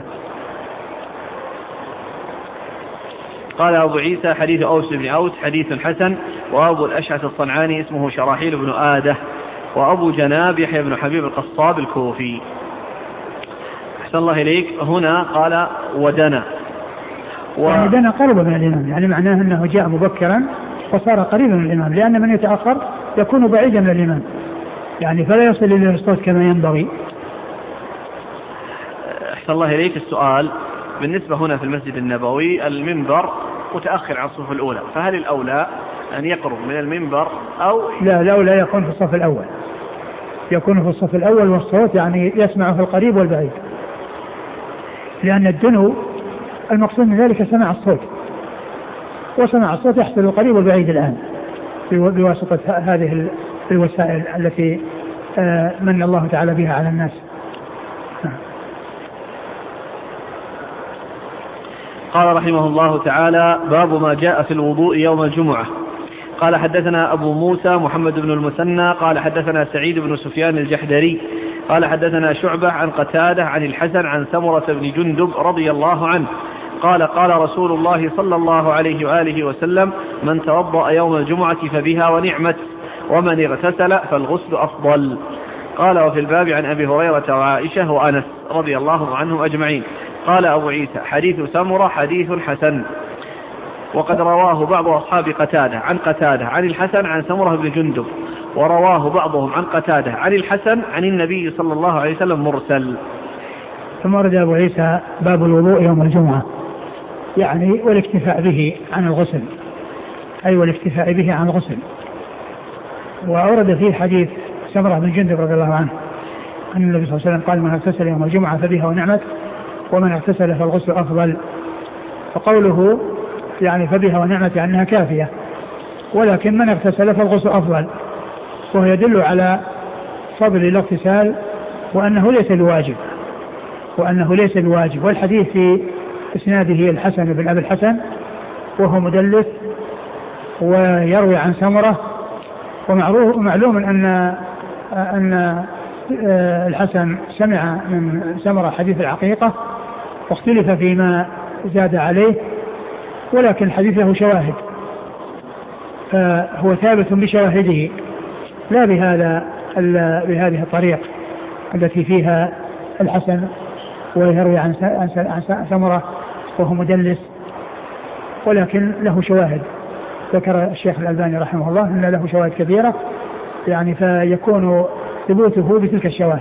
قال أبو عيسى حديث أوس بن أوس حديث حسن. وأبو الأشعث الصنعاني اسمه شراحيل بن آدة. وأبو جناب يحيى بن حبيب القصاب الكوفي. أحسن الله إليك. هنا قال ودنا و... يعني دنا قرب من الإمام يعني معناه أنه جاء مبكرا وصار قريبا من الإمام لأن من يتأخر يكون بعيدا من الإمام يعني فلا يصل إلى الصوت كما ينبغي. أحسن الله إليك. السؤال بالنسبة هنا في المسجد النبوي المنبر متأخر عن الصف الأولى فهل الأولى أن يقرب من المنبر أو لا الأولى يكون في الصف الأول يكون في الصف الأول والصوت يعني يسمع في القريب والبعيد لأن الدنو المقصود من ذلك سماع الصوت وسماع الصوت يحصل القريب والبعيد الآن بواسطة هذه الوسائل التي من الله تعالى بها على الناس. قال رحمه الله تعالى: باب ما جاء في الوضوء يوم الجمعة. قال حدثنا أبو موسى محمد بن المثنى قال حدثنا سعيد بن سفيان الجحدري قال حدثنا شعبة عن قتادة عن الحسن عن سمرة بن جندب رضي الله عنه قال: قال رسول الله صلى الله عليه وآله وسلم: من توضأ يوم الجمعة فبها ونعمت، ومن اغتسل فالغسل أفضل. قال: وفي الباب عن أبي هريرة وعائشة وأنس رضي الله عنهم أجمعين. قال أبو عيسى: حديث سمرة حديث حسن، وقد رواه بعض أصحاب قتادة عن قتادة عن الحسن عن سمرة بن جندب، ورواه بعضهم عن قتادة عن الحسن عن النبي صلى الله عليه وسلم مرسل. ثم ورد أبو عيسى باب الوضوء يوم الجمعة، يعني والاكتفاء به عن الغسل، أي والاكتفاء به عن الغسل. وأورد فيه حديث سمرة بن جندب رضي الله عنه أن النبي صلى الله عليه وسلم قال: من اغتسل يوم الجمعة فبها ونعمت، ومن اغتسل فالغسل أفضل. فقوله يعني فبها ونعمت أنها كافية، ولكن من اغتسل فالغسل أفضل، وهو يدل على فضل الاغتسال وأنه ليس الواجب وأنه ليس الواجب والحديث في إسناده الحسن بن أبي الحسن وهو مدلس ويروي عن سمرة، ومعلوم أن أن الحسن سمع من سمرة حديث العقيقة، واختلف فيما زاد عليه، ولكن الحديث له شواهد، فهو ثابت بشواهده لا بهذا بهذه الطريق التي فيها الحسن ويروي عن سمرة وهو مدلس، ولكن له شواهد. ذكر الشيخ الألباني رحمه الله أن له شواهد كثيرة، يعني فيكون ثبوته بتلك الشواهد.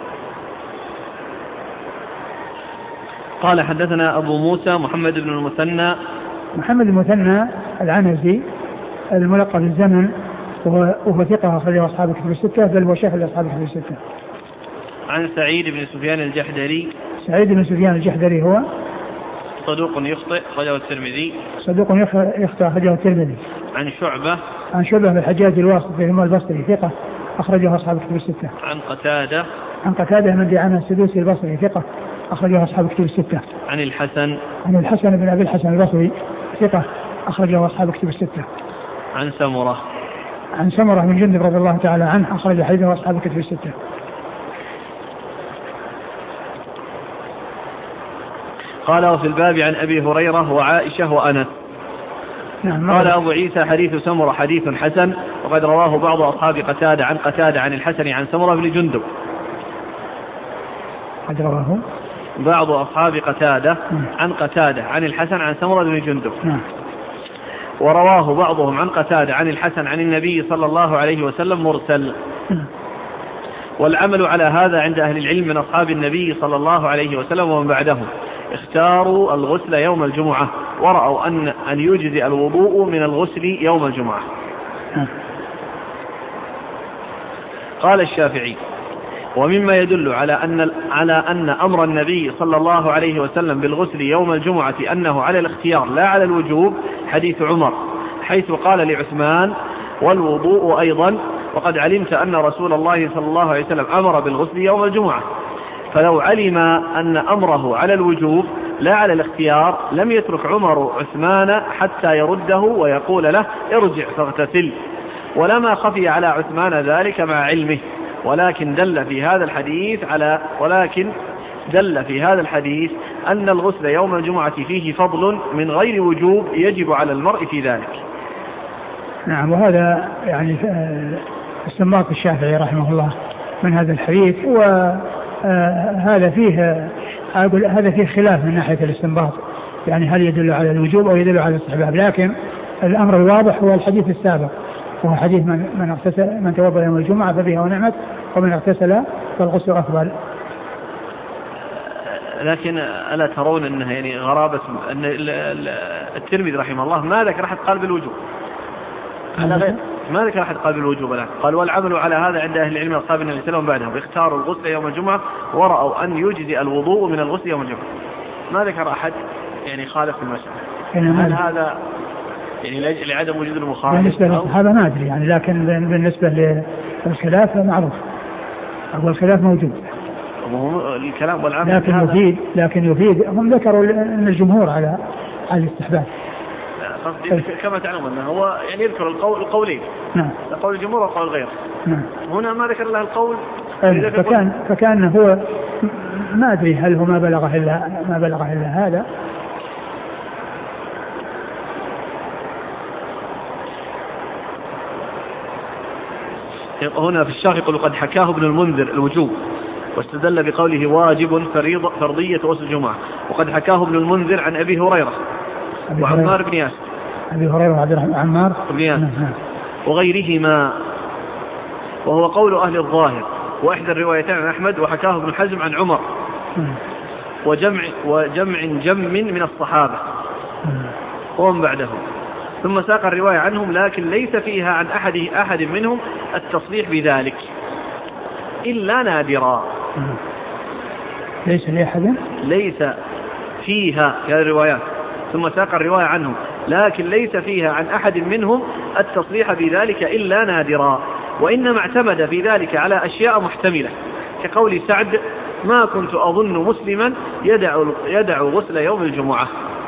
قال: حدثنا أبو موسى محمد بن المثنى محمد المثنى العنزي الملقب بالزمن، وهو ثقة أخرجه أصحاب الكتب الستة، بل هو شيخ لأصحاب الكتب الستة. عن سعيد بن سفيان الجحدري سعيد بن سفيان الجحدري هو صدوق يخطئ أخرجه الترمذي صدوق يخطئ أخرجه الترمذي. عن شعبة عن شعبة بن الحجاج الواسطي ثم البصري ثقة أخرجه أصحاب الكتب الستة. عن قتادة عن قتادة بن دعامة السدوسي البصري ثقة أخرجه أصحاب الكتب الستة. عن الحسن عن الحسن بن أبي الحسن البصري ثقة أخرجه أصحاب الكتب الستة. عن سمرة عن سمرة بن جندب رضي الله تعالى عنه أخرج حديثه أصحاب الكتب الستة. قال: وفي الباب عن أبي هريرة وعائشة وأنس. نعم. قال أبو عيسى: حديث سمرة حديث حسن، وقد رواه بعض أصحاب قتادة عن قتادة عن الحسن عن سمرة بن جندب. قد رواه بعض أصحاب قتادة عن قتادة عن الحسن عن سمرة بن جندب. نعم. ورواه بعضهم عن قتادة عن الحسن عن النبي صلى الله عليه وسلم مرسل. نعم. والعمل على هذا عند أهل العلم من أصحاب النبي صلى الله عليه وسلم ومن بعدهم اختاروا الغسل يوم الجمعة، ورأوا أن أن يجزئ الوضوء من الغسل يوم الجمعة. قال الشافعي: ومما يدل على أن على أن أمر النبي صلى الله عليه وسلم بالغسل يوم الجمعة أنه على الاختيار لا على الوجوب حديث عمر، حيث قال لعثمان: والوضوء أيضا، وقد علمت أن رسول الله صلى الله عليه وسلم أمر بالغسل يوم الجمعة. فلو علم أن أمره على الوجوب لا على الاختيار لم يترك عمر عثمان حتى يرده ويقول له: ارجع فاغتسل، ولما خفي على عثمان ذلك مع علمه. ولكن دل في هذا الحديث على ولكن دل في هذا الحديث أن الغسل يوم الجمعة فيه فضل من غير وجوب يجب على المرء في ذلك. نعم. وهذا يعني استنباط الشافعي رحمه الله من هذا الحديث، وهذا فيه أقول هذا فيه خلاف من ناحية الاستنباط، يعني هل يدل على الوجوب أو يدل على الاستحباب، لكن الأمر الواضح هو الحديث السابق، وهو حديث من من اغتسل من توضأ يوم الجمعة فبها ونعمت، ومن اغتسل فالغسل أفضل. لكن ألا ترون أنها يعني غرابة أن الترمذي رحمه الله ما ذكر أحد قال بالوجوب، ما ذكر أحد قال بالوجوب، لا قال: والعمل على هذا عند أهل العلم أصحاب النبي صلى الله عليه وسلم بعدهم اختاروا الغسل يوم الجمعة، ورأوا أن يجزئ الوضوء من الغسل يوم الجمعة. ما ذكر أحد يعني خالف في المسألة. هل هذا يعني لعدم وجود المخالف؟ بالنسبة للصحابة ما أدري يعني، لكن بالنسبة للخلاف معروف، هو الخلاف موجود. وهو الكلام والعمل لكن يفيد لكن يفيد هم ذكروا أن الجمهور على على الاستحباب. قصدي كما تعلم أنه هو يعني يذكر القول القولين. نعم. قول الجمهور وقول غيره. نعم. هنا ما ذكر له القول. فكان فكان هو ما أدري هل هو ما بلغه إلا ما بلغه إلا هذا. هنا في الشرح يقول قد حكاه ابن المنذر الوجوب واستدل بقوله واجب فريضة فرضية غسل الجمعة، وقد حكاه ابن المنذر عن أبي هريرة وعمار بن ياسر. أبي هريرة وعبد الرحمن عمار بن ياسر وغيرهما، وهو قول أهل الظاهر وإحدى الروايتين عن أحمد، وحكاه ابن حزم عن عمر وجمع وجمع جم من الصحابة وهم بعدهم، ثم ساق الرواية عنهم لكن ليس فيها عن أحد أحد منهم التصريح بذلك إلا نادرا. ليس لأحد ليس فيها هذه الروايات، ثم ساق الرواية عنهم لكن ليس فيها عن أحد منهم التصريح بذلك إلا نادرا، وإنما اعتمد في ذلك على أشياء محتملة كقول سعد ما كنت أظن مسلما يدع يدع غسل يوم الجمعة.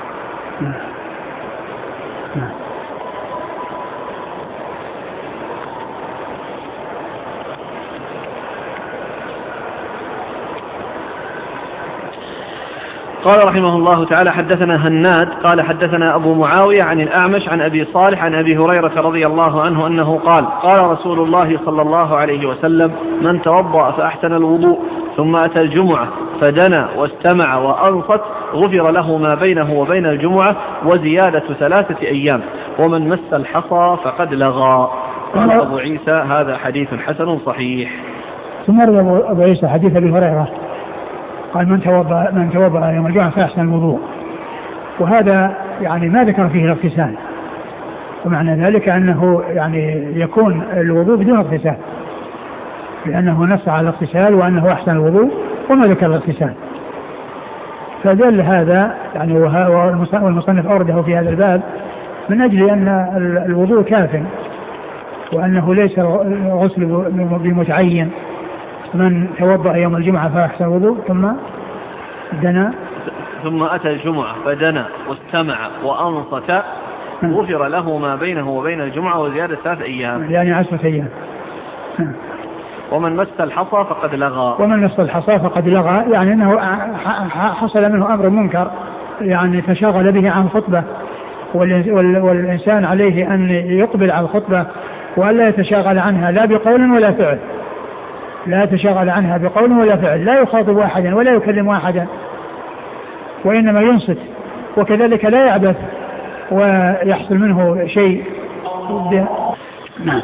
قال رحمه الله تعالى حدثنا هناد قال حدثنا أبو معاوية عن الأعمش عن أبي صالح عن أبي هريرة رضي الله عنه أنه قال قال رسول الله صلى الله عليه وسلم من توضأ فأحسن الوضوء ثم أتى الجمعة فدنا واستمع وأنصت غفر له ما بينه وبين الجمعة وزيادة ثلاثة أيام، ومن مس الحصى فقد لغى. قال أبو عيسى هذا حديث حسن صحيح. ثم روى أبو عيسى حديث أبي هريرة قال من توضأ من توضأ يوم الجمعة فأحسن الوضوء، وهذا يعني ما ذكر فيه الاغتسال، ومعنى ذلك أنه يعني يكون الوضوء بدون اغتسال، لأنه نص على الاغتسال وأنه أحسن الوضوء وما ذكر الاغتسال، فدل هذا يعني والمصنف أورده في هذا الباب من أجل أن الوضوء كاف، وأنه ليس غسل بمتعين. من توضأ يوم الجمعة فأحسن الوضوء ثم دنا ثم أتى الجمعة فدنا واستمع وأنصت غفر له ما بينه وبين الجمعة وزيادة ثلاث أيام يعني عشرة أيام. ومن مس الحصى فقد لغى ومن مس الحصى فقد لغى يعني أنه حصل منه أمر منكر، يعني تشاغل به عن خطبة، والإنسان عليه أن يقبل على الخطبة وألا يتشاغل عنها لا بقول ولا فعل، لا يتشاغل عنها بقول ولا فعل، لا يخاطب أحدا ولا يكلم أحدا، وإنما ينصت، وكذلك لا يعبث ويحصل منه شيء. نعم.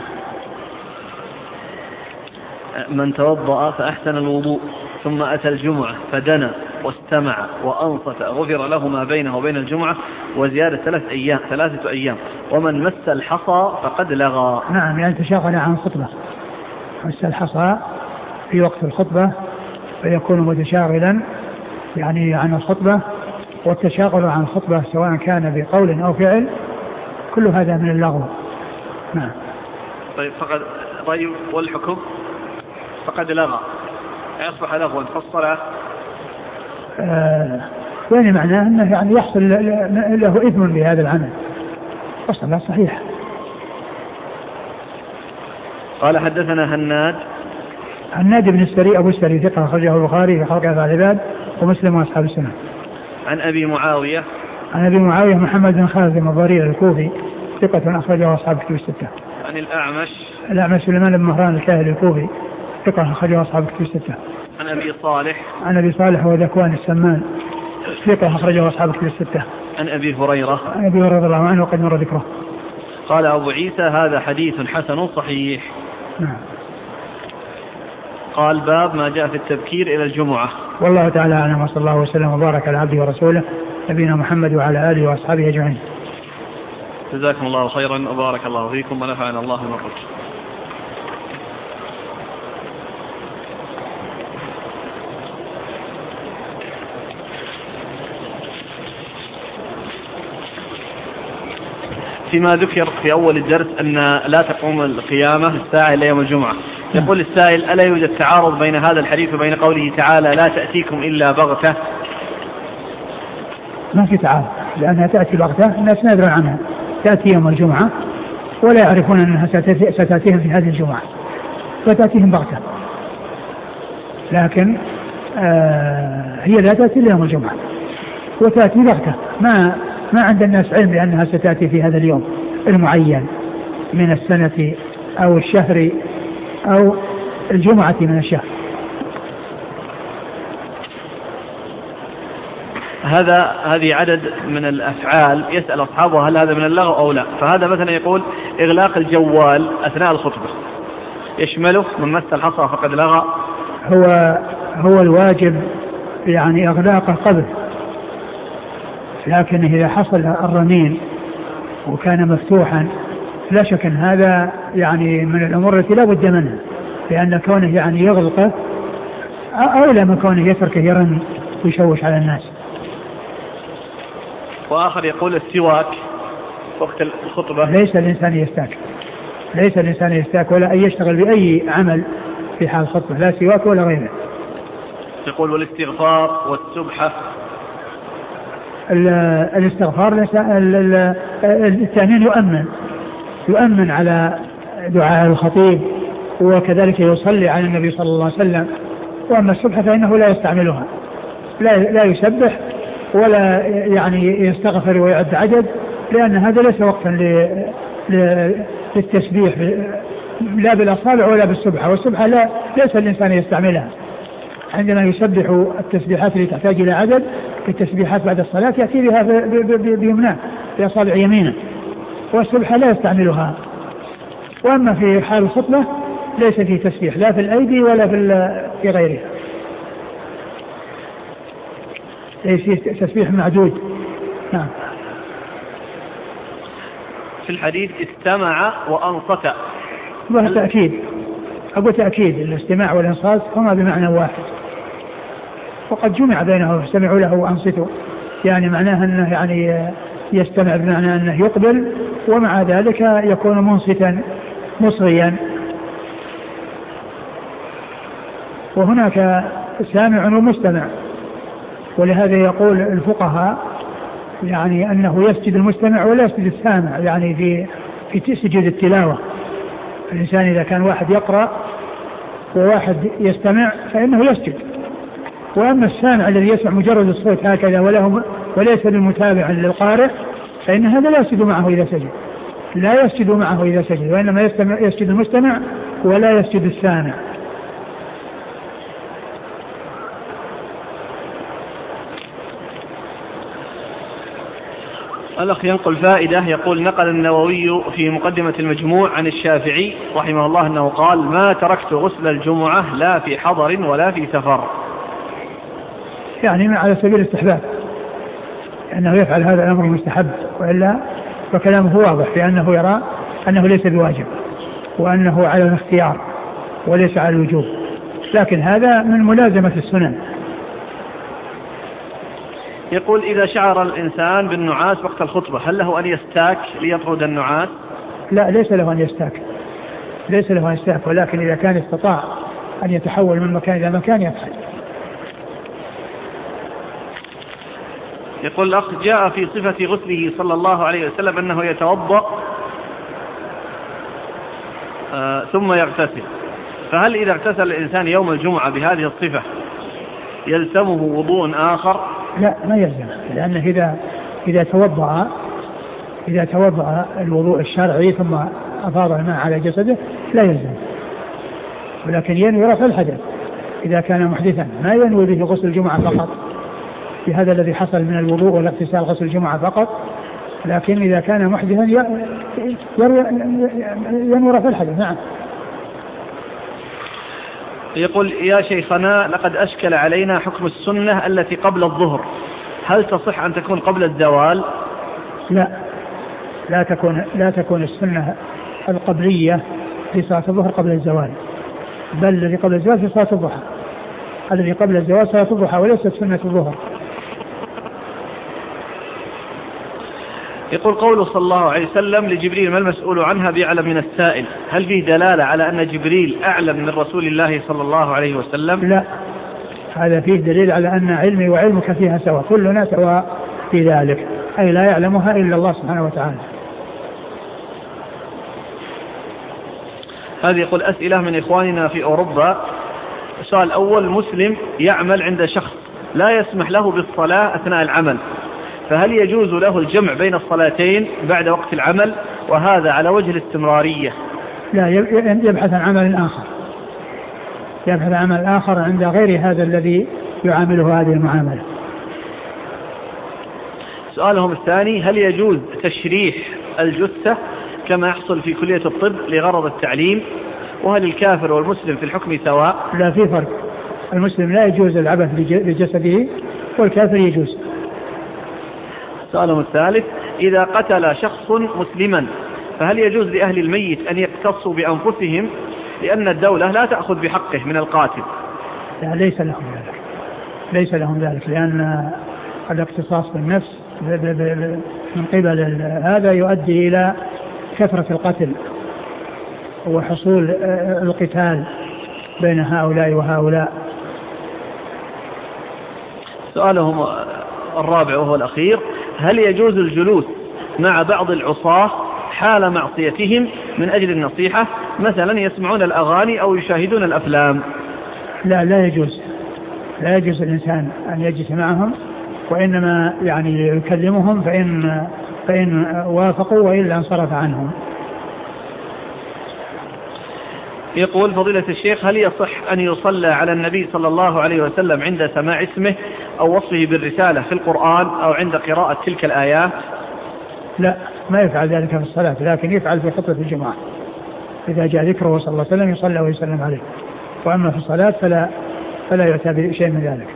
من توضأ فأحسن الوضوء ثم أتى الجمعة فدنا واستمع وأنصت غفر له ما بينه وبين الجمعة وزيادة ثلاث أيام ثلاثة أيام، ومن مس الحصى فقد لغى. نعم، يعني تشاغل عن الخطبة، مس الحصى في وقت الخطبة فيكون متشاغلا يعني عن الخطبة، والتشاغل عن الخطبة سواء كان بقول أو فعل كل هذا من اللغو. نعم. طيب فقد طيب والحكم فقد لغى يصبح لغوا فالصلاة آه يعني معناه أنه يعني يحصل له إثم بهذا العمل، والصلاة صحيحة. قال حدثنا هناد هناد بن السري أبو السري ثقة أخرجه البخاري في خلق أفعال العباد ومسلم وأصحاب السنة. عن أبي معاوية عن أبي معاوية محمد بن خالد الضرير الكوفي ثقة أخرجه أصحاب كتب الستة. عن الأعمش الأعمش سليمان بن مهران الكاهلي الكوفي ثقة أخرجه أصحاب كتب الستة. عن أبي صالح عن أبي صالح وذكوان السمان ثقة أخرجه أصحاب كتب الستة. عن أبي هريرة عن أبي هريرة رضي الله عنه وقد مر ذكره. قال أبو عيسى هذا حديث حسن صحيح. نعم. قال باب ما جاء في التبكير إلى الجمعة. والله تعالى أعلم، وصلى الله وسلم وبارك على عبده ورسوله نبينا محمد وعلى آله وأصحابه أجمعين. جزاكم الله خيرا وبارك الله فيكم ونفعنا الله بما قلت. فيما ذكر في أول الدرس أن لا تقوم القيامة الساعة إلى يوم الجمعة، يقول السائل: ألا يوجد تعارض بين هذا الحديث وبين قوله تعالى لا تأتيكم إلا بغتة؟ ما في تعارض، لأنها تأتي بغتة، الناس لا يدرون عنها، تأتي يوم الجمعة ولا يعرفون أنها ستأتيهم في هذه الجمعة، فتأتيهم بغتة، لكن آه هي لا تأتي إلا يوم الجمعة وتأتي بغتة، ما ما عند الناس علم بأنها ستأتي في هذا اليوم المعين من السنة أو الشهر أو الجمعة من الشهر. هذا هذه عدد من الأفعال يسأل أصحابه هل هذا من اللغو أو لا. فهذا مثلا يقول إغلاق الجوال أثناء الخطبة يشمله من مس الحصى فقد لغى؟ هو هو الواجب يعني إغلاقه قبل، لكن إذا حصل الرنين وكان مفتوحا لا شك أن هذا يعني من الأمور التي لا بد منها، لأن كونه يعني يغلقه أولى من كونه يتركه يرن ويشوش على الناس. وآخر يقول السواك وقت الخطبة. ليس الإنسان يستاك، ليس الإنسان يستاك ولا أن يشتغل بأي عمل في حال الخطبة، لا سواك ولا غيره. يقول والاستغفار والسبحة. الاستغفار التأمين يؤمن يؤمن على دعاء الخطيب، وكذلك يصلي على النبي صلى الله عليه وسلم. وأما السبحة فإنه لا يستعملها، لا لا يسبح ولا يعني يستغفر ويعد عدد، لأن هذا ليس وقتا للتسبيح لا بالأصابع ولا بالسبحة، والسبحة لا ليس الإنسان يستعملها. عندما يسبح التسبيحات التي تحتاج إلى عدد، التسبيحات بعد الصلاة يأتي بها بيمناه بأصابع يمينه، والسبحة لا يستعملها. وأما في حال الخطبة ليس فيه تسبيح لا في الأيدي ولا في غيرها، ليس تسبيح معدود. نعم. في الحديث استمع وأنصت، وهو تأكيد، أقول تأكيد الاستماع والإنصات هما بمعنى واحد، وقد جمع بينهم استمعوا له وأنصتوا، يعني معناها أنه يعني يستمع بمعنى أنه يقبل، ومع ذلك يكون منصتا مصغيا. وهناك سامع ومستمع، ولهذا يقول الفقهاء يعني أنه يسجد المستمع ولا يسجد السامع، يعني في في سجود التلاوة. الإنسان إذا كان واحد يقرأ وواحد يستمع فإنه يسجد، وأما السامع الذي يسمع مجرد الصوت هكذا وله وليس بمتابع للقارئ فإن هذا لا يسجد معه إذا سجد، لا يسجد معه إذا سجد، وإنما يسجد المستمع ولا يسجد السامع. الأخ ينقل فائدة، يقول نقل النووي في مقدمة المجموع عن الشافعي رحمه الله أنه قال ما تركت غسل الجمعة لا في حضر ولا في سفر، يعني على سبيل الاستحباب أنه يفعل هذا الأمر مستحب، وإلا فكلامه واضح في أنه يرى أنه ليس بواجب وأنه على الاختيار وليس على الوجوب، لكن هذا من ملازمة السنن. يقول إذا شعر الإنسان بالنعاس وقت الخطبة هل له أن يستاك ليطرد النعاس؟ لا، ليس له أن يستاك، ليس له أن يستاك، ولكن إذا كان استطاع أن يتحول من مكان إلى مكان يفعل. يقول الأخ جاء في صفة غسله صلى الله عليه وسلم أنه يتوضأ آه ثم يغتسل، فهل إذا اغتسل الإنسان يوم الجمعة بهذه الصفة يلزمه وضوء آخر؟ لا، ما يلزم، لأنه إذا إذا توضأ إذا توضأ الوضوء الشرعي ثم أفاض الماء على جسده لا يلزم، ولكن ينوي رفع الحدث إذا كان محدثا، ما ينوي به غسل الجمعة فقط في هذا الذي حصل من الوضوء والاغتسال غسل الجمعة فقط، لكن إذا كان محدثا ينوي رفع الحدث. نعم. يقول يا شيخنا لقد أشكل علينا حكم السنة التي قبل الظهر، هل تصح أن تكون قبل الزوال؟ لا، لا تكون لا تكون السنة القبلية في صلاة الظهر قبل الزوال، بل الذي قبل الزوال في صلاة الضحى، الذي قبل الزوال صلاة الضحى وليست سنة الظهر. يقول قوله صلى الله عليه وسلم لجبريل ما المسؤول عنها بأعلم من السائل، هل فيه دلالة على أن جبريل أعلم من رسول الله صلى الله عليه وسلم؟ لا، هذا فيه دليل على أن علمي وعلمك فيها سواء، كلنا سواء في ذلك، أي لا يعلمها إلا الله سبحانه وتعالى. هذه يقول أسئلة من إخواننا في أوروبا. السؤال الأول: مسلم يعمل عند شخص لا يسمح له بالصلاة أثناء العمل، فهل يجوز له الجمع بين الصلاتين بعد وقت العمل، وهذا على وجه الاستمرارية؟ لا، يبحث عن عمل آخر، يبحث عن عمل آخر عند غير هذا الذي يعامله هذه المعاملة. سؤالهم الثاني: هل يجوز تشريح الجثة كما يحصل في كلية الطب لغرض التعليم، وهل الكافر والمسلم في الحكم سواء؟ لا، في فرق، المسلم لا يجوز العبث بجسده والكافر يجوز. سؤالهم الثالث: إذا قتل شخص مسلما فهل يجوز لأهل الميت أن يقتصوا بأنفسهم لأن الدولة لا تأخذ بحقه من القاتل؟ لا، ليس لهم ذلك، ليس لهم ذلك، لأن الاقتصاص بالنفس من قبل هذا يؤدي إلى كثرة القتل وحصول القتال بين هؤلاء وهؤلاء. سؤالهم الرابع وهو الأخير: هل يجوز الجلوس مع بعض العصاة حال معصيتهم من أجل النصيحة، مثلا يسمعون الأغاني أو يشاهدون الأفلام؟ لا، لا يجوز، لا يجوز الإنسان أن يجلس معهم، وإنما يعني يكلمهم فإن, فإن وافقوا وإلا انصرف عنهم. يقول فضيلة الشيخ: هل يصح أن يصلى على النبي صلى الله عليه وسلم عند سماع اسمه أو وصفه بالرسالة في القرآن أو عند قراءة تلك الآيات؟ لا، ما يفعل ذلك في الصلاة، لكن يفعل في خطبة الجمعة إذا جاء ذكره صلى الله عليه وسلم يصلى ويسلم عليه، وأما في الصلاة فلا, فلا يؤتى بشيء من ذلك.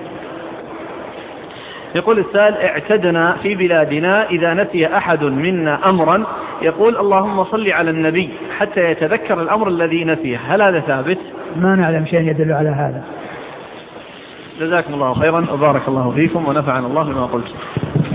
يقول السائل: اعتدنا في بلادنا إذا نسي أحد منا أمرا يقول اللهم صل على النبي حتى يتذكر الأمر الذي نسيه، هل هذا ثابت؟ ما نعلم شيء يدل على هذا. جزاكم الله خيرا وبارك الله فيكم ونفعنا الله بما قلت.